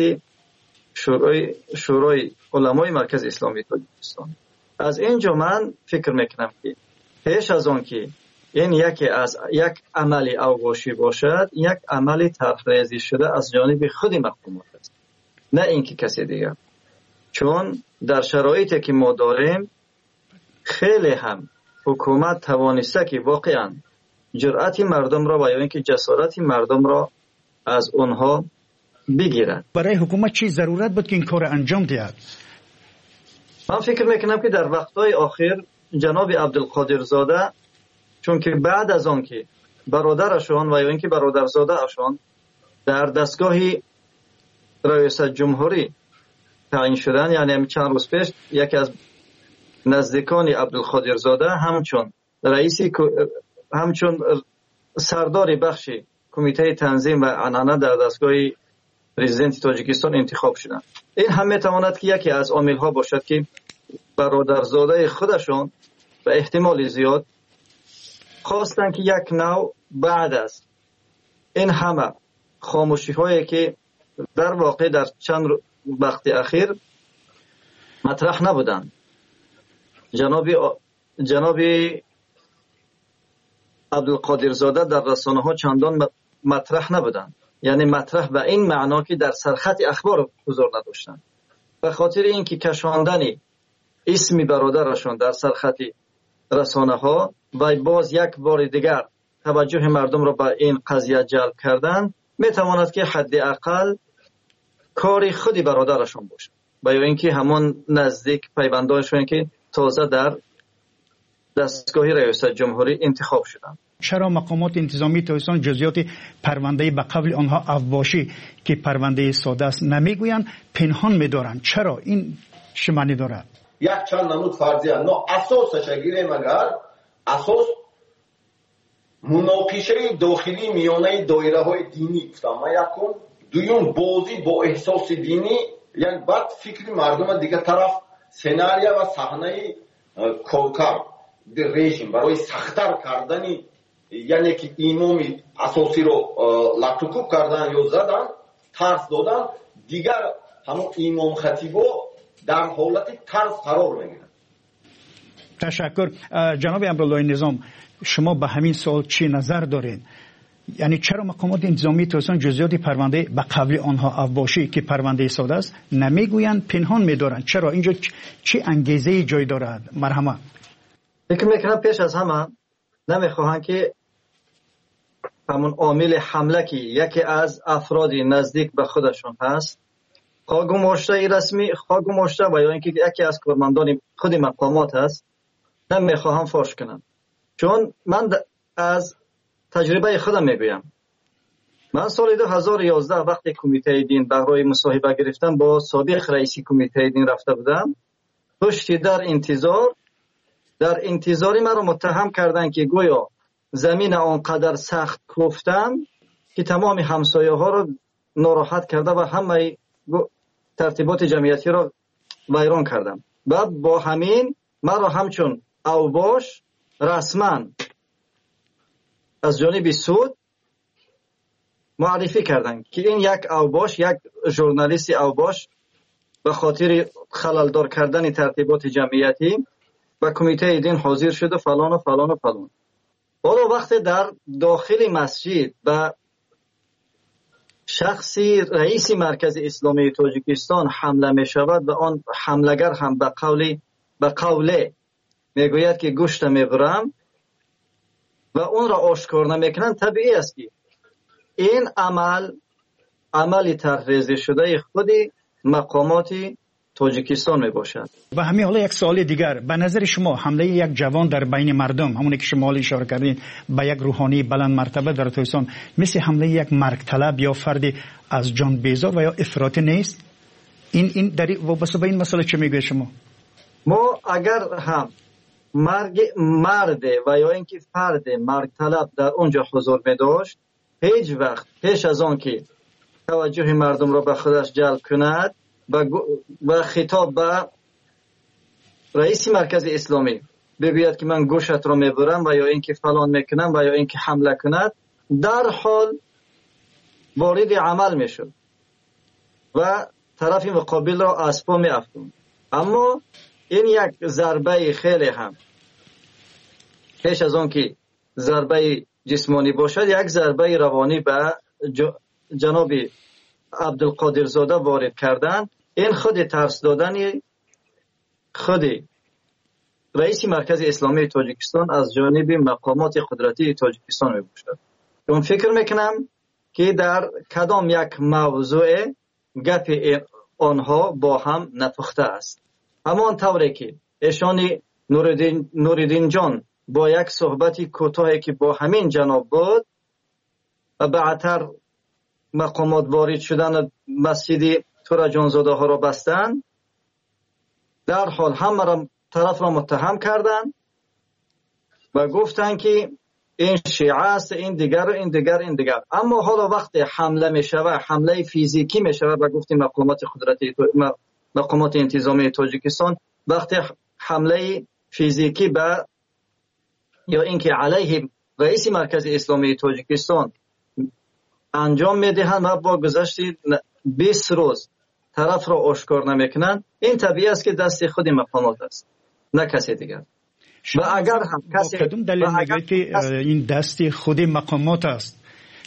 شورای علمای مرکز اسلامی تاجیکستان. از اینجا من فکر میکنم که پیش از آن که این یک عمل اوغاشی باشد، یک عمل طرحریزی شده از جانب خود مقامات است، نه اینکه کسی دیگر. چون در شرایطی که ما داریم خیلی هم حکومت توانسته که واقعا جرأت مردم را و یا اینکه جسارت مردم را از اونها بگیرد. برای حکومت چی ضرورت بود که این کار انجام دهد؟ من فکر میکنم که در وقتهای آخر جناب عبدالقادرزاده، چون که بعد از آن که برادرشان و یا اینکه برادرزاده اشان در دستگاه رئیس جمهوری تعیین شدن، یعنی چند روز پیش یکی از نزدیکان عبدالقادرزاده همچون سردار بخش کمیته تنظیم و عنعنه در دستگاه پرزیدنت تاجیکستان انتخاب شدند. این هم میتواند که یکی از عامل ها باشد که برادرزاده خودشان به احتمال زیاد خواستند که یک نوع بعد از این همه خاموشی هایی که در واقع در چند وقت اخیر مطرح نبودند، جناب عبدالقادرزاده در رسانه ها چندان مطرح نبودند، یعنی مطرح به این معنا که در سرخط اخبار حضور نداشتند. به خاطر اینکه کشاندن اسم برادرشان در سرخط رسانه ها و باز یک بار دیگر توجه مردم را به این قضیه جلب کردن، میتواند که حداقل کار خودی برادرشان باشد و یا اینکه همان نزدیک پیوندانشون که تازه در دستگاه رئیس جمهوری انتخاب شدند. چرا مقامات انتظامی تاجیکستان جزئیات پرونده به قبل آنها اواشی که پرونده ساده است نمیگویند، پنهان می‌دارند؟ چرا این چه معنی دارد؟ یک چند نمود فرضیه نو اساسش گیریم، اگر اساس مناقشه داخلی میانه دایره های دینی گفتم یکم، دوم بازی با احساس دینی، یعنی بعد فکر مردم دیگه طرف سناریو و صحنه کارکر رژیم برای سخت‌تر کردن، یعنی که امامی اساسی رو لطوکوب کردن یا زدن، ترس دادن، دیگر همون امام خطیبو در حالت ترس قرار میگیرن. تشکر. جناب امرالله نظام، شما به همین سوال چی نظر دارین؟ یعنی چرا مقامات انتظامی تاجیکستان جزئیات پرونده به قبل آنها افباشی که پرونده ساده است نمیگویند، پنهان می‌دارند؟ چرا اینجا چه انگیزه جای دارد؟ مرحمت. فکر میکنم پیش از همه نمیخواهند که همون عامل حمله که یکی از افرادی نزدیک به خودشون هست خواه گماشته رسمی، خواه گماشته و یا اینکه یکی از کارمندان خود مقامات هست نمیخواهم فاش کنم. چون من از تجربه خودم میگویم. من سال 2011 وقتی کمیته دین برای مصاحبه گرفتم با سابق رئیسی کمیته دین رفته بودم، پشتی در انتظاری من رو متهم کردن که گویا زمین آنقدر سخت کوفتم که تمام همسایه ها رو ناراحت کرده و همه ترتیبات جمعیتی رو ویران کردم. و با همین من رو همچون اوباش رسما از جانب سود معرفی کردن که این یک اوباش، یک ژورنالیست اوباش به خاطر خللدار کردن ترتیبات جمعیتی و کمیته دین حاضر شده فلان و فلان و فلان. حالا وقتی در داخل مسجد و شخصی رئیس مرکز اسلامی تاجیکستان حمله می شود و آن حملگر هم به قوله میگوید که گوشت میبرم و اون را آشکار نمیکنن، طبیعی است که این عمل طرحریزی شده خود مقامات تاجیکستان می باشد. و همین حالا یک سوال دیگر، به نظر شما حمله یک جوان در بین مردم، همونی که شما اشاره کردین به یک روحانی بلند مرتبه در تاجیکستان، مثل حمله یک مرگ طلب یا فردی از جان بیزار و یا افراطی نیست؟ این در وابسته به این مسئله چه میگه شما؟ ما اگر هم مرد و یا اینکه فرد مرگ طلب در اونجا حضور می داشت، هیچ وقت پیش از آن که توجه مردم را به خودش جلب کند و خطاب به رئیس مرکز اسلامی بگوید که من گوشت را میبرم و یا اینکه فلان میکنم و یا اینکه حمله کند، در حال وارد عمل میشد و طرف مقابل را از پا میافتوند. اما این یک ضربه خیلی هم پیش از آن که ضربه جسمانی باشد، یک ضربه روانی به جناب عبدالقادر زاده وارد کردن. این خود ترس دادن خود رئیس مرکز اسلامی تاجیکستان از جانب مقامات قدرتی تاجیکستان می باشد. اون فکر میکنم که در کدام یک موضوع گپ آنها با هم نپخته است. همان طوری که ایشان نوریدین جان با یک صحبتی کوتاهی که با همین جناب بود و بعدتر مقامات وارد شدن مسجد تورا جانزاده ها را بستن، در حال همه را طرف را متهم کردن و گفتن که این شیعه است، این دیگر و این دیگر این دیگر. اما حالا وقتی حمله می شود، حمله فیزیکی می شود و گفتیم مقامات انتظامی تاجیکستان وقتی حمله فیزیکی به یا اینکه علیه رئیس مرکز اسلامی تاجیکستان انجام میدهند و با گذشت 20 روز طرف را آشکار نمیکنند، این طبیعی است که دست خود مقامات است، نه کسی دیگر. و اگر هم کسی کدوم دلیل میگه که این دست خود مقامات است؟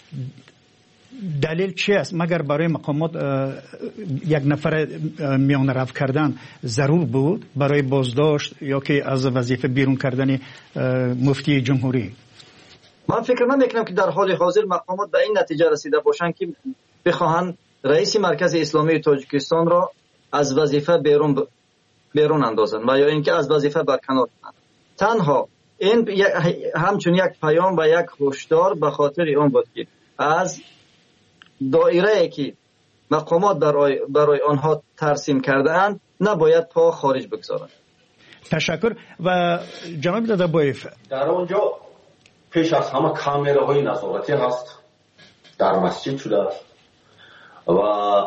دلیل چی است؟ مگر برای مقامات یک نفر میان رفت کردن ضرور بود برای بازداشت یا که از وظیفه بیرون کردن مفتی جمهوری؟ من فکر نمیکنم که در حال حاضر مقامات به این نتیجه رسیده باشند که بخواهند رئیس مرکز اسلامی تاجیکستان را از وظیفه بیرون اندازند و یا اینکه از وظیفه برکنار کنند. تنها این همچون یک پیام و یک هشدار به خاطر اون بود که از دایره که مقامات برای آنها ترسیم کرده‌اند نباید پا خارج بگذارند. تشکر. و جناب دادابایف، در آنجا پیش از همه کامراهای نظارتی هست، در مسجد شده است و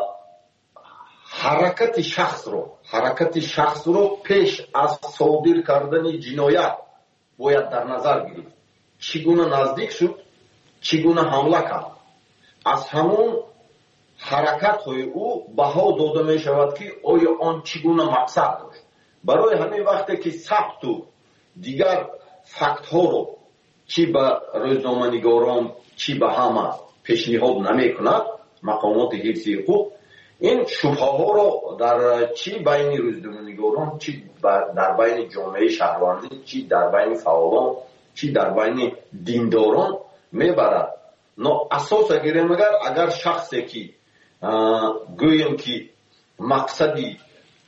حرکت شخص رو پیش از صادر کردن جنایت باید در نظر گرفت. چگونه نزدیک شد، چگونه حمله کرد، از همون حرکت های او بها داده می شود که آیا آن چگونه مقصد داشت. برای همین وقتی که ثبت و دیگر فکت ها رو چی به روزنامه‌نگاران چی به همه پیشنهاد نمیکند مقامات حفظی حقوق. این شبهه ها رو در چی بین روزنامه‌نگاران چی در بین جامعه شهروندی چی در بین فعالان چی در بین دینداران میبرد. نو اساس اگر شخصی که گویم که مقصدی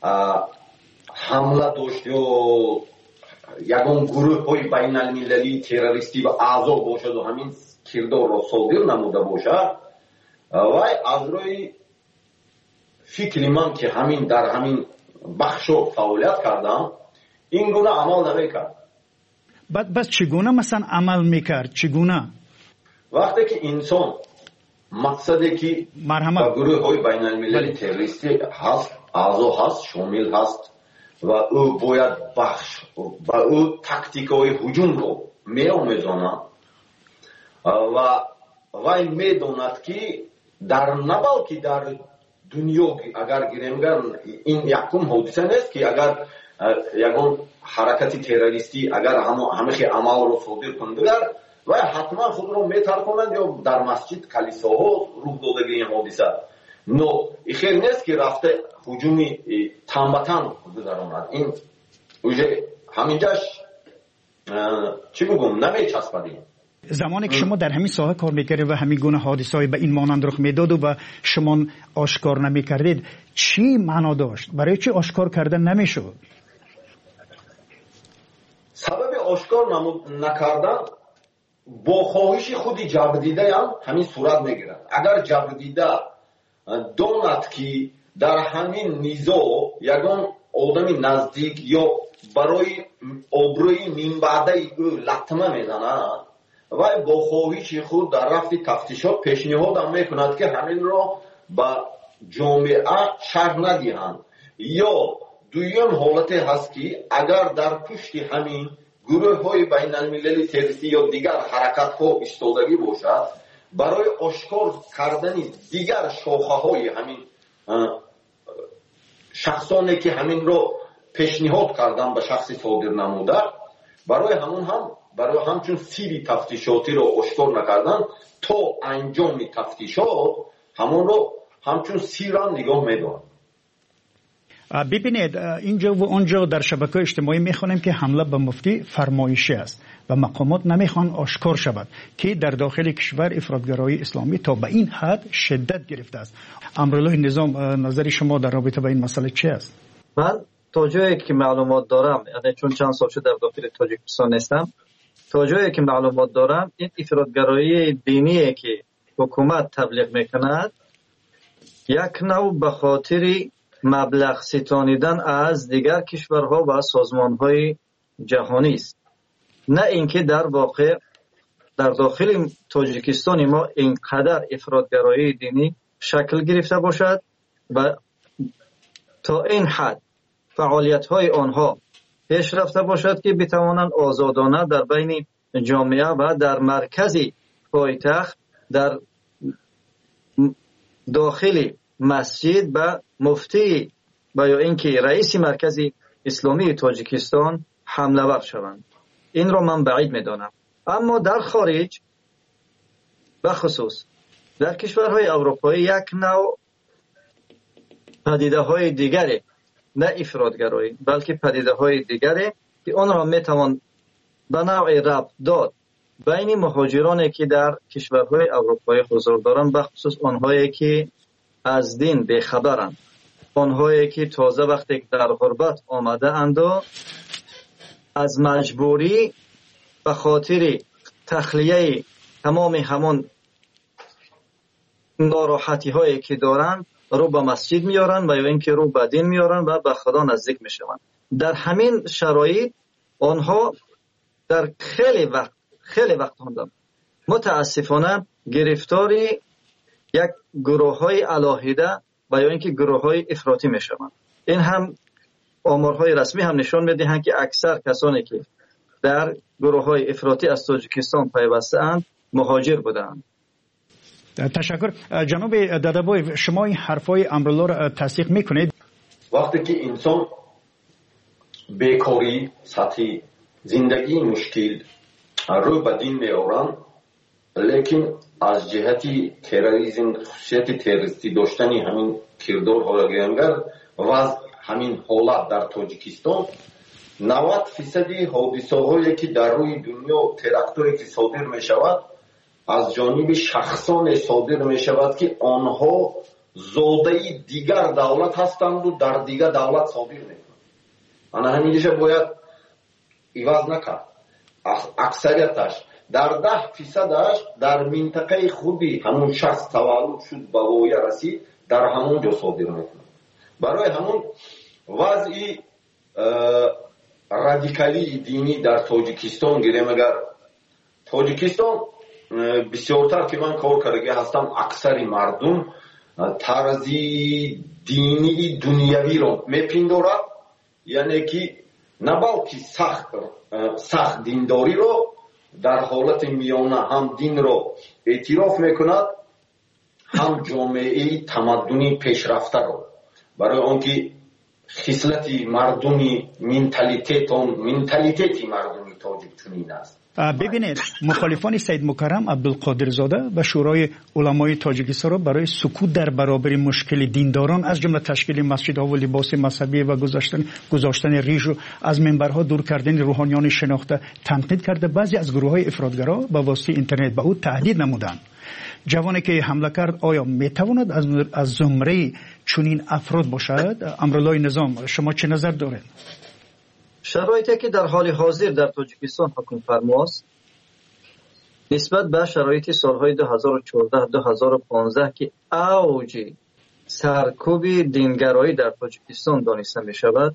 حمله داشت یا یگان گروه های بین المللی تروریستی و اعضا باشد و همین کردار را صادر نموده باشد و از روی فکر من که همین در همین بخش فعالیت کردم این گونه عمل نمیکرد. بس چگونه مثلا عمل میکرد؟ چگونه؟ وقتی که انسان مقصدی که با گروه های بین المللی تروریستی هست اعضا هست شامل هست و او باید بخش و او تاکتیک های هجوم رو می‌آموزاند و وی می‌داند که در نبال که در دنیا اگر گیریم این یکم حادثه نیست که اگر یکم حرکت تروریستی اگر همه عمل رو صادر کنند و حتما خود رو میترکند یا در مسجد کلیساها روح دادگی این حادثه. نو خیر نیست که رفته هجومی تنبتن گذراند. این اوجه همینجاش چی بگم نمیچسبدیم. زمانی که شما در همین ساحه کار میکردید و همین گونه حادثه‌ای به این مانند رخ میداد و شما آشکار نمیکردید چی معنا داشت؟ برای چی آشکار کردن نمیشد؟ سبب آشکار نکردن با خواهش خودی جبردیده هم همین صورت میگیرد. اگر جبردیده داند که در همین نیزا یگان آدم نزدیک یا برای آبروی منبعده او لطمه میزند و با خواهش خود در رفت تفتیشات پیشنهاد هم میکند که همین را به جامعه شرح ندهند. یا دویم حالت هست که اگر در پشت همین گروه های بین المللی تروریستی یا دیگر حرکت ها ایستادگی باشد برای آشکار کردن دیگر شاخه های همین شخصانی که همین رو پیشنهاد کردن به شخص صادر نموده برای همچون سیری تفتیشاتی رو آشکار نکردن تا انجام تفتیشات همون رو همچون سیران نگاه میدارن. ببینید اینجا و اونجا در شبکه اجتماعی میخوانیم که حمله به مفتی فرمایشی است و مقامات نمیخوان آشکار شود که در داخل کشور افراطگرایی اسلامی تا به این حد شدت گرفته است. امرالله نظام نظر شما در رابطه با این مسئله چی است؟ من تا جایی که معلومات دارم یعنی چون چند سال شد در داخل تاجیکستان نیستم تا جایی که معلومات دارم این افراطگرایی دینی که حکومت تبلیغ میکند یک نوع به خاطر مبلغ ستانیدن از دیگر کشورها و سازمانهای جهانی است، نه اینکه در واقع در داخل تاجیکستان ما اینقدر افراطگرایی دینی شکل گرفته باشد و تا این حد فعالیت‌های آنها پیش رفته باشد که بتوانند آزادانه در بین جامعه و در مرکز پایتخت در داخل مسجد و مفتی و یا اینکه رئیس مرکز اسلامی تاجیکستان حمله ور شوند. این را من بعید میدانم. اما در خارج بخصوص در کشورهای اروپایی یک نوع پدیده های دیگری، نه افراطگرایی بلکه پدیده های دیگری که آن را میتوان به نوع ربط داد بین مهاجرانی که در کشورهای اروپایی حضور دارند، بخصوص آنهایی که از دین بیخبرند، آنهایی که تازه وقتی در غربت آمده اند و از مجبوری به خاطر تخلیه تمام همان ناراحتی هایی که دارند رو به مسجد میارن و یا اینکه رو به دین میارن و به خدا نزدیک میشوند. در همین شرایط آنها در خیلی وقت متاسفانه گرفتاری یک گروه های علاهیده و یا اینکه گروه های افراطی میشوند. این هم آمارهای رسمی هم نشان میدهند که اکثر کسانی که در گروه های افراطی از تاجیکستان پیوسته اند مهاجر بودند. تشکر. جناب دادابوی، شما این حرفای امرالله را تصدیق میکنید؟ وقتی که انسان بیکاری، سطح زندگی مشکل روی به دین میآورند، لیکن از جهتی تروریسم، خصوصیت تروریستی داشتنی همین کردارها گیانگر و همین حالت در تاجیکستان 90% حادثه‌هایی که در روی دنیا تراکتوری که صادر می شود از جانب شخصان صادر می شود که آنها زاده دیگر دولت هستند و در دیگر دولت صادر می کنند. همینجا باید ایواز نکرد. اکثریتش در 10%ش در منطقه خودی همون شخص تولد شد به وایه رسید در همون جا صادر می کنند. برای همون وضعی رادیکالی دینی در تاجیکستان گیریم. اگر تاجیکستان بسیارتر که من کار کرده هستم اکثر مردم طرزی دینی دنیوی رو میپندارد، یعنی که نه بلکه سخت دینداری رو در حالت میانه هم دین رو اعتراف میکند، هم جامعه تمدنی پیشرفته رو. برای آنکه خصلت مردمی منتالیتی مردمی تاجیک چنین است. ببینید، مخالفان سید مکرم عبدالقادر زاده و شورای علمای تاجیکستان را برای سکوت در برابر مشکل دینداران از جمله تشکیل مسجدها و لباس مذهبی و گذاشتن ریش و از منبرها دور کردن روحانیان شناخته تنقید کرده. بعضی از گروه‌های افراطگرا به واسطه اینترنت به او تهدید نمودند. جوانی که حمله کرد آیا میتواند از زمره چنین افراد باشد؟ امرالله نظام، شما چه نظر دارید؟ شرایطی که در حال حاضر در تاجیکستان حکم فرماست نسبت به شرایط سالهای 2014-2015 که اوج سرکوب دینگرایی در تاجیکستان دانسته می شود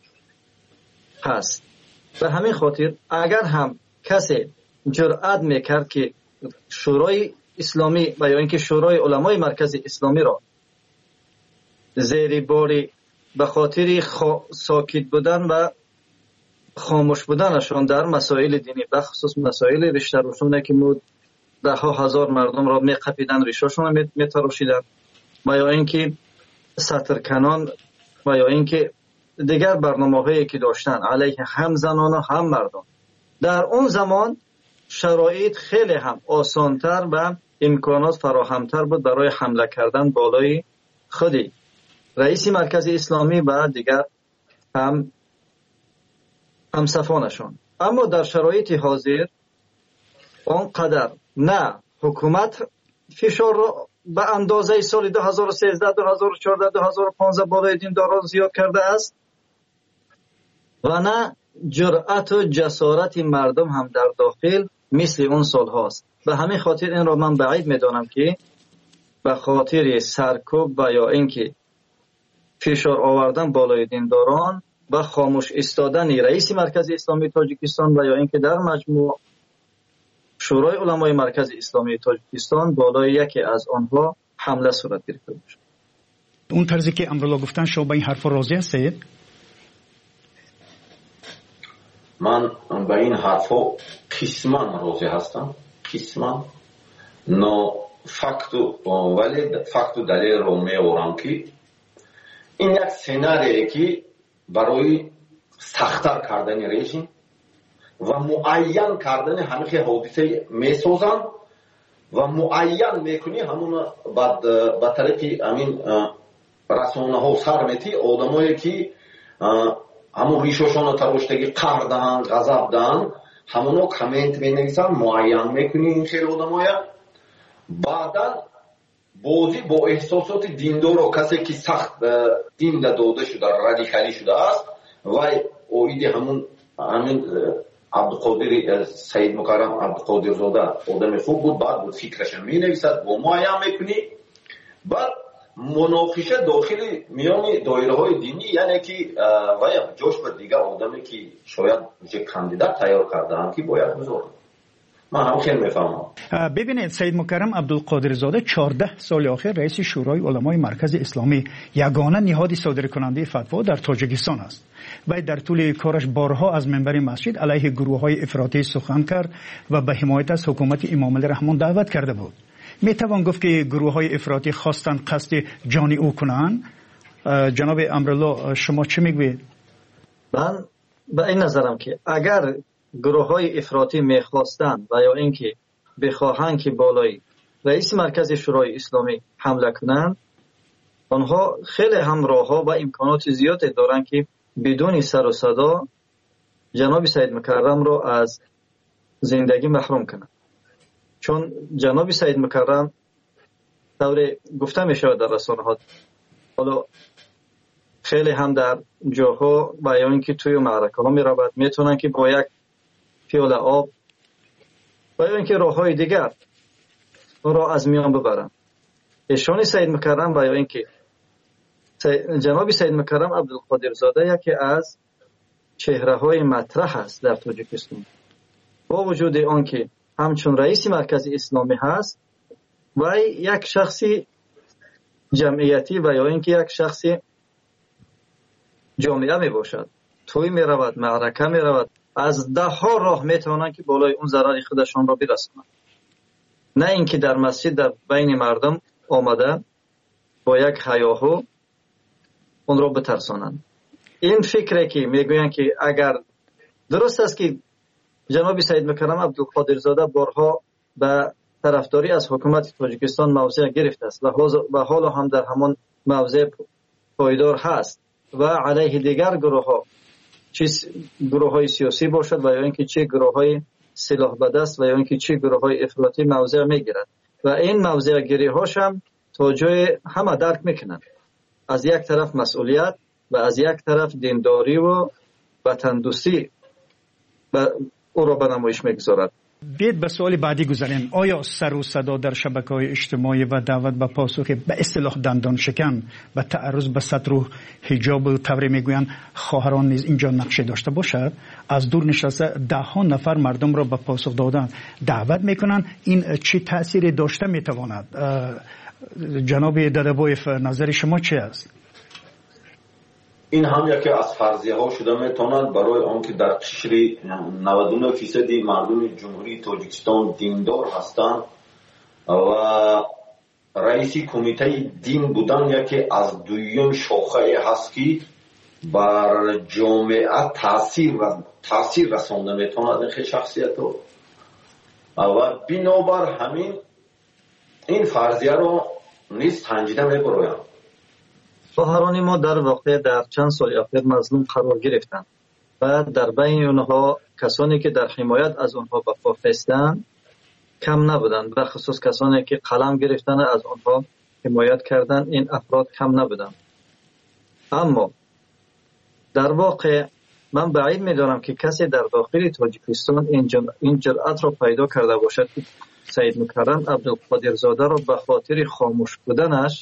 هست. به همین خاطر اگر هم کسی جرأت میکرد که شورای اسلامی و یا اینکه شورای علمای مرکز اسلامی را زیر باری به خاطر ساکت بودن و خاموش بودنشان در مسائل دینی، بخصوص مسائل ریشه روشونه که ده ها هزار مردم را میقپیدن، ریشاشون را میتراشیدن، و یا اینکه سطرکنان و یا اینکه دیگر برنامه‌هایی که داشتن علیه هم زنان و هم مردم، در اون زمان شرایط خیلی هم آسانتر و امکانات فراهمتر بود برای حمله کردن بالای خودی رئیس مرکز اسلامی و دیگر همصفانشان. اما در شرایط حاضر آنقدر نه حکومت فشار را به اندازه سال 2013 2014 2015 بالای دینداران زیاد کرده است و نه جرأت و جسارت مردم هم در داخل مثل اون سال هاست. به همین خاطر این را من بعید میدانم که به خاطر سرکوب و یا اینکه فشار آوردن بالای دینداران و خاموش ایستادن رئیس مرکز اسلامی تاجیکستان و یا اینکه در مجموع شورای علمای مرکز اسلامی تاجیکستان بالای یکی از آنها حمله صورت گرفته باشد. اون طرزی که امرالله گفتن، شما با این حرف راضی هستید؟ من به این حرفا قسما راضی هستم، قسما نه فقط ولی فقط دلیل رو میارم که این یک سناریه که برای سخت‌تر کردن رژیم و معین کردن همه حادثه میسازن و معین میکنی همون به طرف همین رسانه ها سر میتی آدمایی که همون ریششون تراشتگی قهر دهن غضب دهن همونو کامنت مینویسن، معین میکنی این خیلی آدمایا. بعدا بازی با احساسات دیندار و کسی که سخت دین داده شده رادیکالی شده است و اویدی همین عبدالقادر سید مکرم عبدالقادر زاده آدم خوب بود، بعد بود فکرش می نویسد و معین میکنی. بعد مناقشه داخل میان دایره های دینی، یعنی که و جوش بر دیگه آدمی که شاید کاندیدات تیار کردن که باید بزرگ من هم خیلی میفهمم. ببینید، سید مکرم عبدالقادر زاده 14 سال آخر رئیس شورای علمای مرکز اسلامی، یگانه نهاد صادرکننده فتوا در تاجیکستان است و در طول کارش بارها از منبر مسجد علیه گروه‌های افراطی سخن کرد و به حمایت از حکومت امام علی رحمان دعوت کرده بود. میتوان گفت که گروه‌های افراطی خواستند قصد جان او کنند. جناب امرالله، شما چه میگوید؟ من به این نظرم که اگر گروه‌های افراطی می‌خواستند و یا اینکه بخواهند که بالای رئیس مرکز شورای اسلامی حمله کنند، آنها خیلی هم راه‌ها و امکانات زیادی دارند که بدون سر و صدا جناب سید مکرم را از زندگی محروم کنند. چون جناب سید مکرم طور گفته می شود در رسانه‌ها، حالا خیلی هم در جاها و یا اینکه توی معرکه ها می رود، میتونن که با یک پیاله آب و یا اینکه راه‌های دیگر را از میان ببرن. ایشان سید مکرم و یا اینکه جناب سید مکرم عبدالقادر زاده یکی از چهره‌های مطرح است در تاجیکستان، با وجود آنکه همچون رئیس مرکز اسلامی هست و یک شخصی جمعیتی و یا اینکه یک شخصی جامعه می باشد، توی می رود، معرکه می رود، از ده ها راه می توانند که بالای اون ضرر خودشان را برسانند، نه اینکه در مسجد در بین مردم آمده با یک هیاهو اون را بترسانند. این فکره که میگویند که اگر درست است که جناب سید مکرم عبدالقادر زاده بارها به طرفداری از حکومت تاجیکستان موضع گرفته است و حالا هم در همان موضع پایدار هست و علیه دیگر گروه‌ها، چه گروه‌های سیاسی باشد و یا اینکه چه گروه‌های سلاح به دست و یا اینکه چه گروه‌های افراطی موضع میگیرند و این موضع گیری‌هاش هم تا جای همه درک میکنند. از یک طرف مسئولیت و از یک طرف دینداری و وطن دوستی او را به نمایش میگذارد. بیاید به سوال بعدی گذاریم. آیا سر و صدا در شبکه‌های اجتماعی و دعوت به پاسخ به اصطلاح دندان شکن و تعرض به ستر و حجاب و طوری میگویند خواهران نیز اینجا نقشه داشته باشد؟ از دور نشسته ده ها نفر مردم را به پاسخ دادن دعوت میکنند. این چه تأثیری داشته میتواند؟ جناب دادابویف، نظر شما چی است؟ این هم یکی از فرضیه ها شده میتواند برای آنکه در قشر 99% مردم جمهوری تاجیکستان دیندار هستند و رئیس کمیته دین بودن یکی از دویم شاخه هست که بر جامعه تاثیر رسانده میتواند این شخصیت رو و بنابر همین این فرضیه رو نیز تنجیده میبرایم. خواهران ما در واقع در چند سال اخیر مظلوم قرار گرفتند و در بین اونها کسانی که در حمایت از اونها به پا خستند کم نبودند، به خصوص کسانی که قلم گرفتن از اونها حمایت کردند، این افراد کم نبودند. اما در واقع من بعید می‌دارم که کسی در داخل تاجیکستان این جرأت را پیدا کرده باشد که سید مکرم عبدالقادر زاده را به خاطر خاموش بودنش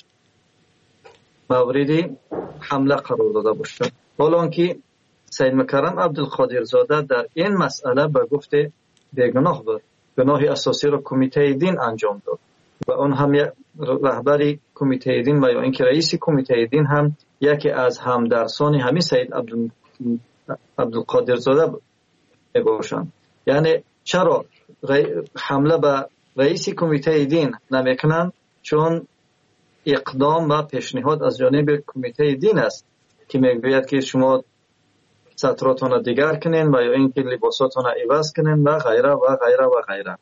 موردی حمله قرار داده باشد، حالا که سید مکرم عبدالقادر زاده در این مسئله به گفت بیگناه بود. گناه اساسی را کمیته دین انجام داد و اون هم رهبری کمیته دین و یا اینکه رئیس کمیته دین هم یکی از همدرسان همین سید عبدالقادر زاده باشند. یعنی چرا حمله به رئیس کمیته دین نمیکنند؟ چون اقدام و پیشنهاد از جانب کمیته دین است که میگوید که شما ستراتون را دیگر کنین و یا اینکه لباساتون را عوض کنین و غیره و غیره و غیره.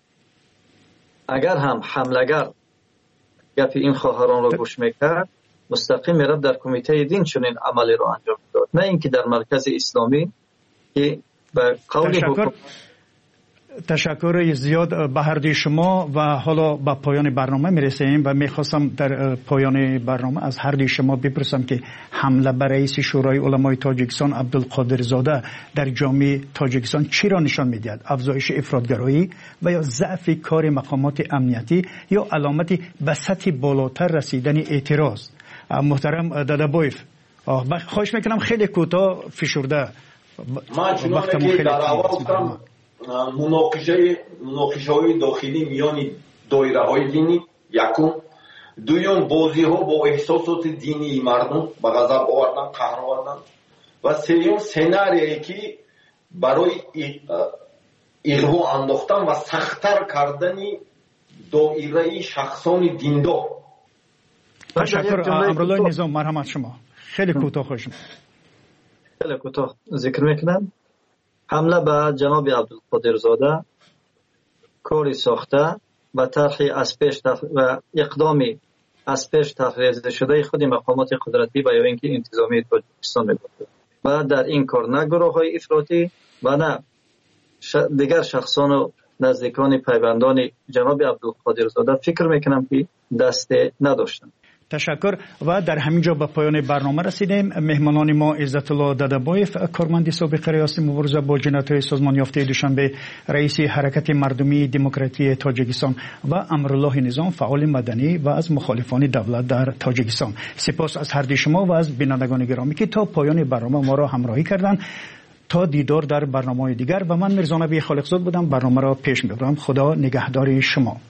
اگر هم حملگر گپ این خواهران را گوش میکرد، مستقیم میرفت در کمیته دین چنین عملی را انجام داد، نه اینکه در مرکز اسلامی که به قول حکومت. تشکر زیاد به هر دوی شما و حالا به پایان برنامه میرسیم و میخواستم در پایان برنامه از هر دوی شما بپرسم که حمله بر رئیس شورای علمای تاجیکستان عبدالقادر زاده در جامعه تاجیکستان چی را نشان میدهد؟ افزایش افراطگرایی و یا ضعف کار مقامات امنیتی یا علامتی به سطح بالاتر رسیدن اعتراض؟ محترم دادابویف، خواهش میکنم خیلی کوتاه فشرده. من چنانه که در اول گفتم مناقشه های داخلی میان دایره های دینی یکم، دویم بازی ها با احساسات دینی مردم به غضب آوردن، قهر آوردن و سوم سناریویی که برای اغوا انداختن و سخت‌تر کردن دایره شخصان دیندار. تشکر. امرالله نظام، مرحمت شما. خیلی کوتاه خواهش می‌کنم. خیلی کوتاه ذکر میکنم. حمله به جناب عبدالقادرزاده کاری ساخته و طرحی از پیش و اقدامی از پیش تفویض شده خود مقامات قدرتی و یا اینکه انتظامی تاجیکستان می‌باشد و در این کار نه گروه‌های افراطی و نه دیگر شخصان و نزدیکان پیوندان جناب عبدالقادرزاده فکر میکنم که دست نداشتند. تشکر. و در همین جا به پایان برنامه رسیدیم. مهمانان ما عزت الله ددبایف، کارمند سابق ریاست مبارزه با جنایت‌های سازمان یافته دوشنبه، رئیس حرکت مردمی دموکراتی تاجیکستان و امرالله نظام، فعال مدنی و از مخالفان دولت در تاجیکستان. سپاس از هر دو شما و از بینندگان گرامی که تا پایان برنامه ما را همراهی کردند. تا دیدار در برنامه‌های دیگر و من میرزا نبی خالقزاد بودم. برنامه را پیش می‌برم. خدا نگهدار شما.